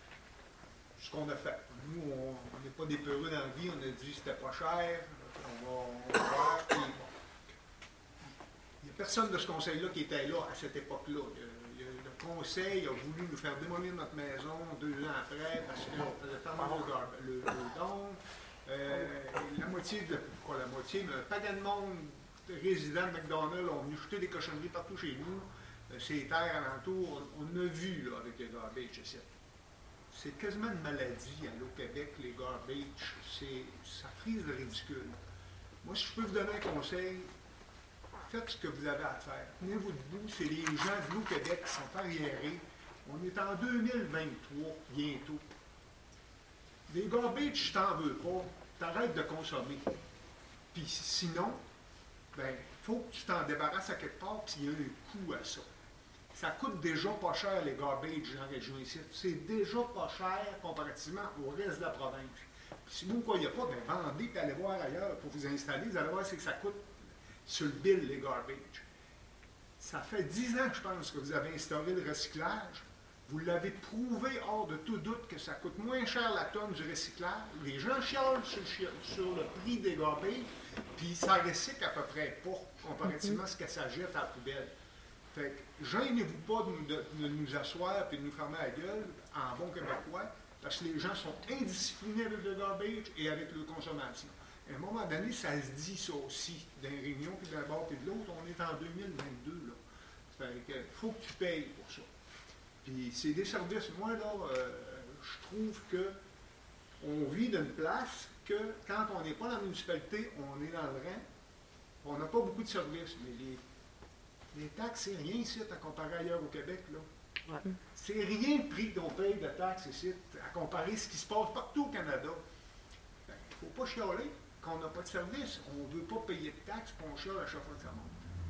S14: Ce qu'on a fait. Nous, on n'est pas des peureux dans la vie, on a dit c'était pas cher, on va, on va voir. Puis, bon. Il n'y a personne de ce conseil-là qui était là à cette époque-là. Il y a- Le conseil a voulu nous faire démolir notre maison deux ans après parce qu'on faisait fermer le, gar- le, le don. Euh, la moitié, de, pas la moitié, mais un paquet de monde résidents de McDonald's ont venu jeter des cochonneries partout chez nous. Euh, ces terres alentours, on, on a vu là, avec les garbage ici. C'est quasiment une maladie à l'eau Québec, les garbage. C'est, ça frise le ridicule. Moi, si je peux vous donner un conseil, faites ce que vous avez à faire. Tenez-vous debout, c'est les gens de l'eau Québec qui sont arriérés. On est en deux mille vingt-trois, bientôt. Les garbage, je t'en veux pas, t'arrêtes de consommer. Puis sinon, ben, il faut que tu t'en débarrasses à quelque part, puis il y a un coût à ça. Ça coûte déjà pas cher, les garbage en région ici. C'est déjà pas cher comparativement au reste de la province. Puis si vous ne croyez pas, ben vendez et allez voir ailleurs pour vous installer. Vous allez voir c'est que ça coûte sur le bill, les garbage. Ça fait dix ans, je pense, que vous avez instauré le recyclage. Vous l'avez prouvé hors de tout doute que ça coûte moins cher la tonne du recyclage. Les gens chialent sur, sur le prix des garbage, puis ça recycle à peu près pas, comparativement à ce que ça jette à la poubelle. Fait que, gênez-vous pas de nous, de, de nous asseoir et de nous fermer la gueule, en bon québécois, parce que les gens sont indisciplinés avec le garbage et avec leur consommation. À un moment donné, ça se dit ça aussi, dans les réunions, puis d'un bord et de l'autre. On est en deux mille vingt-deux, là. Fait que, faut que tu payes pour ça. Puis c'est des services. Moi, là, euh, je trouve que on vit d'une place que quand on n'est pas dans la municipalité, on est dans le rang. On n'a pas beaucoup de services, mais les, les taxes, c'est rien ici à comparer ailleurs au Québec, là. Ouais. C'est rien le prix qu'on paye de taxes ici à comparer à ce qui se passe partout au Canada. Il ne faut pas chialer qu'on n'a pas de service. On ne veut pas payer de taxes, puis on chiale à chaque fois que ça monte.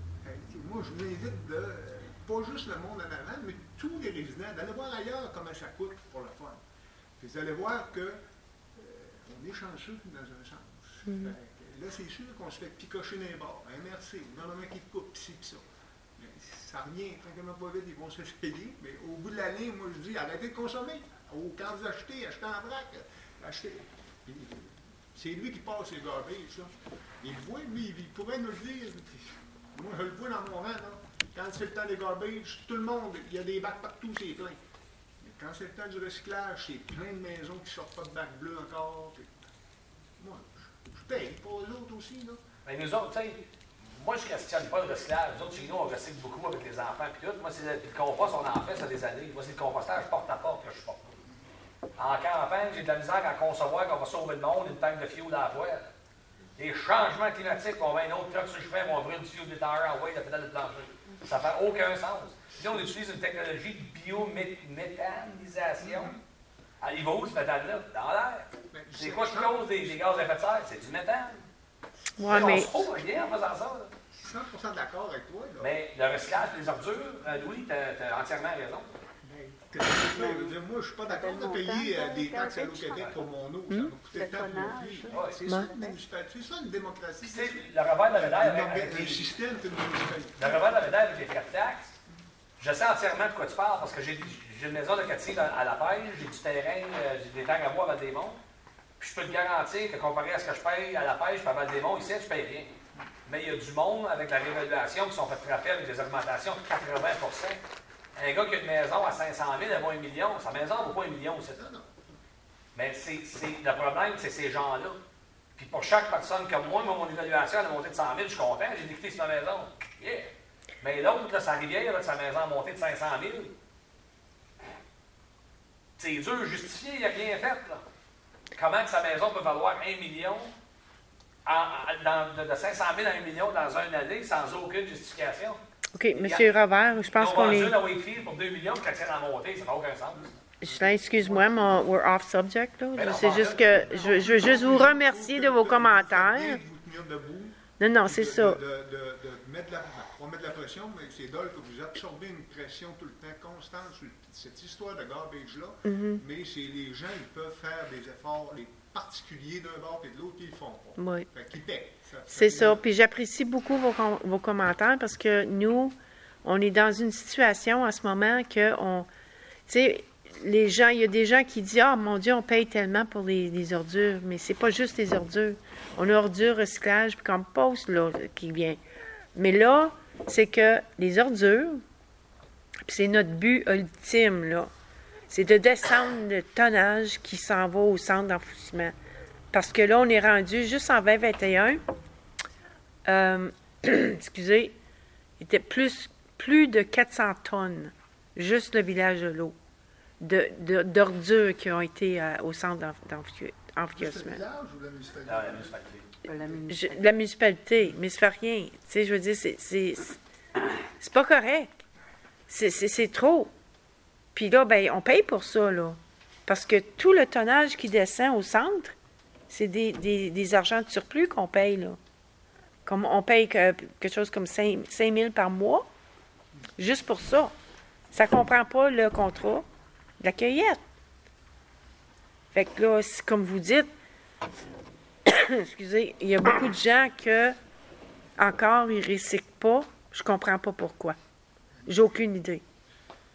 S14: Moi, je vous invite de, pas juste le monde en avant, mais tous les résidents, d'aller voir ailleurs comment ça coûte pour le fun. Puis vous allez voir que euh, on est chanceux dans un sens. Mm-hmm. Là, c'est sûr qu'on se fait picocher dans les bords. Un merci, le gouvernement qui te coupe, pis ci, pis ça. Mais ça revient tranquillement pas vite, ils vont se payer. Mais au bout de la ligne, moi, je dis, arrêtez de consommer. Ou quand vous achetez, achetez en vrac. Achetez. Puis, c'est lui qui passe les garbage, ça. Il le voit, lui, il pourrait nous le dire. Moi, je le vois dans mon rang, là. Quand c'est le temps des garbage, tout le monde, il y a des bacs partout, c'est plein. Mais quand c'est le temps du recyclage, c'est plein de maisons qui ne sortent pas de bacs bleus encore. Puis, moi, je, je paye pour eux autres aussi, là.
S3: Mais nous autres, tu sais, moi, je ne questionne pas le recyclage. Nous autres, chez nous, on recycle beaucoup avec les enfants, puis tout. Moi, c'est le, le compost, on en fait, ça des années. Moi, c'est le compostage porte à porte que je porte. En campagne, j'ai de la misère à concevoir qu'on va sauver le monde, une tank de fioul à la poêle. Les changements climatiques, on va un autre truc sur le chemin, on va ouvrir du fioul détendeur en way de la pédale de plancher. Ça fait aucun sens. Là, on utilise une technologie de biométhanisation. Ah, il va où ce méthane-là? Dans l'air. C'est quoi qui cause des, des gaz à effet de serre? C'est du méthane.
S1: Ouais,
S3: on
S1: mais...
S3: se trouve rien en faisant ça. Là.
S14: cent pour cent d'accord avec toi. Là.
S3: Mais le recyclage des ordures, euh, Louis, tu as entièrement raison.
S14: Moi, je ne suis pas d'accord de payer euh, des taxes à l'Au-Québec pour mon eau. Ça m'a coûté le temps pour plus. C'est ça une municipalité. C'est ça une démocratie.
S3: C'est le revers de la médaille avec, avec
S14: le
S3: les,
S14: système, c'est une municipalité.
S3: Le revers de la médaille avec les frais de taxes, je sais entièrement de quoi tu parles parce que j'ai une maison locative à la pêche, j'ai du terrain, j'ai des terres à bois à Val-des-Monts. Puis je peux te garantir que comparé à ce que je paye à la pêche et à Val-des-Monts, ici, je ne paye rien. Mais il y a du monde avec la réévaluation qui sont fait frapper avec des augmentations de quatre-vingts pour cent. Un gars qui a une maison à cinq cent mille, elle vaut un million. Sa maison ne vaut pas un million, c'est ça. Mais c'est, c'est, le problème, c'est ces gens-là. Puis pour chaque personne comme moi, mon évaluation elle a monté de cent mille, je suis content, j'ai déquitté sur ma maison. Yeah. Mais l'autre, là, sa rivière, là, sa maison a monté de cinq cent mille. C'est dur à justifier, il n'a rien fait. Là. Comment que sa maison peut valoir un million en, en, dans, de, de cinq cent mille à un million dans une année sans aucune justification?
S1: OK, M. Robert, je pense qu'on est...
S3: Ils ont vendu à Wakefield pour deux millions, puis qu'elle tienne à monter, ça n'a aucun sens.
S1: Justin, excuse-moi, mais we're off subject, là. C'est juste que je, je veux juste vous remercier de vos commentaires. Non, non, c'est ça.
S14: De, de, de, de mettre la, on met de la pression, mais c'est drôle que vous absorbez une pression tout le temps constante sur cette histoire de garbage-là, mm-hmm. mais c'est les gens, ils peuvent faire des efforts, les particuliers d'un bord et de l'autre, ils le font pas.
S1: Oui.
S14: Fait qu'ils paient.
S1: C'est ça. Puis j'apprécie beaucoup vos, vos commentaires parce que nous, on est dans une situation en ce moment que on, tu sais, les gens, il y a des gens qui disent, ah, mon Dieu, on paye tellement pour les, les ordures, mais c'est pas juste les ordures. On a ordures, recyclage, puis compost, là, qui vient. Mais là, c'est que les ordures, puis c'est notre but ultime, là, c'est de descendre le tonnage qui s'en va au centre d'enfouissement. Parce que là, on est rendu juste en vingt vingt et un. Euh, excusez, il était plus, plus de quatre cents tonnes, juste le village de l'eau, de, de, d'ordures qui ont été euh, au centre d'enfouissement.
S9: C'est le village ou la municipalité?
S3: Non, la municipalité.
S1: La municipalité. Je, la municipalité, mais ça fait rien. Tu sais, je veux dire, c'est, c'est, c'est pas correct. C'est, c'est, c'est trop. Puis là, ben, on paye pour ça, là. Parce que tout le tonnage qui descend au centre, c'est des, des, des argents de surplus qu'on paye, là. Comme on paye que, quelque chose comme cinq mille par mois, juste pour ça. Ça ne comprend pas le contrat de la cueillette. Fait que là, comme vous dites, excusez, il y a beaucoup de gens que, encore, ils ne recyclent pas. Je ne comprends pas pourquoi. J'ai aucune idée.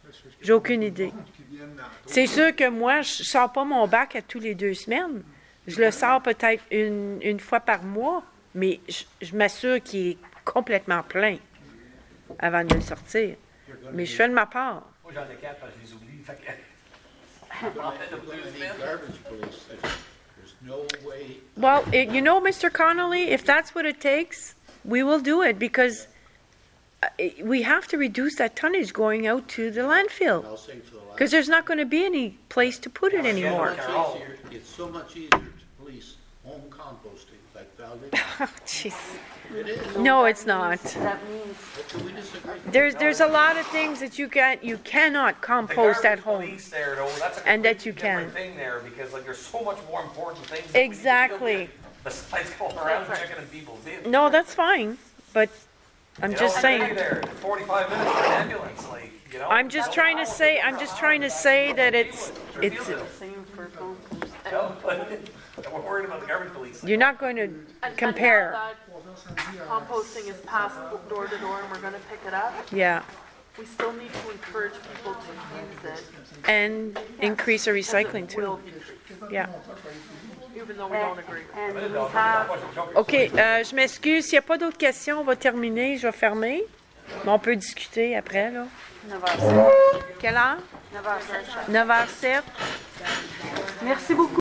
S1: J'ai aucune idée. C'est sûr que moi, je sors pas mon bac à tous les deux semaines. Je le sors peut-être une, une fois par mois, mais je, je m'assure qu'il est complètement plein avant de le sortir. Mais je fais de ma part.
S3: Moi, j'en ai quatre parce que je les oublie. Fait que...
S8: You're gonna need garbage police. There's, there's no way.
S1: Well, it, you know, Mister Connolly, if that's what it takes, we will do it because uh, we have to reduce that tonnage going out to the landfill.
S8: I'll say for the last.
S1: Because there's not going to be any place to put it
S8: It's
S1: anymore.
S8: so much easier- It's so much easier to police home composting, like Valdez.
S1: Oh, jeez.
S8: It is.
S1: No, it's not.
S2: That means
S8: But can we disagree?
S1: There's there's a lot of things that you can't you cannot
S3: The
S1: compost at
S3: garbage
S1: home.
S3: police there, though, that's a
S1: And that you
S3: completely different
S1: can.
S3: thing there because like there's so much more important things. that we need to deal
S1: Exactly.
S3: with Besides going around and checking in people's vehicles.
S1: No, that's fine, but I'm
S3: You
S1: just
S3: know,
S1: saying.
S3: I'd be there, forty-five minutes for an ambulance, like, you know.
S1: I'm just trying to say I'm just trying to say that it's it's
S2: same for compost.
S3: No, but we're worried about the garbage police.
S1: you're not going to
S7: And- and
S1: compare.
S7: now that composting is passed door to door and we're gonna pick it up,
S1: Yeah,
S7: we still need to encourage people to use it.
S1: and increase the recycling
S7: Because it will
S1: too.
S7: decrease,
S1: Yeah.
S7: even though we don't agree.
S2: And we have,
S1: OK, euh, je m'excuse. S'il n'y a pas d'autres questions, on va terminer. Je vais fermer. Mais on peut discuter après, là.
S2: neuf heures sept.
S1: Quelle heure?
S2: neuf heures sept.
S1: neuf heures sept.
S2: Merci beaucoup.